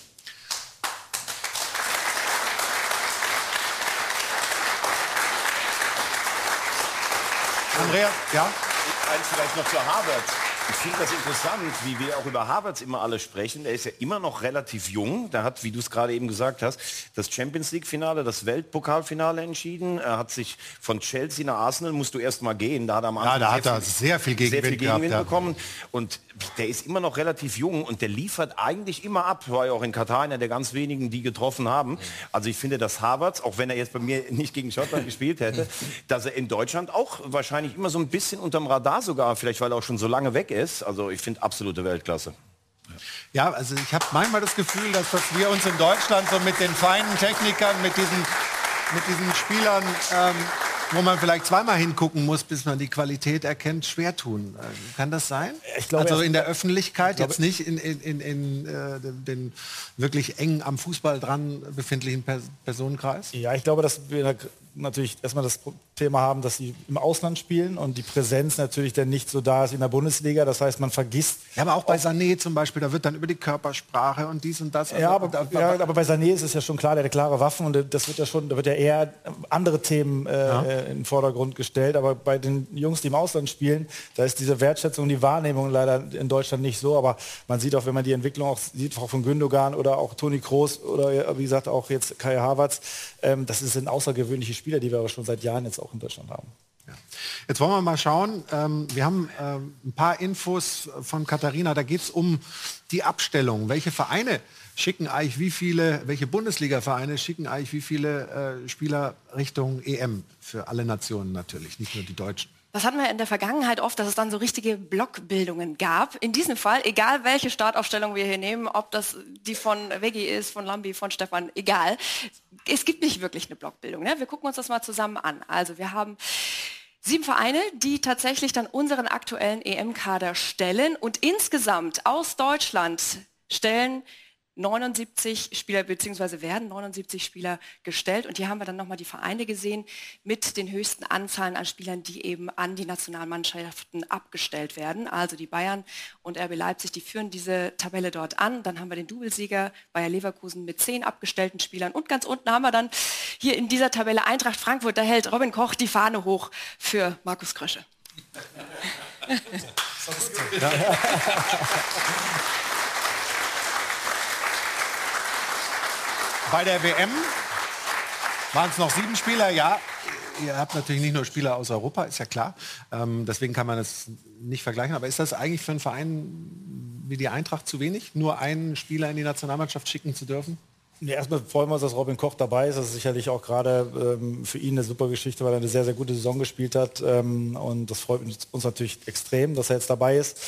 Andrea, ja? Eins vielleicht noch zu Havertz. Ich finde das interessant, wie wir auch über Havertz immer alle sprechen. Er ist ja immer noch relativ jung. Der hat, wie du es gerade eben gesagt hast, das Champions-League-Finale, das Weltpokalfinale entschieden. Er hat sich von Chelsea nach Arsenal, musst du erst mal gehen. Da hat er am Anfang ja, da hat er sehr viel Gegenwind, sehr viel Gegenwind gehabt, bekommen. Ja. Und der ist immer noch relativ jung und der liefert eigentlich immer ab. War ja auch in Katar einer der ganz wenigen, die getroffen haben. Also ich finde, dass Havertz, auch wenn er jetzt bei mir nicht gegen Schottland gespielt hätte, dass er in Deutschland auch wahrscheinlich immer so ein bisschen unterm Radar sogar, vielleicht weil er auch schon so lange weg ist. Also ich finde absolute Weltklasse. Ja, also ich habe manchmal das Gefühl, dass, dass wir uns in Deutschland so mit den feinen Technikern, mit diesen, mit diesen Spielern, ähm, wo man vielleicht zweimal hingucken muss, bis man die Qualität erkennt, schwer tun. Ähm, kann das sein? Ich glaube, also in der Öffentlichkeit, glaube, jetzt nicht in, in, in, in äh, den, den wirklich eng am Fußball dran befindlichen Pers Personenkreis? Ja, ich glaube, dass wir natürlich erstmal das Thema haben, dass sie im Ausland spielen und die Präsenz natürlich dann nicht so da ist wie in der Bundesliga. Das heißt, man vergisst... Ja, aber auch bei Sané zum Beispiel, da wird dann über die Körpersprache und dies und das... Also ja, aber, da, ja, aber bei Sané ist es ja schon klar, der hat klare Waffen und das wird ja schon, da wird ja eher andere Themen äh, ja. in den Vordergrund gestellt. Aber bei den Jungs, die im Ausland spielen, da ist diese Wertschätzung, die Wahrnehmung leider in Deutschland nicht so. Aber man sieht auch, wenn man die Entwicklung auch sieht, auch von Gündogan oder auch Toni Kroos oder wie gesagt auch jetzt Kai Havertz, ähm, das sind außergewöhnliche Spieler, die wir aber schon seit Jahren jetzt auch in Deutschland haben. Ja. Jetzt wollen wir mal schauen. Ähm, wir haben ähm, ein paar Infos von Katharina. Da geht es um die Abstellung. Welche Vereine schicken eigentlich wie viele, welche Bundesliga-Vereine schicken eigentlich wie viele äh, Spieler Richtung E M? Für alle Nationen natürlich, nicht nur die Deutschen. Das hatten wir in der Vergangenheit oft, dass es dann so richtige Blockbildungen gab. In diesem Fall, egal welche Startaufstellung wir hier nehmen, ob das die von Veggie ist, von Lambi, von Stefan, egal. Es gibt nicht wirklich eine Blockbildung. Ne? Wir gucken uns das mal zusammen an. Also wir haben sieben Vereine, die tatsächlich dann unseren aktuellen E M-Kader stellen. Und insgesamt aus Deutschland stellen neunundsiebzig Spieler bzw. werden neunundsiebzig Spieler gestellt und hier haben wir dann nochmal die Vereine gesehen mit den höchsten Anzahlen an Spielern, die eben an die Nationalmannschaften abgestellt werden. Also die Bayern und R B Leipzig, die führen diese Tabelle dort an. Dann haben wir den Doublesieger Bayer Leverkusen mit zehn abgestellten Spielern und ganz unten haben wir dann hier in dieser Tabelle Eintracht Frankfurt. Da hält Robin Koch die Fahne hoch für Markus Krösche. Ja. Bei der W M waren es noch sieben Spieler, ja. Ihr habt natürlich nicht nur Spieler aus Europa, ist ja klar. Ähm, deswegen kann man das nicht vergleichen. Aber ist das eigentlich für einen Verein wie die Eintracht zu wenig, nur einen Spieler in die Nationalmannschaft schicken zu dürfen? Ja, erstmal freuen wir uns, dass Robin Koch dabei ist. Das ist sicherlich auch gerade ähm, für ihn eine super Geschichte, weil er eine sehr, sehr gute Saison gespielt hat. Ähm, und das freut uns natürlich extrem, dass er jetzt dabei ist.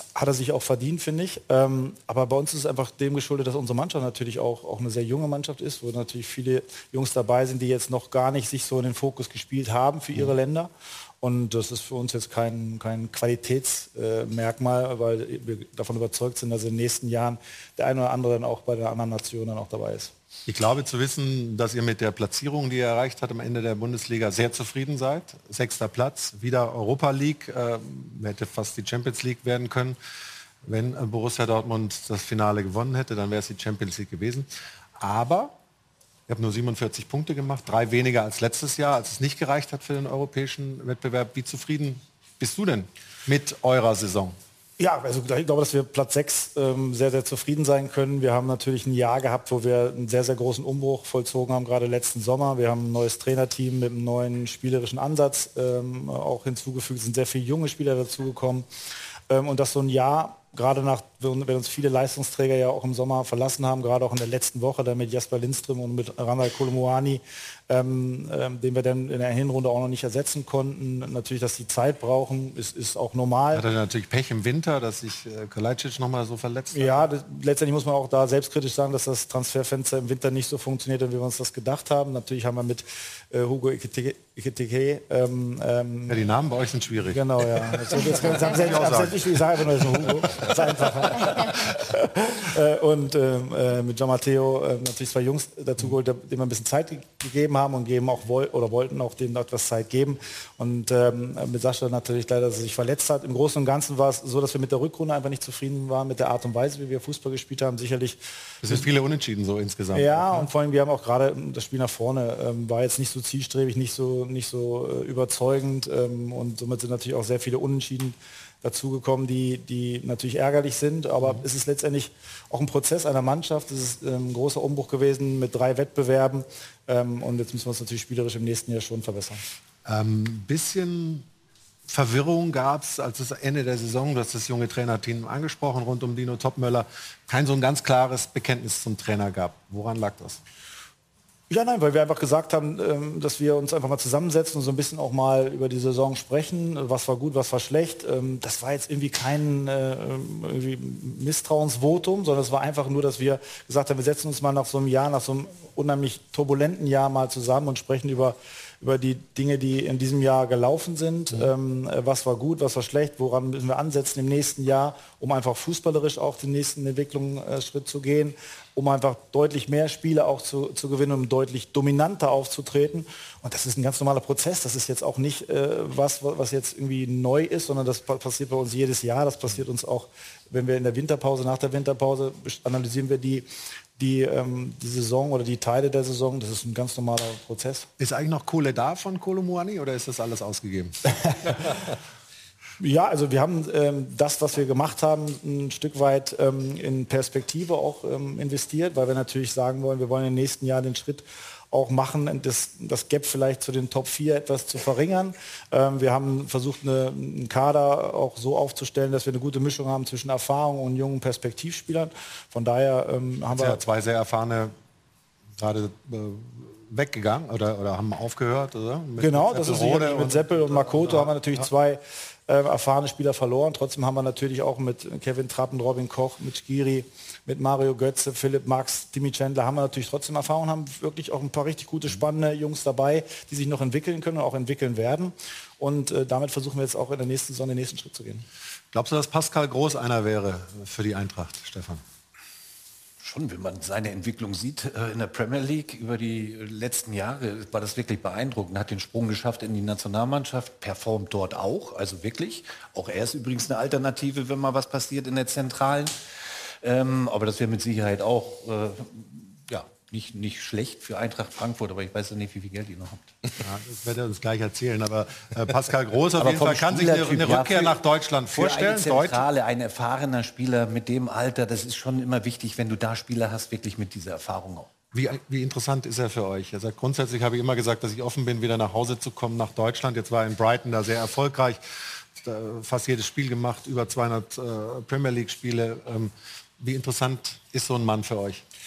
hat er sich auch verdient, finde ich. Ähm, aber bei uns ist es einfach dem geschuldet, dass unsere Mannschaft natürlich auch, auch eine sehr junge Mannschaft ist, wo natürlich viele Jungs dabei sind, die jetzt noch gar nicht sich so in den Fokus gespielt haben für ihre Länder. Und das ist für uns jetzt kein, kein Qualitätsmerkmal, äh, weil wir davon überzeugt sind, dass in den nächsten Jahren der eine oder andere dann auch bei der anderen Nation dann auch dabei ist. Ich glaube zu wissen, dass ihr mit der Platzierung, die ihr erreicht habt am Ende der Bundesliga, sehr zufrieden seid. Sechster Platz, wieder Europa League, äh, hätte fast die Champions League werden können. Wenn äh, Borussia Dortmund das Finale gewonnen hätte, dann wäre es die Champions League gewesen. Aber ihr habt nur siebenundvierzig Punkte gemacht, drei weniger als letztes Jahr, als es nicht gereicht hat für den europäischen Wettbewerb. Wie zufrieden bist du denn mit eurer Saison? Ja, also ich glaube, dass wir Platz sechs ähm, sehr, sehr zufrieden sein können. Wir haben natürlich ein Jahr gehabt, wo wir einen sehr, sehr großen Umbruch vollzogen haben, gerade letzten Sommer. Wir haben ein neues Trainerteam mit einem neuen spielerischen Ansatz ähm, auch hinzugefügt. Es sind sehr viele junge Spieler dazugekommen. Ähm, und dass so ein Jahr, gerade nach, wenn uns viele Leistungsträger ja auch im Sommer verlassen haben, gerade auch in der letzten Woche, dann mit Jasper Lindström und mit Randal Kolo Muani, ähm, ähm, den wir dann in der Hinrunde auch noch nicht ersetzen konnten. Natürlich, dass die Zeit brauchen, ist, ist auch normal. Hat er natürlich Pech im Winter, dass sich äh, Kalajdzic noch mal so verletzt hat? Ja, das, letztendlich muss man auch da selbstkritisch sagen, dass das Transferfenster im Winter nicht so funktioniert, wie wir uns das gedacht haben. Natürlich haben wir mit äh, Hugo Ekitike... Ähm, ähm, ja, die Namen bei euch sind schwierig. Genau, ja. Also, jetzt können wir selbst nicht, wie ich sage, nur so Hugo. Das ist einfacher. äh, und ähm, äh, mit Gian Matteo äh, natürlich zwei Jungs dazu geholt, denen wir ein bisschen Zeit gegeben haben und geben auch woll oder wollten auch denen etwas Zeit geben. Und ähm, mit Sascha natürlich leider, dass er sich verletzt hat. Im Großen und Ganzen war es so, dass wir mit der Rückrunde einfach nicht zufrieden waren mit der Art und Weise, wie wir Fußball gespielt haben. Sicherlich. Es sind viele Unentschieden so insgesamt. Ja, und vor allem, wir haben auch gerade das Spiel nach vorne, ähm, war jetzt nicht so zielstrebig, nicht so, nicht so äh, überzeugend ähm, und somit sind natürlich auch sehr viele Unentschieden dazugekommen, die, die natürlich ärgerlich sind, aber mhm. es ist letztendlich auch ein Prozess einer Mannschaft. Es ist ähm, ein großer Umbruch gewesen mit drei Wettbewerben ähm, und jetzt müssen wir uns natürlich spielerisch im nächsten Jahr schon verbessern. Ein ähm, bisschen Verwirrung gab es, als es Ende der Saison, du hast das junge Trainerteam angesprochen, rund um Dino Topmöller, kein so ein ganz klares Bekenntnis zum Trainer gab. Woran lag das? Ja, nein, weil wir einfach gesagt haben, dass wir uns einfach mal zusammensetzen und so ein bisschen auch mal über die Saison sprechen. Was war gut, was war schlecht. Das war jetzt irgendwie kein irgendwie Misstrauensvotum, sondern es war einfach nur, dass wir gesagt haben, wir setzen uns mal nach so einem Jahr, nach so einem unheimlich turbulenten Jahr mal zusammen und sprechen über über die Dinge, die in diesem Jahr gelaufen sind. Mhm. Ähm, was war gut, was war schlecht, woran müssen wir ansetzen im nächsten Jahr, um einfach fußballerisch auch den nächsten Entwicklungsschritt zu gehen, um einfach deutlich mehr Spiele auch zu, zu gewinnen, um deutlich dominanter aufzutreten. Und das ist ein ganz normaler Prozess. Das ist jetzt auch nicht äh, was, was jetzt irgendwie neu ist, sondern das passiert bei uns jedes Jahr. Das passiert uns auch, wenn wir in der Winterpause, nach der Winterpause analysieren wir die Die, ähm, die Saison oder die Teile der Saison, das ist ein ganz normaler Prozess. Ist eigentlich noch Kohle da von Kolo Muani oder ist das alles ausgegeben? Ja, also wir haben ähm, das, was wir gemacht haben, ein Stück weit ähm, in Perspektive auch ähm, investiert, weil wir natürlich sagen wollen, wir wollen im nächsten Jahr den Schritt auch machen, das, das Gap vielleicht zu den Top vier etwas zu verringern. Ähm, wir haben versucht, eine, einen Kader auch so aufzustellen, dass wir eine gute Mischung haben zwischen Erfahrung und jungen Perspektivspielern. Von daher ähm, haben wir... Ja, zwei sehr erfahrene gerade äh, weggegangen oder, oder haben aufgehört, oder? Mit genau, das ist sicherlich mit und, Seppel und Makoto ja, haben wir natürlich ja. zwei äh, erfahrene Spieler verloren. Trotzdem haben wir natürlich auch mit Kevin Trapp und Robin Koch, mit Skiri, mit Mario Götze, Philipp Max, Timmy Chandler haben wir natürlich trotzdem Erfahrung, haben wirklich auch ein paar richtig gute, spannende Jungs dabei, die sich noch entwickeln können und auch entwickeln werden. Und äh, damit versuchen wir jetzt auch in der nächsten Saison den nächsten Schritt zu gehen. Glaubst du, dass Pascal Groß einer wäre für die Eintracht, Stefan? Schon, wenn man seine Entwicklung sieht äh, in der Premier League über die letzten Jahre, war das wirklich beeindruckend. Hat den Sprung geschafft in die Nationalmannschaft, performt dort auch, also wirklich. Auch er ist übrigens eine Alternative, wenn mal was passiert in der Zentralen. Ähm, aber das wäre mit Sicherheit auch äh, ja, nicht, nicht schlecht für Eintracht Frankfurt, aber ich weiß ja nicht, wie viel Geld ihr noch habt. Ja, das wird er uns gleich erzählen, aber äh, Pascal Groß auf jeden Fall kann sich eine, eine Rückkehr ja, für, nach Deutschland vorstellen. Für eine Zentrale, ein erfahrener Spieler mit dem Alter, das ist schon immer wichtig, wenn du da Spieler hast, wirklich mit dieser Erfahrung auch. Wie, wie interessant ist er für euch? Er sagt, grundsätzlich habe ich immer gesagt, dass ich offen bin, wieder nach Hause zu kommen, nach Deutschland. Jetzt war er in Brighton da sehr erfolgreich, fast jedes Spiel gemacht, über zweihundert äh, Premier League Spiele. Ähm, wie interessant ist so ein Mann für euch?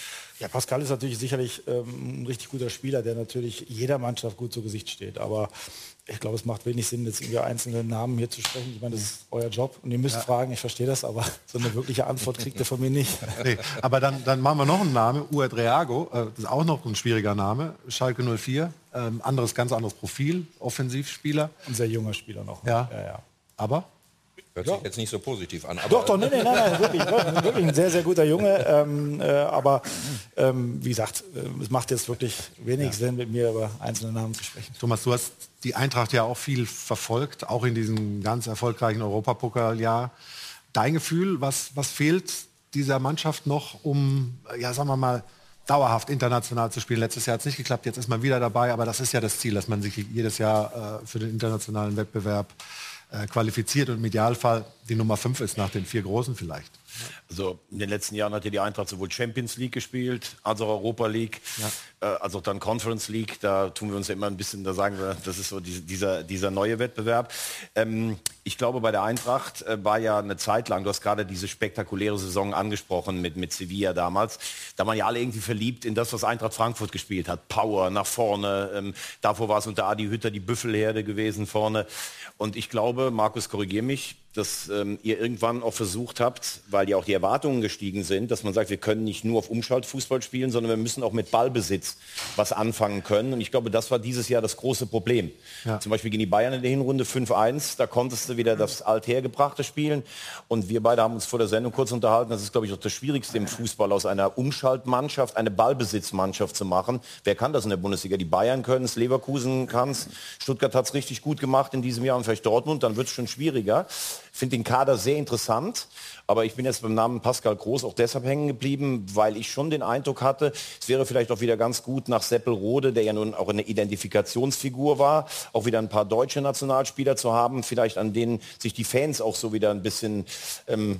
Ja, Pascal ist natürlich sicherlich ähm, ein richtig guter Spieler, der natürlich jeder Mannschaft gut zu Gesicht steht. Aber ich glaube, es macht wenig Sinn, jetzt über einzelne Namen hier zu sprechen. Ich meine, das ist euer Job und ihr müsst Ja. fragen, ich verstehe das, aber so eine wirkliche Antwort kriegt ihr von mir nicht. Nee, aber dann, dann machen wir noch einen Namen, Uedreago, äh, das ist auch noch ein schwieriger Name, Schalke null vier, ähm, anderes, ganz anderes Profil, Offensivspieler. Ein sehr junger Spieler noch. Ja, ja, ja. aber? Hört sich jetzt nicht so positiv an. Aber Doch, doch, nee, nee, nein, nein, wirklich, wirklich, wirklich ein sehr, sehr guter Junge. Ähm, äh, aber ähm, wie gesagt, äh, es macht jetzt wirklich wenig Ja. Sinn, mit mir über einzelne Namen zu sprechen. Thomas, du hast die Eintracht ja auch viel verfolgt, auch in diesem ganz erfolgreichen Europapokaljahr. Dein Gefühl, was, was fehlt dieser Mannschaft noch, um, ja, sagen wir mal, dauerhaft international zu spielen? Letztes Jahr hat es nicht geklappt, jetzt ist man wieder dabei, aber das ist ja das Ziel, dass man sich jedes Jahr äh, für den internationalen Wettbewerb äh, qualifiziert und im Idealfall die Nummer fünf ist nach den vier Großen vielleicht. Also in den letzten Jahren hat ja die Eintracht sowohl Champions League gespielt, als auch Europa League, ja. äh, als auch dann Conference League. Da tun wir uns ja immer ein bisschen, da sagen wir, das ist so die, dieser, dieser neue Wettbewerb. Ähm, ich glaube, bei der Eintracht äh, war ja eine Zeit lang, du hast gerade diese spektakuläre Saison angesprochen mit, mit Sevilla damals, da waren ja alle irgendwie verliebt in das, was Eintracht Frankfurt gespielt hat. Power, nach vorne. Ähm, davor war es unter Adi Hütter die Büffelherde gewesen vorne. Und ich glaube, Markus, korrigier mich, dass ähm, ihr irgendwann auch versucht habt, weil ja auch die Erwartungen gestiegen sind, dass man sagt, wir können nicht nur auf Umschaltfußball spielen, sondern wir müssen auch mit Ballbesitz was anfangen können. Und ich glaube, das war dieses Jahr das große Problem. Ja. Zum Beispiel gegen die Bayern in der Hinrunde fünf eins, da konntest du wieder das althergebrachte spielen. Und wir beide haben uns vor der Sendung kurz unterhalten, das ist, glaube ich, auch das Schwierigste im Fußball, aus einer Umschaltmannschaft eine Ballbesitzmannschaft zu machen. Wer kann das in der Bundesliga? Die Bayern können es, Leverkusen kann es, Stuttgart hat es richtig gut gemacht in diesem Jahr und vielleicht Dortmund, dann wird es schon schwieriger. Ich finde den Kader sehr interessant, aber ich bin jetzt beim Namen Pascal Groß auch deshalb hängen geblieben, weil ich schon den Eindruck hatte, es wäre vielleicht auch wieder ganz gut nach Seppelrode, der ja nun auch eine Identifikationsfigur war, auch wieder ein paar deutsche Nationalspieler zu haben, vielleicht an denen sich die Fans auch so wieder ein bisschen ähm,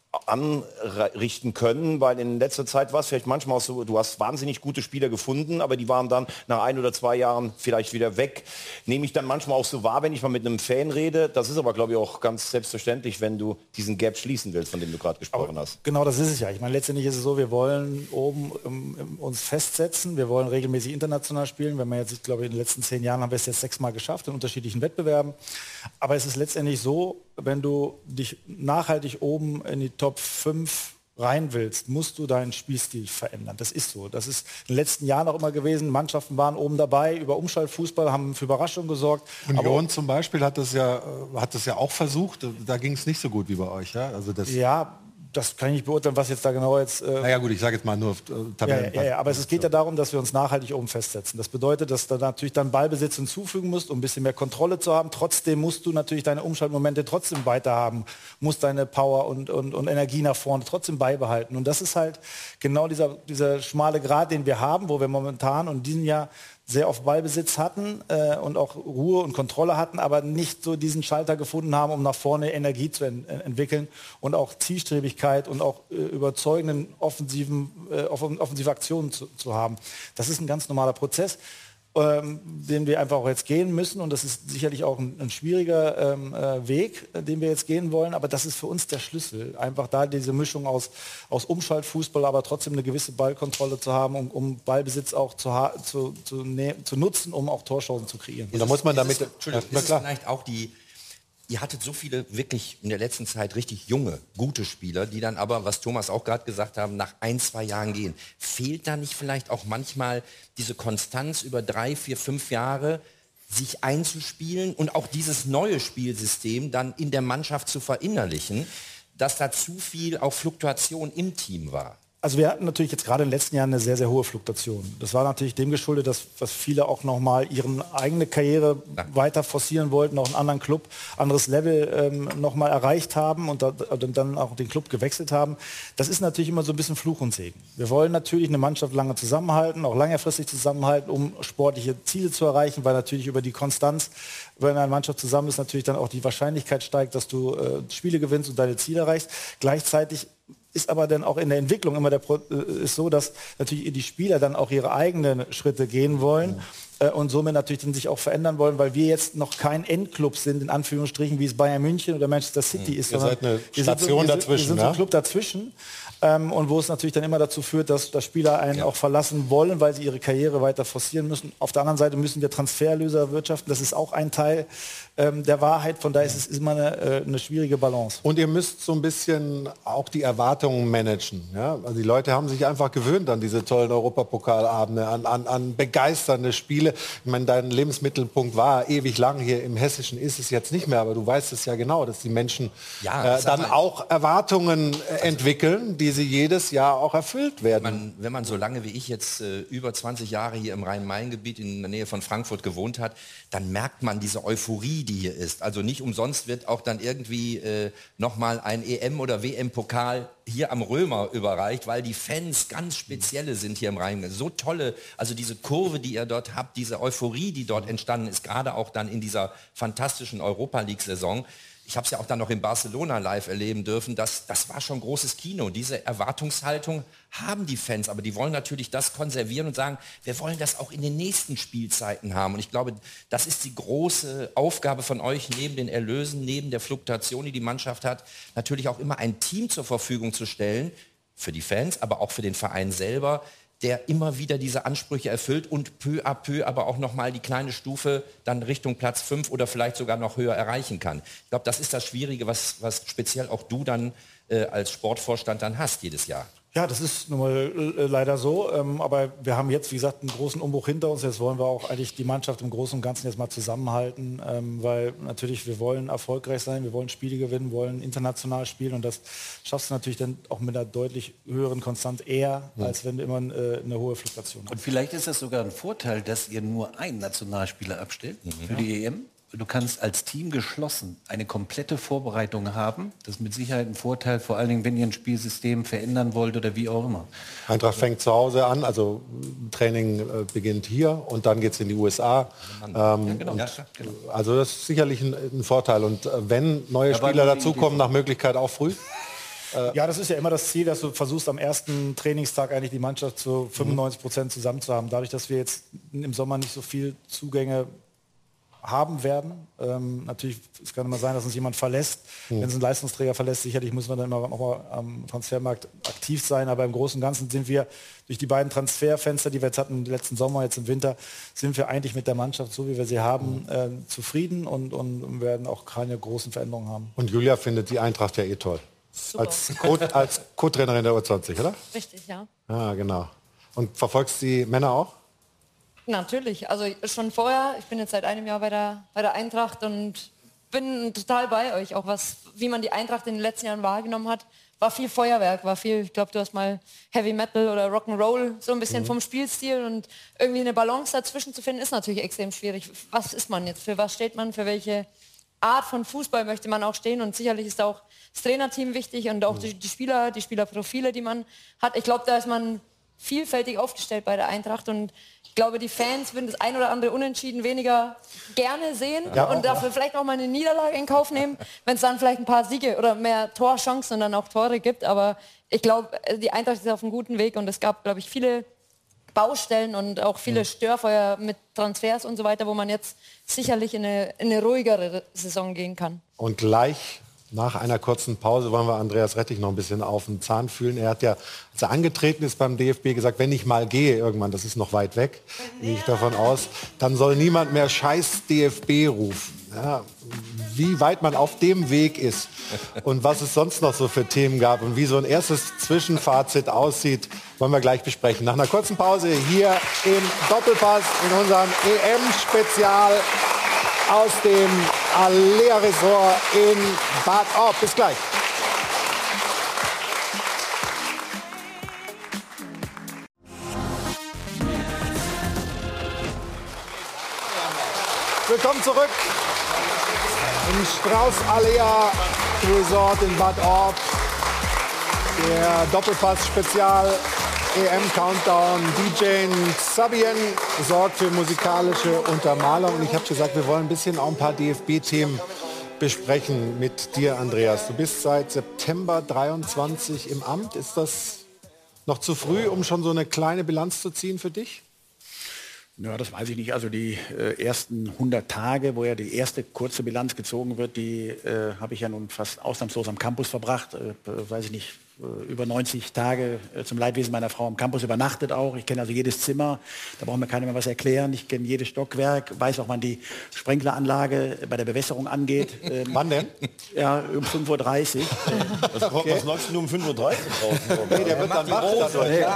anrichten können, weil in letzter Zeit war es vielleicht manchmal auch so, du hast wahnsinnig gute Spieler gefunden, aber die waren dann nach ein oder zwei Jahren vielleicht wieder weg. Nehme ich dann manchmal auch so wahr, wenn ich mal mit einem Fan rede. Das ist aber, glaube ich, auch ganz selbstverständlich, wenn du diesen Gap schließen willst, von dem du gerade gesprochen aber hast. Genau, das ist es ja. Ich meine, letztendlich ist es so, wir wollen oben um, um, uns festsetzen, wir wollen regelmäßig international spielen. Wenn man jetzt, ich glaube, in den letzten zehn Jahren haben wir es jetzt sechsmal geschafft in unterschiedlichen Wettbewerben. Aber es ist letztendlich so, wenn du dich nachhaltig oben in die Top fünf rein willst, musst du deinen Spielstil verändern. Das ist so. Das ist in den letzten Jahren auch immer gewesen. Mannschaften waren oben dabei, über Umschaltfußball, haben für Überraschungen gesorgt. Union zum Beispiel hat das ja, hat das ja auch versucht. Da ging es nicht so gut wie bei euch. Ja, also das ja, das kann ich nicht beurteilen, was jetzt da genau jetzt... Äh naja gut, ich sage jetzt mal nur äh, Ja, Tabellen. ja, ja, aber es geht ja darum, dass wir uns nachhaltig oben festsetzen. Das bedeutet, dass du natürlich dann Ballbesitz hinzufügen musst, um ein bisschen mehr Kontrolle zu haben. Trotzdem musst du natürlich deine Umschaltmomente trotzdem weiter haben, musst deine Power und, und, und Energie nach vorne trotzdem beibehalten. Und das ist halt genau dieser, dieser schmale Grat, den wir haben, wo wir momentan und in diesem Jahr sehr oft Ballbesitz hatten äh, und auch Ruhe und Kontrolle hatten, aber nicht so diesen Schalter gefunden haben, um nach vorne Energie zu en entwickeln und auch Zielstrebigkeit und auch äh, überzeugenden offensiven, äh, off offensive Aktionen zu, zu haben. Das ist ein ganz normaler Prozess, ähm, den wir einfach auch jetzt gehen müssen und das ist sicherlich auch ein, ein schwieriger ähm, äh, Weg, äh, den wir jetzt gehen wollen, aber das ist für uns der Schlüssel, einfach da diese Mischung aus, aus Umschaltfußball, aber trotzdem eine gewisse Ballkontrolle zu haben, um, um Ballbesitz auch zu, zu, zu, zu nutzen, um auch Torchancen zu kreieren. Und da muss man damit... Entschuldigung, ist es vielleicht auch die... Ihr hattet so viele wirklich in der letzten Zeit richtig junge, gute Spieler, die dann aber, was Thomas auch gerade gesagt haben, nach ein, zwei Jahren gehen. Fehlt da nicht vielleicht auch manchmal diese Konstanz über drei, vier, fünf Jahre, sich einzuspielen und auch dieses neue Spielsystem dann in der Mannschaft zu verinnerlichen, dass da zu viel auch Fluktuation im Team war? Also wir hatten natürlich jetzt gerade in den letzten Jahren eine sehr, sehr hohe Fluktuation. Das war natürlich dem geschuldet, dass, dass viele auch nochmal ihre eigene Karriere ja. weiter forcieren wollten, auch einen anderen Club, anderes Level ähm, nochmal erreicht haben und, da, und dann auch den Club gewechselt haben. Das ist natürlich immer so ein bisschen Fluch und Segen. Wir wollen natürlich eine Mannschaft lange zusammenhalten, auch längerfristig zusammenhalten, um sportliche Ziele zu erreichen, weil natürlich über die Konstanz, wenn eine Mannschaft zusammen ist, natürlich dann auch die Wahrscheinlichkeit steigt, dass du äh, Spiele gewinnst und deine Ziele erreichst. Gleichzeitig ist aber dann auch in der Entwicklung immer der Pro ist so, dass natürlich die Spieler dann auch ihre eigenen Schritte gehen wollen äh, und somit natürlich dann sich auch verändern wollen, weil wir jetzt noch kein Endclub sind, in Anführungsstrichen, wie es Bayern München oder Manchester City ist. Ihr seid eine wir Station sind so, wir dazwischen, sind, wir sind so ja? ein Club dazwischen. Ähm, und wo es natürlich dann immer dazu führt, dass, dass Spieler einen ja. auch verlassen wollen, weil sie ihre Karriere weiter forcieren müssen. Auf der anderen Seite müssen wir Transfererlöse erwirtschaften. Das ist auch ein Teil ähm, der Wahrheit. Von daher ist es immer eine, äh, eine schwierige Balance. Und ihr müsst so ein bisschen auch die Erwartungen managen. Ja? Also die Leute haben sich einfach gewöhnt an diese tollen Europapokalabende, an, an, an begeisternde Spiele. Ich meine, dein Lebensmittelpunkt war ewig lang. Hier im Hessischen ist es jetzt nicht mehr, aber du weißt es ja genau, dass die Menschen ja, äh, dann auch Erwartungen äh, entwickeln, die sie jedes Jahr auch erfüllt werden. Wenn man, wenn man so lange wie ich jetzt äh, über zwanzig Jahre hier im Rhein-Main-Gebiet in der Nähe von Frankfurt gewohnt hat, dann merkt man diese Euphorie, die hier ist. Also nicht umsonst wird auch dann irgendwie äh, nochmal ein E M- oder W M-Pokal hier am Römer überreicht, weil die Fans ganz spezielle sind hier im Rhein. So tolle, also diese Kurve, die ihr dort habt, diese Euphorie, die dort entstanden ist, gerade auch dann in dieser fantastischen Europa-League-Saison. Ich habe es ja auch dann noch in Barcelona live erleben dürfen. Das, das war schon großes Kino. Diese Erwartungshaltung haben die Fans, aber die wollen natürlich das konservieren und sagen, wir wollen das auch in den nächsten Spielzeiten haben. Und ich glaube, das ist die große Aufgabe von euch, neben den Erlösen, neben der Fluktuation, die die Mannschaft hat, natürlich auch immer ein Team zur Verfügung zu stellen, für die Fans, aber auch für den Verein selber, der immer wieder diese Ansprüche erfüllt und peu à peu aber auch nochmal die kleine Stufe dann Richtung Platz fünf oder vielleicht sogar noch höher erreichen kann. Ich glaube, das ist das Schwierige, was, was speziell auch du dann äh, als Sportvorstand dann hast jedes Jahr. Ja, das ist nun mal äh, leider so. Ähm, aber wir haben jetzt, wie gesagt, einen großen Umbruch hinter uns. Jetzt wollen wir auch eigentlich die Mannschaft im Großen und Ganzen jetzt mal zusammenhalten, ähm, weil natürlich wir wollen erfolgreich sein, wir wollen Spiele gewinnen, wollen international spielen und das schaffst du natürlich dann auch mit einer deutlich höheren Konstanz eher, ja. als wenn du immer äh, eine hohe Fluktuation hast. Und vielleicht ist das sogar ein Vorteil, dass ihr nur einen Nationalspieler abstellt mhm. für die E M. Du kannst als Team geschlossen eine komplette Vorbereitung haben. Das ist mit Sicherheit ein Vorteil, vor allen Dingen, wenn ihr ein Spielsystem verändern wollt oder wie auch immer. Eintracht fängt zu Hause an, also Training äh, beginnt hier und dann geht es in die U S A. Ähm, ja, genau. Ja, genau. Also das ist sicherlich ein, ein Vorteil. Und äh, wenn neue Aber Spieler dazukommen, nach Möglichkeit auch früh. Ja, das ist ja immer das Ziel, dass du versuchst, am ersten Trainingstag eigentlich die Mannschaft zu fünfundneunzig Prozent zusammen zu haben. Dadurch, dass wir jetzt im Sommer nicht so viel Zugänge haben werden. Ähm, natürlich, es kann immer sein, dass uns jemand verlässt. Mhm. Wenn es ein Leistungsträger verlässt, sicherlich müssen wir dann immer noch mal am Transfermarkt aktiv sein. Aber im Großen und Ganzen sind wir durch die beiden Transferfenster, die wir jetzt hatten im letzten Sommer, jetzt im Winter, sind wir eigentlich mit der Mannschaft, so wie wir sie haben, mhm. äh, zufrieden und, und werden auch keine großen Veränderungen haben. Und Julia findet die Eintracht ja eh toll. Super. Als Co- als Co-Trainerin der U zwanzig, oder? Richtig, ja. Ja, genau. Und verfolgst du die Männer auch? Natürlich, also schon vorher, ich bin jetzt seit einem Jahr bei der, bei der Eintracht und bin total bei euch, auch was, wie man die Eintracht in den letzten Jahren wahrgenommen hat, war viel Feuerwerk, war viel, ich glaube, du hast mal Heavy Metal oder Rock'n'Roll, so ein bisschen mhm. vom Spielstil und irgendwie eine Balance dazwischen zu finden, ist natürlich extrem schwierig. Was ist man jetzt, für was steht man, für welche Art von Fußball möchte man auch stehen und sicherlich ist auch das Trainerteam wichtig und auch mhm. die, die Spieler, die Spielerprofile, die man hat. Ich glaube, da ist man vielfältig aufgestellt bei der Eintracht und ich glaube, die Fans würden das ein oder andere Unentschieden weniger gerne sehen ja, und dafür ja. vielleicht auch mal eine Niederlage in Kauf nehmen, wenn es dann vielleicht ein paar Siege oder mehr Torchancen und dann auch Tore gibt. Aber ich glaube, die Eintracht ist auf einem guten Weg und es gab, glaube ich, viele Baustellen und auch viele Störfeuer mit Transfers und so weiter, wo man jetzt sicherlich in eine, in eine ruhigere Saison gehen kann. Und gleich nach einer kurzen Pause wollen wir Andreas Rettig noch ein bisschen auf den Zahn fühlen. Er hat ja, als er angetreten ist beim D F B, gesagt, wenn ich mal gehe irgendwann, das ist noch weit weg, gehe ich davon aus, dann soll niemand mehr Scheiß D F B rufen. Ja, wie weit man auf dem Weg ist und was es sonst noch so für Themen gab und wie so ein erstes Zwischenfazit aussieht, wollen wir gleich besprechen. Nach einer kurzen Pause hier im Doppelpass in unserem E M-Spezial aus dem Alea Resort in Bad Orb. Bis gleich. Willkommen zurück im Strauß Alea Resort in Bad Orb. Der Doppelpass-Spezial E M-Countdown. D J Xabien sorgt für musikalische Untermalung. Und ich habe gesagt, wir wollen ein bisschen auch ein paar D F B-Themen besprechen mit dir, Andreas. Du bist seit September dreiundzwanzig im Amt. Ist das noch zu früh, um schon so eine kleine Bilanz zu ziehen für dich? Ja, das weiß ich nicht. Also die äh, ersten hundert Tage, wo ja die erste kurze Bilanz gezogen wird, die äh, habe ich ja nun fast ausnahmslos am Campus verbracht. Äh, weiß ich nicht, über neunzig Tage äh, zum Leidwesen meiner Frau am Campus übernachtet auch. Ich kenne also jedes Zimmer, da braucht mir keiner mehr was erklären. Ich kenne jedes Stockwerk, weiß auch, wann die Sprenkleranlage bei der Bewässerung angeht. Ähm, wann denn? Ja, um fünf Uhr dreißig. Was, okay. was läufst du um fünf Uhr dreißig draußen? Nee, der wird dann wach.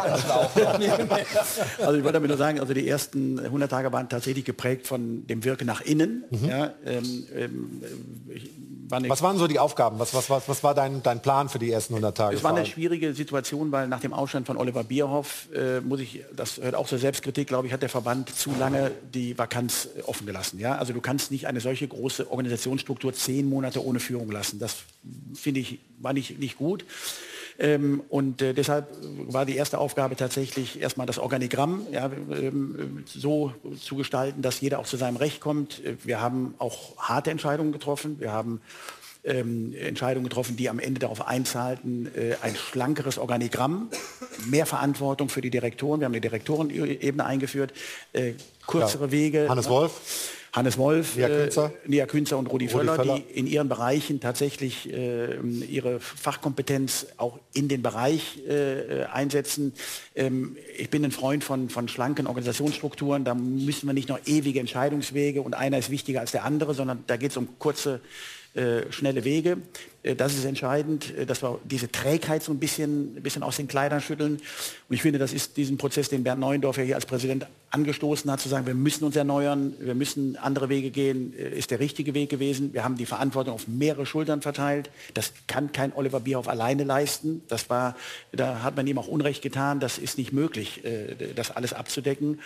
Also ich wollte damit nur sagen, also die ersten hundert Tage waren tatsächlich geprägt von dem Wirken nach innen. Mhm. Ja, ähm, ähm, ich, war was waren so die Aufgaben? Was, was, was, was war dein, dein Plan für die ersten hundert Tage? Es war eine schwierige Situation, weil nach dem Ausstand von Oliver Bierhoff, äh, muss ich, das hört auch zur Selbstkritik, glaube ich, hat der Verband zu lange die Vakanz äh, offen gelassen. Ja? Also du kannst nicht eine solche große Organisationsstruktur zehn Monate ohne Führung lassen. Das finde ich, war nicht, nicht gut. Ähm, und äh, deshalb war die erste Aufgabe tatsächlich erstmal das Organigramm ja, ähm, so zu gestalten, dass jeder auch zu seinem Recht kommt. Wir haben auch harte Entscheidungen getroffen. Wir haben ähm, Entscheidungen getroffen, die am Ende darauf einzahlten, äh, ein schlankeres Organigramm, mehr Verantwortung für die Direktoren. Wir haben eine Direktorenebene eingeführt, äh, kürzere ja. Wege. Hannes Wolf. Hannes Wolf, Nia Künzer, äh, Nia Künzer und Rudi, Rudi Völler, Völler, die in ihren Bereichen tatsächlich äh, ihre Fachkompetenz auch in den Bereich äh, einsetzen. Ähm, ich bin ein Freund von, von schlanken Organisationsstrukturen. Da müssen wir nicht noch ewige Entscheidungswege und einer ist wichtiger als der andere, sondern da geht es um kurze, äh, schnelle Wege. Äh, das ist entscheidend, äh, dass wir diese Trägheit so ein bisschen, ein bisschen aus den Kleidern schütteln. Und ich finde, das ist diesen Prozess, den Bernd Neuendorf ja hier als Präsident angestoßen hat, zu sagen, wir müssen uns erneuern, wir müssen andere Wege gehen, ist der richtige Weg gewesen. Wir haben die Verantwortung auf mehrere Schultern verteilt. Das kann kein Oliver Bierhoff alleine leisten. Das war, da hat man ihm auch Unrecht getan. Das ist nicht möglich, das alles abzudecken.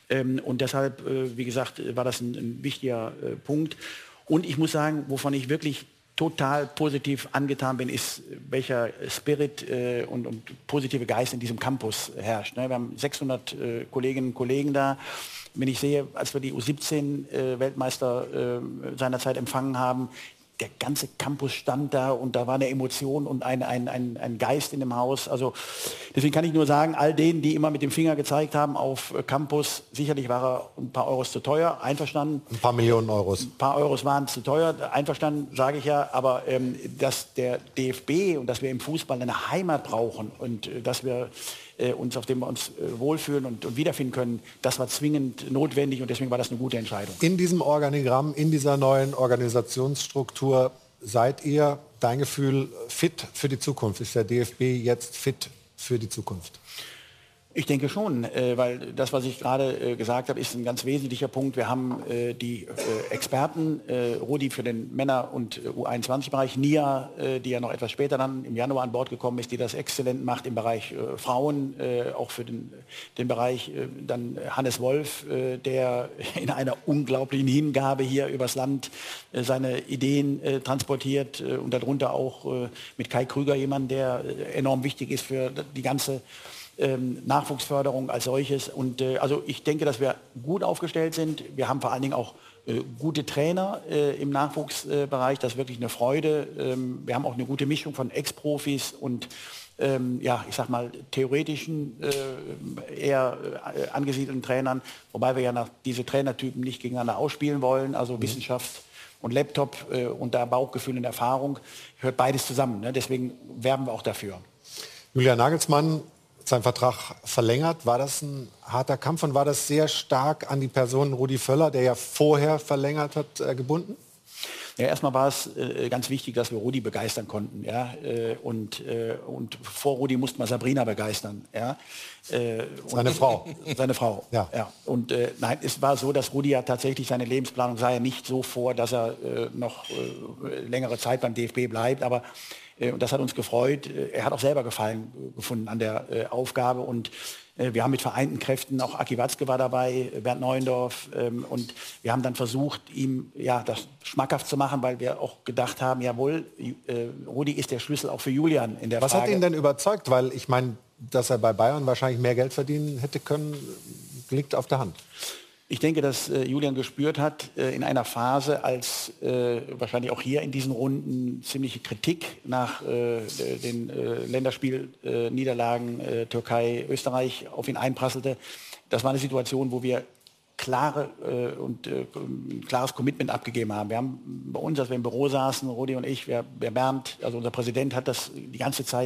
Und deshalb, wie gesagt, war das ein, ein wichtiger Punkt. Und ich muss sagen, wovon ich wirklich total positiv angetan bin, ist, welcher Spirit äh, und, und positive Geist in diesem Campus herrscht. Ne? Wir haben sechshundert äh, Kolleginnen und Kollegen da. Wenn ich sehe, als wir die U siebzehn äh, Weltmeister äh, seinerzeit empfangen haben, der ganze Campus stand da und da war eine Emotion und ein, ein, ein, ein Geist in dem Haus. Also deswegen kann ich nur sagen, all denen, die immer mit dem Finger gezeigt haben auf Campus, sicherlich war er ein paar Euros zu teuer, einverstanden. Ein paar Millionen Euros. Ein paar Euros waren zu teuer, einverstanden, sage ich ja. Aber ähm, dass der D F B und dass wir im Fußball eine Heimat brauchen und äh, dass wir äh, uns, auf dem wir uns äh, wohlfühlen und, und wiederfinden können, das war zwingend notwendig und deswegen war das eine gute Entscheidung. In diesem Organigramm, in dieser neuen Organisationsstruktur seid ihr, dein Gefühl, fit für die Zukunft? Ist der D F B jetzt fit für die Zukunft? Ich denke schon, äh, weil das, was ich gerade äh, gesagt habe, ist ein ganz wesentlicher Punkt. Wir haben äh, die äh, Experten, äh, Rudi für den Männer- und äh, U einundzwanzig-Bereich, Nia, äh, die ja noch etwas später dann im Januar an Bord gekommen ist, die das exzellent macht im Bereich äh, Frauen, äh, auch für den, den Bereich, äh, dann Hannes Wolf, äh, der in einer unglaublichen Hingabe hier übers Land äh, seine Ideen äh, transportiert äh, und darunter auch äh, mit Kai Krüger jemand, der äh, enorm wichtig ist für die ganze Ähm, Nachwuchsförderung als solches. Und äh, also ich denke, dass wir gut aufgestellt sind. Wir haben vor allen Dingen auch äh, gute Trainer äh, im Nachwuchsbereich. Äh, das ist wirklich eine Freude. Ähm, wir haben auch eine gute Mischung von Ex-Profis und ähm, ja, ich sag mal theoretischen, äh, eher äh, angesiedelten Trainern, wobei wir ja nach diese Trainertypen nicht gegeneinander ausspielen wollen. Also mhm. Wissenschaft und Laptop äh, und da Bauchgefühl und Erfahrung hört beides zusammen. Ne? Deswegen werben wir auch dafür. Julian Nagelsmann, sein Vertrag verlängert. War das ein harter Kampf und war das sehr stark an die Person Rudi Völler, der ja vorher verlängert hat, äh, gebunden? Ja, erstmal war es äh, ganz wichtig, dass wir Rudi begeistern konnten. Ja? Äh, und, äh, und vor Rudi mussten wir Sabrina begeistern. Ja? Äh, seine und, Frau. Seine Frau, ja. ja. Und äh, nein, es war so, dass Rudi ja tatsächlich seine Lebensplanung sah ja nicht so vor, dass er äh, noch äh, längere Zeit beim D F B bleibt. Aber äh, das hat uns gefreut. Er hat auch selber Gefallen gefunden an der äh, Aufgabe. Und äh, wir haben mit vereinten Kräften, auch Aki Watzke war dabei, Bernd Neuendorf. Ähm, und wir haben dann versucht, ihm ja, das schmackhaft zu machen, weil wir auch gedacht haben, jawohl, äh, Rudi ist der Schlüssel auch für Julian in der Was Frage. Was hat ihn denn überzeugt? Weil ich meine, dass er bei Bayern wahrscheinlich mehr Geld verdienen hätte können, liegt auf der Hand. Ich denke, dass äh, Julian gespürt hat, äh, in einer Phase, als äh, wahrscheinlich auch hier in diesen Runden ziemliche Kritik nach äh, den äh, Länderspielniederlagen äh, Türkei, Österreich auf ihn einprasselte. Das war eine Situation, wo wir klare äh, und äh, ein klares Commitment abgegeben haben. Wir haben bei uns, als wir im Büro saßen, Rudi und ich, wir, der Bernd, also unser Präsident, hat das die ganze Zeit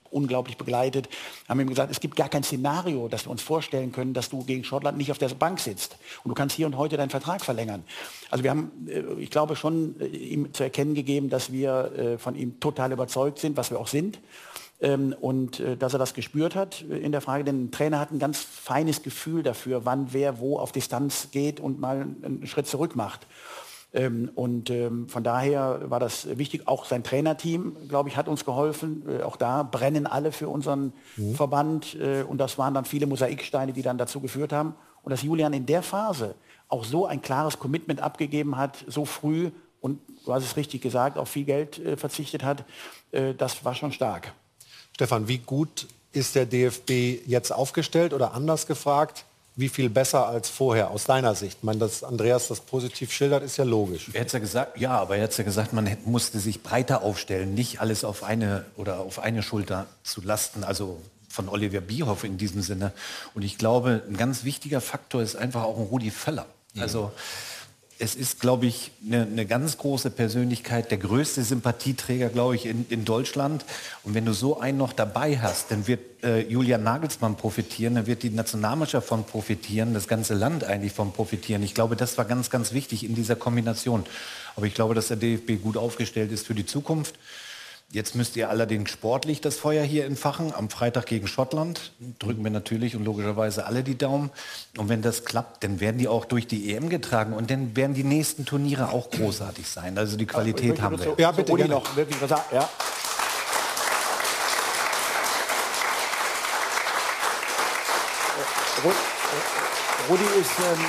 unglaublich begleitet, haben ihm gesagt, es gibt gar kein Szenario, das wir uns vorstellen können, dass du gegen Schottland nicht auf der Bank sitzt. Und du kannst hier und heute deinen Vertrag verlängern. Also wir haben, ich glaube, schon ihm zu erkennen gegeben, dass wir von ihm total überzeugt sind, was wir auch sind. Und dass er das gespürt hat in der Frage, denn ein Trainer hat ein ganz feines Gefühl dafür, wann wer wo auf Distanz geht und mal einen Schritt zurück macht. Und von daher war das wichtig. Auch sein Trainerteam, glaube ich, hat uns geholfen. Auch da brennen alle für unseren mhm. Verband. Und das waren dann viele Mosaiksteine, die dann dazu geführt haben. Und dass Julian in der Phase auch so ein klares Commitment abgegeben hat, so früh und, du hast es richtig gesagt, auf viel Geld verzichtet hat, das war schon stark. Stefan, wie gut ist der D F B jetzt aufgestellt oder anders gefragt? Wie viel besser als vorher aus deiner Sicht? Ich meine, dass Andreas das positiv schildert, ist ja logisch. Er hat's ja gesagt, ja, aber er hat ja gesagt, man musste sich breiter aufstellen, nicht alles auf eine oder auf eine Schulter zu lasten, also von Oliver Bierhoff in diesem Sinne. Und ich glaube, ein ganz wichtiger Faktor ist einfach auch ein Rudi Völler. Mhm. Also es ist, glaube ich, eine, eine ganz große Persönlichkeit, der größte Sympathieträger, glaube ich, in, in Deutschland. Und wenn du so einen noch dabei hast, dann wird äh, Julian Nagelsmann profitieren, dann wird die Nationalmannschaft von profitieren, das ganze Land eigentlich von profitieren. Ich glaube, das war ganz, ganz wichtig in dieser Kombination. Aber ich glaube, dass der D F B gut aufgestellt ist für die Zukunft. Jetzt müsst ihr allerdings sportlich das Feuer hier entfachen. Am Freitag gegen Schottland drücken wir natürlich und logischerweise alle die Daumen. Und wenn das klappt, dann werden die auch durch die E M getragen. Und dann werden die nächsten Turniere auch großartig sein. Also die Qualität ja, haben wir. Ja, bitte, Rudi noch wirklich was sagen. Ja. Rudi ist ähm,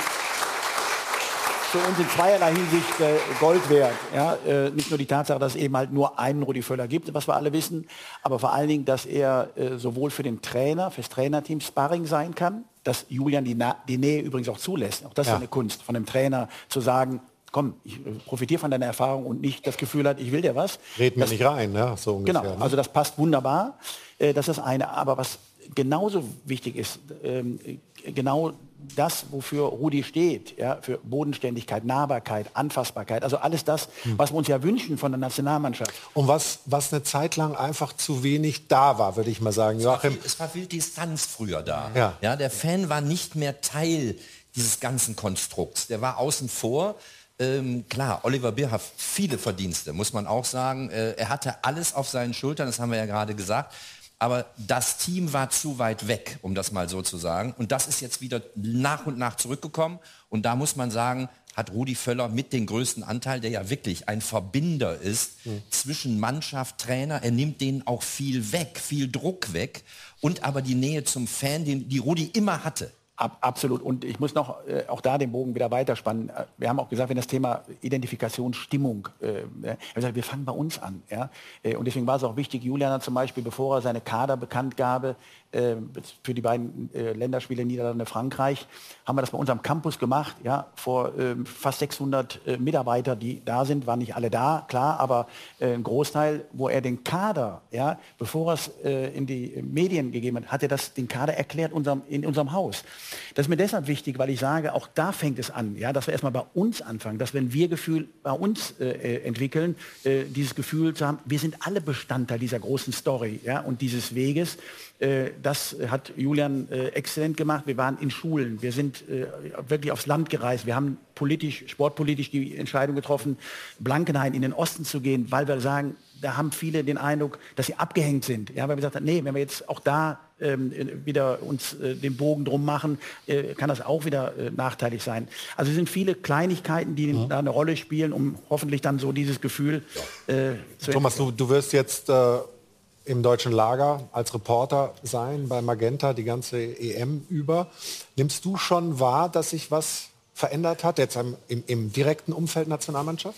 für uns in zweierlei Hinsicht äh, Gold wert. Ja? Äh, nicht nur die Tatsache, dass es eben halt nur einen Rudi Völler gibt, was wir alle wissen, aber vor allen Dingen, dass er äh, sowohl für den Trainer, fürs Trainerteam Sparring sein kann, dass Julian die, Na die Nähe übrigens auch zulässt. Auch das ja. ist eine Kunst von dem Trainer, zu sagen, komm, ich äh, profitiere von deiner Erfahrung und nicht das Gefühl hat, ich will dir was. Red mir das, nicht rein, ne? So ungefähr. Genau, ne? also das passt wunderbar. Äh, das ist eine, aber was genauso wichtig ist, ähm, genau das, wofür Rudi steht, ja, für Bodenständigkeit, Nahbarkeit, Anfassbarkeit, also alles das, hm. was wir uns ja wünschen von der Nationalmannschaft. Und was, was eine Zeit lang einfach zu wenig da war, würde ich mal sagen. Es Joachim. war viel, es war viel Distanz früher da. Ja. Ja, der Fan war nicht mehr Teil dieses ganzen Konstrukts. Der war außen vor. Ähm, klar, Oliver Bierhoff, viele Verdienste, muss man auch sagen. Äh, er hatte alles auf seinen Schultern, das haben wir ja gerade gesagt. Aber das Team war zu weit weg, um das mal so zu sagen. Und das ist jetzt wieder nach und nach zurückgekommen. Und da muss man sagen, hat Rudi Völler mit den größten Anteil, der ja wirklich ein Verbinder ist mhm. zwischen Mannschaft, Trainer. Er nimmt denen auch viel weg, viel Druck weg. Und aber die Nähe zum Fan, die, die Rudi immer hatte. Ab, absolut. Und ich muss noch äh, auch da den Bogen wieder weiterspannen. Wir haben auch gesagt, wenn das Thema Identifikation, Stimmung, äh, wir, gesagt, wir fangen bei uns an. Ja? Und deswegen war es auch wichtig, Julian hat zum Beispiel, bevor er seine Kaderbekanntgabe äh, für die beiden äh, Länderspiele Niederlande, Frankreich, haben wir das bei uns am Campus gemacht. Ja? Vor äh, fast sechshundert äh, Mitarbeiter, die da sind, waren nicht alle da, klar, aber äh, ein Großteil, wo er den Kader, ja, bevor er es äh, in die Medien gegeben hat, hat er das, den Kader erklärt unserem, in unserem Haus. Das ist mir deshalb wichtig, weil ich sage, auch da fängt es an, ja, dass wir erstmal bei uns anfangen, dass wir ein Wir-Gefühl bei uns äh, entwickeln, äh, dieses Gefühl zu haben, wir sind alle Bestandteil dieser großen Story, ja, und dieses Weges. Äh, das hat Julian äh, exzellent gemacht. Wir waren in Schulen, wir sind äh, wirklich aufs Land gereist, wir haben politisch, sportpolitisch die Entscheidung getroffen, Blankenhain in den Osten zu gehen, weil wir sagen, da haben viele den Eindruck, dass sie abgehängt sind. Ja, weil wir gesagt haben, nee, wenn wir jetzt auch da ähm, wieder uns äh, den Bogen drum machen, äh, kann das auch wieder äh, nachteilig sein. Also es sind viele Kleinigkeiten, die mhm. da eine Rolle spielen, um hoffentlich dann so dieses Gefühl äh, zu Thomas, du, du wirst jetzt äh, im deutschen Lager als Reporter sein bei Magenta die ganze E M über. Nimmst du schon wahr, dass sich was verändert hat, jetzt im, im, im direkten Umfeld Nationalmannschaft?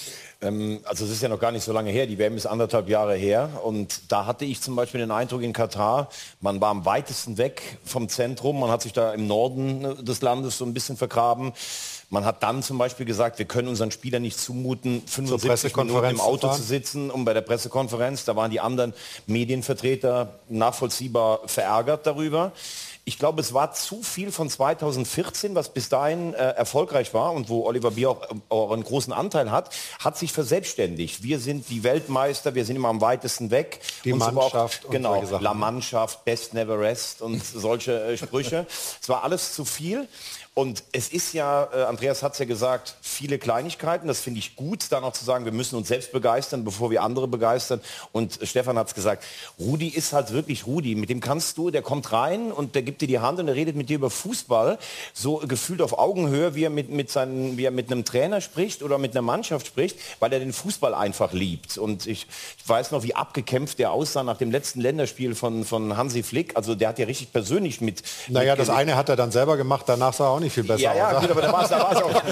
Also es ist ja noch gar nicht so lange her, die W M ist anderthalb Jahre her und da hatte ich zum Beispiel den Eindruck in Katar, man war am weitesten weg vom Zentrum, man hat sich da im Norden des Landes so ein bisschen vergraben. Man hat dann zum Beispiel gesagt, wir können unseren Spielern nicht zumuten, fünfundsiebzig Minuten im Auto zu sitzen, um bei der Pressekonferenz, da waren die anderen Medienvertreter nachvollziehbar verärgert darüber. ich glaube, es war zu viel von zweitausendvierzehn, was bis dahin äh, erfolgreich war und wo Oliver Bierhoff auch, auch einen großen Anteil hat, hat sich verselbstständigt. Wir sind die Weltmeister, wir sind immer am weitesten weg. Die und Mannschaft. Auch, genau, La Mannschaft, Best Never Rest und solche äh, Sprüche. Es war alles zu viel. Und es ist ja, äh, Andreas hat es ja gesagt, viele Kleinigkeiten. Das finde ich gut, da noch zu sagen, wir müssen uns selbst begeistern, bevor wir andere begeistern. Und Stefan hat es gesagt, Rudi ist halt wirklich Rudi. Mit dem kannst du, der kommt rein und der gibt dir die Hand und der redet mit dir über Fußball. So gefühlt auf Augenhöhe, wie er mit, mit, seinen, wie er mit einem Trainer spricht oder mit einer Mannschaft spricht, weil er den Fußball einfach liebt. Und ich, ich weiß noch, wie abgekämpft der aussah nach dem letzten Länderspiel von, von Hansi Flick. Also der hat ja richtig persönlich mit... Naja, mit das eine hat er dann selber gemacht, danach sah er auch nicht viel besser ja, ja, aus. Gut, aber da war es da war's auch,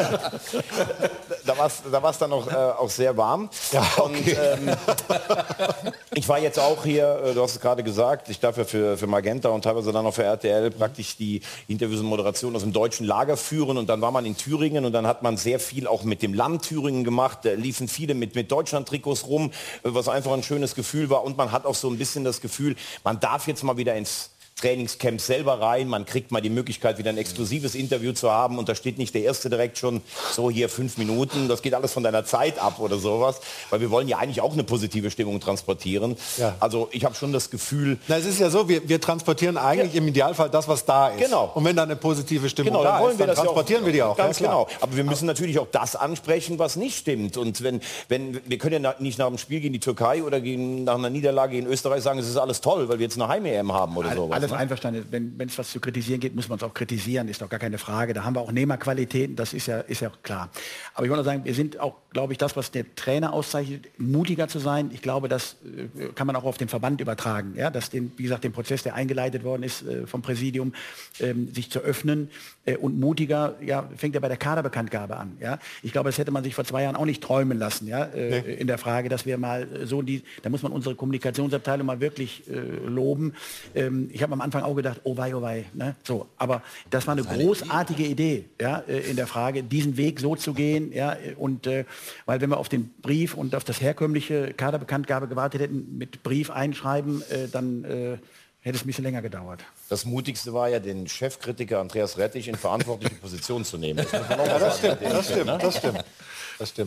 da war's, da war's dann auch, äh, auch sehr warm. Ja, okay. Und, ähm, ich war jetzt auch hier, äh, du hast es gerade gesagt, ich darf ja für, für Magenta und teilweise dann auch für R T L praktisch die Interviews und Moderationen aus dem deutschen Lager führen und dann war man in Thüringen und dann hat man sehr viel auch mit dem Land Thüringen gemacht, da liefen viele mit, mit Deutschland-Trikots rum, was einfach ein schönes Gefühl war und man hat auch so ein bisschen das Gefühl, man darf jetzt mal wieder ins Trainingscamp selber rein, man kriegt mal die Möglichkeit, wieder ein exklusives Interview zu haben und da steht nicht der Erste direkt schon so hier fünf Minuten, das geht alles von deiner Zeit ab oder sowas, weil wir wollen ja eigentlich auch eine positive Stimmung transportieren. Ja. Also ich habe schon das Gefühl... Na, es ist ja so, wir, wir transportieren eigentlich ja. im Idealfall das, was da ist. Genau. Und wenn da eine positive Stimmung genau, dann da wollen ist, wir dann das transportieren ja auch, wir die auch. Ganz ja, genau. Aber wir müssen natürlich auch das ansprechen, was nicht stimmt. Und wenn, wenn wir können ja nicht nach dem Spiel gegen die Türkei oder gegen, nach einer Niederlage in Österreich sagen, es ist alles toll, weil wir jetzt eine Heim-E M haben oder sowas. Alles ne? einverstanden. Wenn wenn es was zu kritisieren geht, muss man es auch kritisieren, ist doch gar keine Frage. Da haben wir auch Nehmerqualitäten, das ist ja, ist ja klar. Aber ich wollte sagen, wir sind auch, glaube ich, das, was der Trainer auszeichnet, mutiger zu sein. Ich glaube, das äh, kann man auch auf den Verband übertragen. Ja? Dass den, wie gesagt, den Prozess, der eingeleitet worden ist äh, vom Präsidium, ähm, sich zu öffnen äh, und mutiger, ja, fängt ja bei der Kaderbekanntgabe an. Ja? Ich glaube, das hätte man sich vor zwei Jahren auch nicht träumen lassen, ja? äh, nee. in der Frage, dass wir mal so, die, da muss man unsere Kommunikationsabteilung mal wirklich äh, loben. Ähm, ich habe am Anfang auch gedacht, oh wei, oh wei, ne? So, aber das war eine großartige Idee, ja, in der Frage, diesen Weg so zu gehen, ja, und äh, weil wenn wir auf den Brief und auf das herkömmliche Kaderbekanntgabe gewartet hätten, mit Brief einschreiben, äh, dann äh, hätte es ein bisschen länger gedauert. Das Mutigste war ja, den Chefkritiker Andreas Rettich in verantwortliche Position zu nehmen. Das, ja, das stimmt, das stimmt, ne? das stimmt, das stimmt.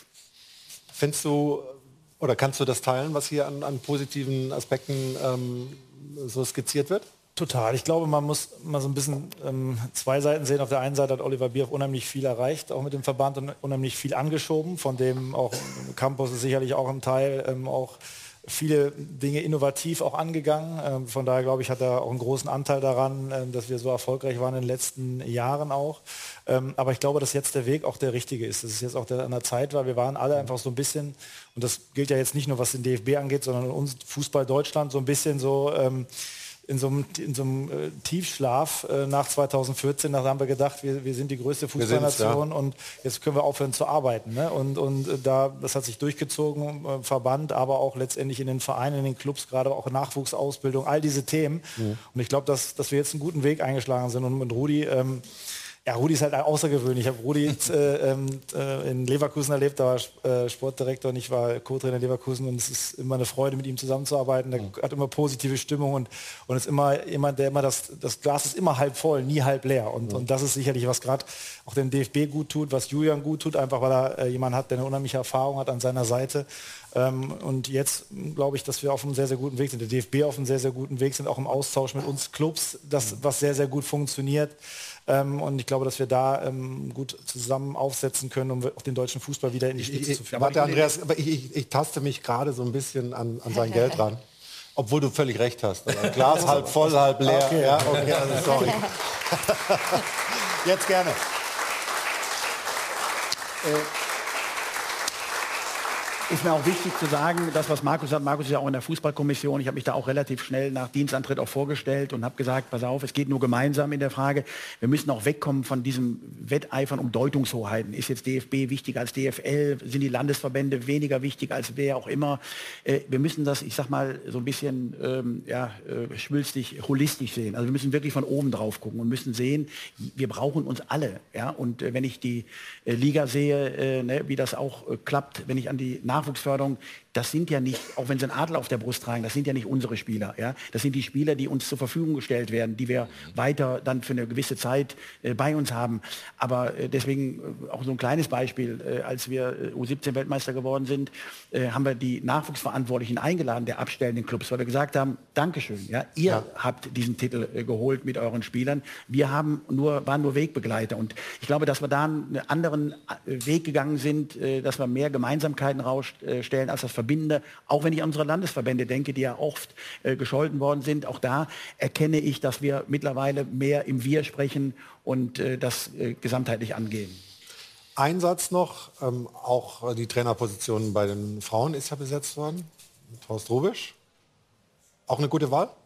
Findest du, oder kannst du das teilen, was hier an, an positiven Aspekten ähm, so skizziert wird? Total. Ich glaube, man muss mal so ein bisschen ähm, zwei Seiten sehen. Auf der einen Seite hat Oliver Bierhoff unheimlich viel erreicht, auch mit dem Verband, und unheimlich viel angeschoben, von dem auch Campus ist sicherlich auch ein Teil, ähm, auch viele Dinge innovativ auch angegangen. Ähm, von daher, glaube ich, hat er auch einen großen Anteil daran, ähm, dass wir so erfolgreich waren in den letzten Jahren auch. Ähm, aber ich glaube, dass jetzt der Weg auch der richtige ist. Das ist jetzt auch der, an der Zeit, weil wir waren alle einfach so ein bisschen, und das gilt ja jetzt nicht nur, was den D F B angeht, sondern uns Fußball Deutschland so ein bisschen so... Ähm, in so einem, in so einem äh, Tiefschlaf äh, nach zweitausendvierzehn, da haben wir gedacht, wir, wir sind die größte Fußballnation, ja. Und jetzt können wir aufhören zu arbeiten. Ne? Und, und äh, da, das hat sich durchgezogen, äh, Verband, aber auch letztendlich in den Vereinen, in den Clubs, gerade auch Nachwuchsausbildung, all diese Themen. Mhm. Und ich glaube, dass, dass wir jetzt einen guten Weg eingeschlagen sind. Und mit Rudi, ähm, ja, Rudi ist halt außergewöhnlich. Ich habe Rudi jetzt, äh, äh, in Leverkusen erlebt, da war äh, Sportdirektor und ich war Co-Trainer in Leverkusen, und es ist immer eine Freude, mit ihm zusammenzuarbeiten. Der mhm. hat immer positive Stimmung und, und ist immer jemand, der immer das, das Glas ist immer halb voll, nie halb leer. Und, mhm. und das ist sicherlich, was gerade auch dem D F B gut tut, was Julian gut tut, einfach weil er äh, jemanden hat, der eine unheimliche Erfahrung hat an seiner Seite. Ähm, und jetzt glaube ich, dass wir auf einem sehr, sehr guten Weg sind. Der D F B auf einem sehr, sehr guten Weg sind, auch im Austausch mit uns Clubs, das, was sehr, sehr gut funktioniert. Ähm, und ich glaube, dass wir da ähm, gut zusammen aufsetzen können, um auch den deutschen Fußball wieder in die Spitze zu führen. Warte, Andreas, aber ich, ich, ich taste mich gerade so ein bisschen an, an sein Geld ran. Obwohl du völlig recht hast. Also Glas halb voll, halb leer. Okay, ja, okay, also sorry. Jetzt gerne. Äh, ist mir auch wichtig zu sagen, das, was Markus sagt, Markus ist ja auch in der Fußballkommission, ich habe mich da auch relativ schnell nach Dienstantritt auch vorgestellt und habe gesagt, pass auf, es geht nur gemeinsam in der Frage, wir müssen auch wegkommen von diesem Wetteifern um Deutungshoheiten. Ist jetzt D F B wichtiger als D F L? Sind die Landesverbände weniger wichtig als wer auch immer? Äh, wir müssen das, ich sag mal, so ein bisschen ähm, ja, äh, schwülstig, holistisch sehen. Also wir müssen wirklich von oben drauf gucken und müssen sehen, wir brauchen uns alle. Ja? Und äh, wenn ich die äh, Liga sehe, äh, ne, wie das auch äh, klappt, wenn ich an die Nach Nachwuchsförderung, das sind ja nicht, auch wenn sie einen Adler auf der Brust tragen, das sind ja nicht unsere Spieler. Ja? Das sind die Spieler, die uns zur Verfügung gestellt werden, die wir weiter dann für eine gewisse Zeit äh, bei uns haben. Aber äh, deswegen äh, auch so ein kleines Beispiel, äh, als wir äh, U siebzehn Weltmeister geworden sind, äh, haben wir die Nachwuchsverantwortlichen eingeladen, der abstellenden Clubs, weil wir gesagt haben, Dankeschön, ja? ihr ja. habt diesen Titel äh, geholt mit euren Spielern. Wir haben nur, waren nur Wegbegleiter. Und ich glaube, dass wir da einen anderen äh, Weg gegangen sind, äh, dass wir mehr Gemeinsamkeiten rausstellen als das Verbindende, auch wenn ich an unsere Landesverbände denke, die ja oft äh, gescholten worden sind. Auch da erkenne ich, dass wir mittlerweile mehr im Wir sprechen und äh, das äh, gesamtheitlich angehen. Ein Satz noch, ähm, auch die Trainerposition bei den Frauen ist ja besetzt worden, mit Horst Hrubesch. Auch eine gute Wahl?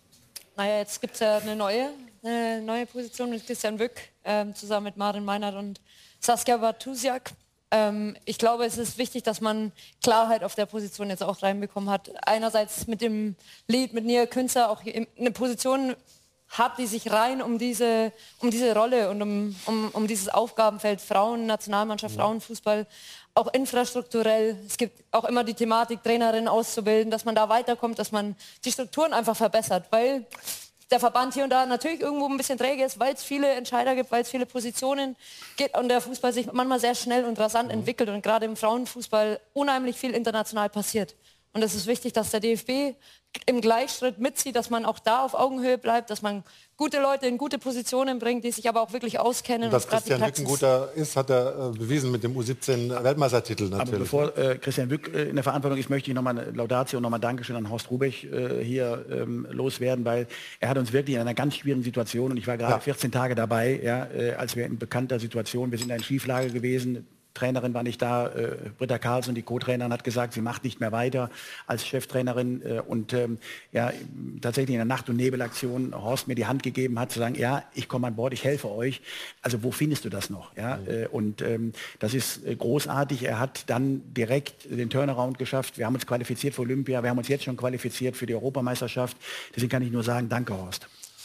Naja, jetzt gibt es ja eine neue, eine neue Position mit Christian Wück, ähm, zusammen mit Maren Meinert und Saskia Bartusiak. Ähm, ich glaube, es ist wichtig, dass man Klarheit auf der Position jetzt auch reinbekommen hat. Einerseits mit dem Lied, mit Nia Künzer auch eine Position hat, die sich rein um diese, um diese Rolle und um, um, um dieses Aufgabenfeld Frauen, Nationalmannschaft, ja. Frauenfußball, auch infrastrukturell. Es gibt auch immer die Thematik, Trainerinnen auszubilden, dass man da weiterkommt, dass man die Strukturen einfach verbessert, weil der Verband hier und da natürlich irgendwo ein bisschen träge ist, weil es viele Entscheider gibt, weil es viele Positionen gibt und der Fußball sich manchmal sehr schnell und rasant mhm. entwickelt und gerade im Frauenfußball unheimlich viel international passiert. Und es ist wichtig, dass der D F B im Gleichschritt mitzieht, dass man auch da auf Augenhöhe bleibt, dass man gute Leute in gute Positionen bringt, die sich aber auch wirklich auskennen. Und dass und Christian Wück ein guter ist, hat er äh, bewiesen mit dem U siebzehn Weltmeistertitel natürlich. Aber bevor äh, Christian Wück äh, in der Verantwortung ist, möchte ich nochmal eine Laudatio und nochmal Dankeschön an Horst Hrubesch äh, hier ähm, loswerden, weil er hat uns wirklich in einer ganz schwierigen Situation, und ich war gerade ja. vierzehn Tage dabei, ja, äh, als wir in bekannter Situation, wir sind in Schieflage gewesen, Trainerin war nicht da, äh, Britta Karlsson, die Co-Trainerin, hat gesagt, sie macht nicht mehr weiter als Cheftrainerin äh, und ähm, ja, tatsächlich in der Nacht- und Nebelaktion Horst mir die Hand gegeben hat, zu sagen, ja, ich komme an Bord, ich helfe euch. Also wo findest du das noch? Ja? Mhm. Äh, und ähm, das ist äh, großartig. Er hat dann direkt den Turnaround geschafft. Wir haben uns qualifiziert für Olympia, wir haben uns jetzt schon qualifiziert für die Europameisterschaft. Deswegen kann ich nur sagen, danke Horst.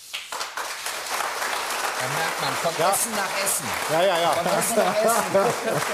Da merkt man, von ja. Essen nach Essen. Ja, ja, ja. Von Essen nach Essen.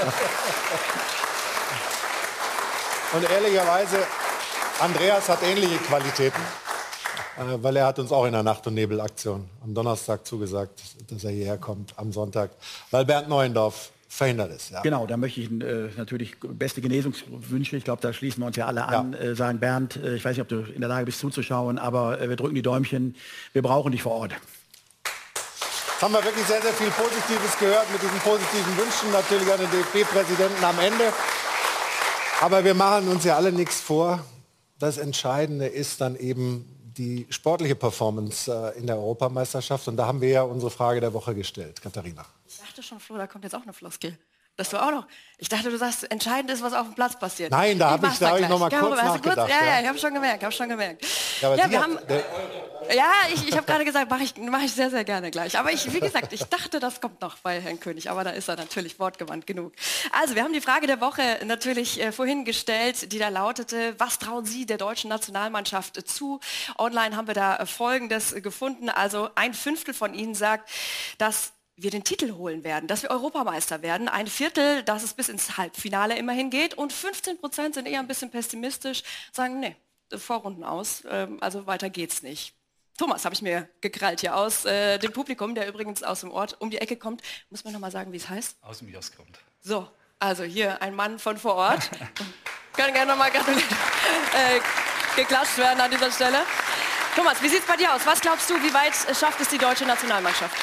Und ehrlicherweise, Andreas hat ähnliche Qualitäten, äh, weil er hat uns auch in der Nacht- und Nebelaktion am Donnerstag zugesagt, dass er hierher kommt, am Sonntag, weil Bernd Neuendorf verhindert ist. Ja. Genau, da möchte ich äh, natürlich beste Genesungswünsche, ich glaube, da schließen wir uns ja alle an, ja. äh, sagen, Bernd, äh, ich weiß nicht, ob du in der Lage bist zuzuschauen, aber äh, wir drücken die Däumchen, wir brauchen dich vor Ort. Jetzt haben wir wirklich sehr, sehr viel Positives gehört mit diesen positiven Wünschen, natürlich an den D F B-Präsidenten am Ende. Aber wir machen uns ja alle nichts vor. Das Entscheidende ist dann eben die sportliche Performance äh, in der Europameisterschaft. Und da haben wir ja unsere Frage der Woche gestellt. Katharina. Ich dachte schon, Flo, da kommt jetzt auch eine Floskel. Dass du auch noch, ich dachte, du sagst, entscheidend ist, was auf dem Platz passiert. Nein, da habe ich, da hab ich noch mal kurz ja, nachgedacht. Kurz, ja, ja, ich habe schon gemerkt, habe schon gemerkt. Ja, ja, wir haben, ja ich, ich habe gerade gesagt, mache ich, mach ich sehr, sehr gerne gleich. Aber ich, wie gesagt, ich dachte, das kommt noch bei Herrn König, aber da ist er natürlich wortgewandt genug. Also, wir haben die Frage der Woche natürlich äh, vorhin gestellt, die da lautete, was trauen Sie der deutschen Nationalmannschaft äh, zu? Online haben wir da äh, Folgendes äh, gefunden. Also, ein Fünftel von Ihnen sagt, dass wir den Titel holen werden, dass wir Europameister werden. Ein Viertel, dass es bis ins Halbfinale immerhin geht. Und fünfzehn Prozent sind eher ein bisschen pessimistisch, sagen, nee, Vorrunden aus, ähm, also weiter geht's nicht. Thomas habe ich mir gekrallt hier aus äh, dem Publikum, der übrigens aus dem Ort um die Ecke kommt. Muss man noch mal sagen, wie es heißt? Aus dem J O S kommt. So, also hier ein Mann von vor Ort. Können gerne noch mal gratuliert, äh, geklatscht werden an dieser Stelle. Thomas, wie sieht's bei dir aus? Was glaubst du, wie weit schafft es die deutsche Nationalmannschaft?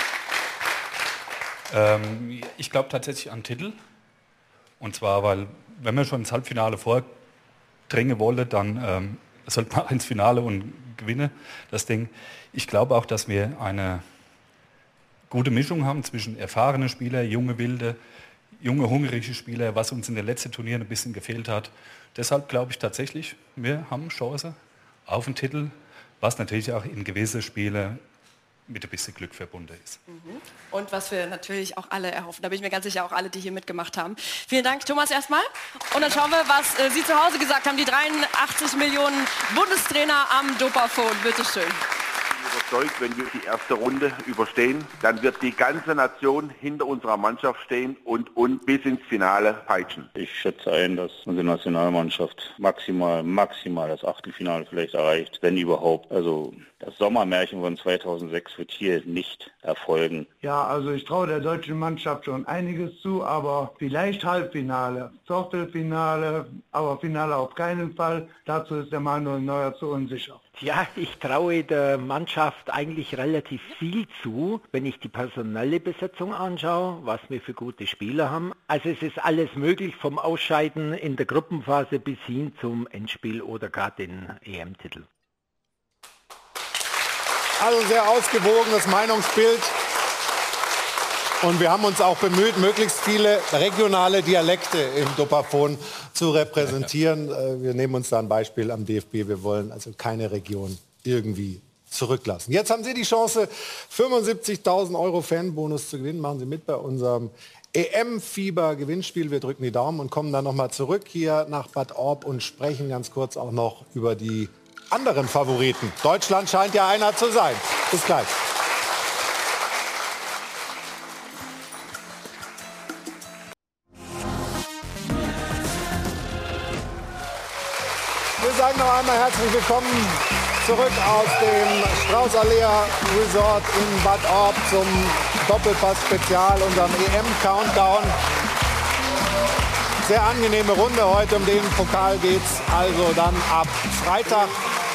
Ähm, ich glaube tatsächlich an Titel. Und zwar, weil, wenn man schon ins Halbfinale vordringen wolle, dann ähm, sollte man ins Finale und gewinne das Ding. Ich glaube auch, dass wir eine gute Mischung haben zwischen erfahrenen Spielern, junge Wilde, junge hungrige Spieler, was uns in den letzten Turnieren ein bisschen gefehlt hat. Deshalb glaube ich tatsächlich, wir haben Chance auf den Titel, was natürlich auch in gewisse Spiele mit ein bisschen Glück verbunden ist. Mhm. Und was wir natürlich auch alle erhoffen, da bin ich mir ganz sicher, auch alle, die hier mitgemacht haben. Vielen Dank, Thomas, erstmal. Und dann schauen wir, was äh, Sie zu Hause gesagt haben, die dreiundachtzig Millionen Bundestrainer am Dopafon. Bitte schön. überzeugt, wenn wir die erste Runde überstehen, dann wird die ganze Nation hinter unserer Mannschaft stehen und, und bis ins Finale peitschen. Ich schätze ein, dass unsere Nationalmannschaft maximal, maximal das Achtelfinale vielleicht erreicht, wenn überhaupt. Also das Sommermärchen von zweitausendsechs wird hier nicht erfolgen. Ja, also ich traue der deutschen Mannschaft schon einiges zu, aber vielleicht Halbfinale, Viertelfinale, aber Finale auf keinen Fall. Dazu ist der Manuel Neuer zu unsicher. Ja, ich traue der Mannschaft eigentlich relativ viel zu, wenn ich die personelle Besetzung anschaue, was wir für gute Spieler haben. Also es ist alles möglich, vom Ausscheiden in der Gruppenphase bis hin zum Endspiel oder gar den E M-Titel. Also sehr ausgewogenes Meinungsbild. Und wir haben uns auch bemüht, möglichst viele regionale Dialekte im Dopafon zu repräsentieren. Wir nehmen uns da ein Beispiel am D F B. Wir wollen also keine Region irgendwie zurücklassen. Jetzt haben Sie die Chance, fünfundsiebzigtausend Euro Fanbonus zu gewinnen. Machen Sie mit bei unserem E M-Fieber-Gewinnspiel. Wir drücken die Daumen und kommen dann nochmal zurück hier nach Bad Orb und sprechen ganz kurz auch noch über die anderen Favoriten. Deutschland scheint ja einer zu sein. Bis gleich. Wir sagen noch einmal herzlich willkommen zurück aus dem Straußallee Resort in Bad Orb zum Doppelpass-Spezial, unserem E M-Countdown. Sehr angenehme Runde heute, um den Pokal geht's also dann ab Freitag.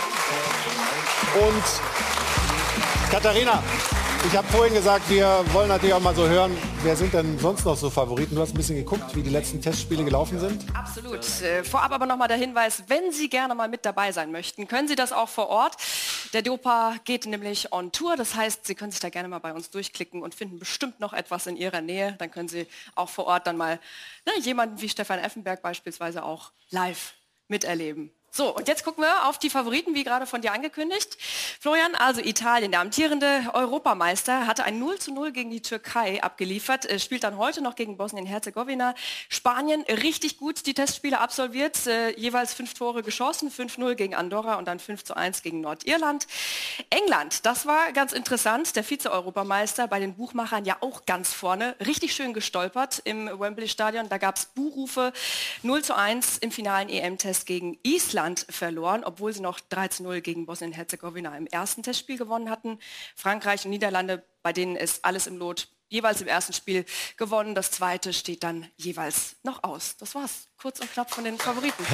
Und Katharina, ich habe vorhin gesagt, wir wollen natürlich auch mal so hören, wer sind denn sonst noch so Favoriten? Du hast ein bisschen geguckt, wie die letzten Testspiele gelaufen sind. Absolut. Äh, vorab aber noch mal der Hinweis, wenn Sie gerne mal mit dabei sein möchten, können Sie das auch vor Ort. Der Dopa geht nämlich on Tour, das heißt, Sie können sich da gerne mal bei uns durchklicken und finden bestimmt noch etwas in Ihrer Nähe. Dann können Sie auch vor Ort dann mal ne, jemanden wie Stefan Effenberg beispielsweise auch live miterleben. So, und jetzt gucken wir auf die Favoriten, wie gerade von dir angekündigt. Florian, also Italien, der amtierende Europameister, hatte ein null zu null gegen die Türkei abgeliefert, äh, spielt dann heute noch gegen Bosnien-Herzegowina. Spanien, richtig gut die Testspiele absolviert, äh, jeweils fünf Tore geschossen, fünf null gegen Andorra und dann fünf zu eins gegen Nordirland. England, das war ganz interessant, der Vize-Europameister, bei den Buchmachern ja auch ganz vorne, richtig schön gestolpert im Wembley-Stadion. Da gab es Buhrufe, null zu eins im finalen E M-Test gegen Island verloren, obwohl sie noch drei zu null gegen Bosnien-Herzegowina im ersten Testspiel gewonnen hatten. Frankreich und Niederlande, bei denen ist alles im Lot, jeweils im ersten Spiel gewonnen. Das zweite steht dann jeweils noch aus. Das war's. Kurz und knapp von den Favoriten.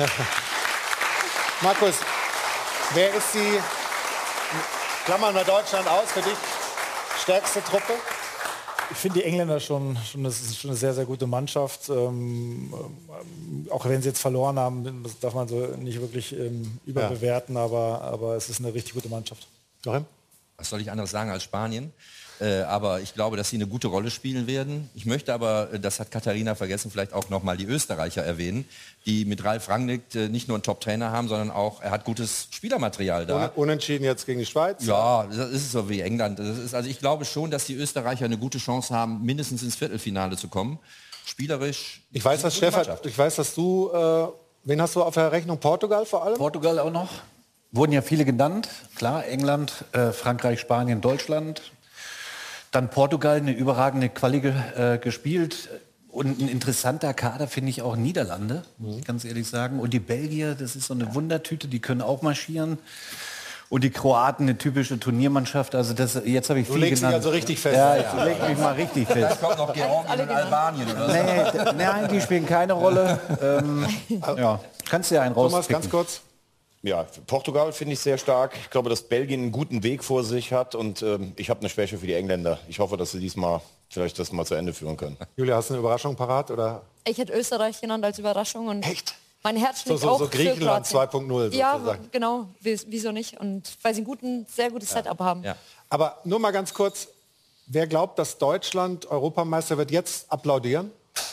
Markus, wer ist die, klammern wir Deutschland aus, für dich stärkste Truppe? Ich finde die Engländer schon, schon, das ist schon eine sehr, sehr gute Mannschaft. Ähm, ähm, auch wenn sie jetzt verloren haben, das darf man so nicht wirklich ähm, überbewerten, ja. aber, aber es ist eine richtig gute Mannschaft. Joachim? Was soll ich anderes sagen als Spanien? Äh, aber ich glaube, dass sie eine gute Rolle spielen werden. Ich möchte aber, das hat Katharina vergessen, vielleicht auch noch mal die Österreicher erwähnen, die mit Ralf Rangnick äh, nicht nur einen Top-Trainer haben, sondern auch, er hat gutes Spielermaterial da. Unentschieden jetzt gegen die Schweiz? Ja, das ist so wie England. Das ist, also ich glaube schon, dass die Österreicher eine gute Chance haben, mindestens ins Viertelfinale zu kommen. Spielerisch. Ich weiß, dass Stefan, ich weiß, dass du, äh, wen hast du auf der Rechnung? Portugal vor allem? Portugal auch noch. Wurden ja viele genannt. Klar, England, äh, Frankreich, Spanien, Deutschland. Dann Portugal, eine überragende Quali äh, gespielt. Und ein interessanter Kader finde ich auch Niederlande, muss ich ganz ehrlich sagen. Und die Belgier, das ist so eine Wundertüte, die können auch marschieren. Und die Kroaten, eine typische Turniermannschaft. Also das, jetzt habe ich du viel legst genannt. dich also richtig fest. Ja, ich ja. leg mich mal richtig fest. Vielleicht kommt noch Georgien und Albanien oder so. Nee, nein, die spielen keine Rolle. Ähm, ja, kannst du ja einen raus. Thomas, ganz kurz. Ja, Portugal finde ich sehr stark. Ich glaube, dass Belgien einen guten Weg vor sich hat und ähm, ich habe eine Schwäche für die Engländer. Ich hoffe, dass sie diesmal vielleicht das mal zu Ende führen können. Julia, hast du eine Überraschung parat? Oder? Ich hätte Österreich genannt als Überraschung. Und echt? Mein Herz schlägt so, so, auch so Griechenland für zwei Punkt null Ja, genau. Wieso nicht? Und weil sie ein guten, sehr gutes ja. Setup haben. Ja. Aber nur mal ganz kurz. Wer glaubt, dass Deutschland Europameister wird, jetzt applaudieren?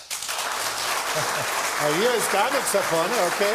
Ja, hier ist gar nichts da vorne, okay.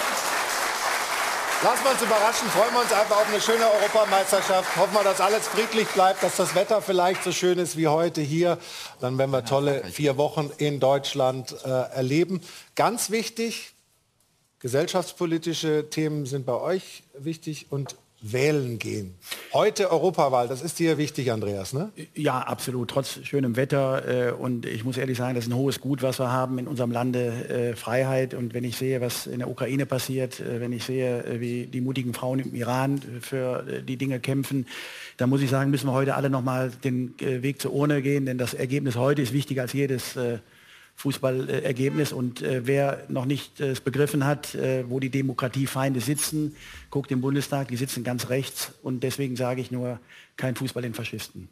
Lassen wir uns überraschen, freuen wir uns einfach auf eine schöne Europameisterschaft. Hoffen wir, dass alles friedlich bleibt, dass das Wetter vielleicht so schön ist wie heute hier. Dann werden wir tolle vier Wochen in Deutschland äh, erleben. Ganz wichtig, gesellschaftspolitische Themen sind bei euch wichtig und wählen gehen. Heute Europawahl, das ist dir wichtig, Andreas, ne? Ja, absolut, trotz schönem Wetter. Äh, und ich muss ehrlich sagen, das ist ein hohes Gut, was wir haben in unserem Lande, äh, Freiheit. Und wenn ich sehe, was in der Ukraine passiert, äh, wenn ich sehe, äh, wie die mutigen Frauen im Iran für äh, die Dinge kämpfen, dann muss ich sagen, müssen wir heute alle noch mal den äh, Weg zur Urne gehen. Denn das Ergebnis heute ist wichtiger als jedes äh, Fußballergebnis. Und äh, wer noch nicht es äh, begriffen hat, äh, wo die Demokratiefeinde sitzen, guckt im Bundestag, die sitzen ganz rechts. Und deswegen sage ich nur, kein Fußball den Faschisten.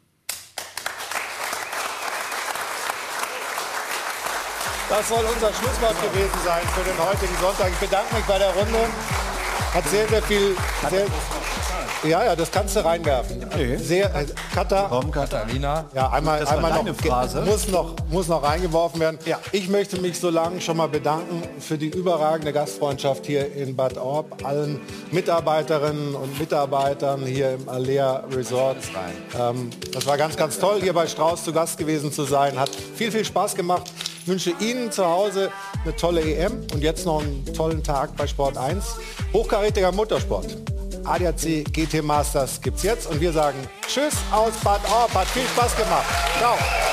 Das soll unser Schlusswort gewesen sein für den heutigen Sonntag. Ich bedanke mich bei der Runde. Hat sehr, sehr viel... Sehr, ja, ja, das kannst du reinwerfen. Nee. Sehr, äh, Kata, Komm, Katharina. ja, einmal, Das war einmal deine noch, Phrase. muss noch, muss noch reingeworfen werden. Ja. Ich möchte mich so lange schon mal bedanken für die überragende Gastfreundschaft hier in Bad Orb, allen Mitarbeiterinnen und Mitarbeitern hier im Alea Resort. Ähm, das war ganz, ganz toll, hier bei Strauß zu Gast gewesen zu sein. Hat viel, viel Spaß gemacht. Ich wünsche Ihnen zu Hause eine tolle E M und jetzt noch einen tollen Tag bei Sport eins. Hochkarätiger Motorsport. A D A C G T Masters gibt's jetzt und wir sagen Tschüss aus Bad Orb. Hat viel Spaß gemacht. Ciao.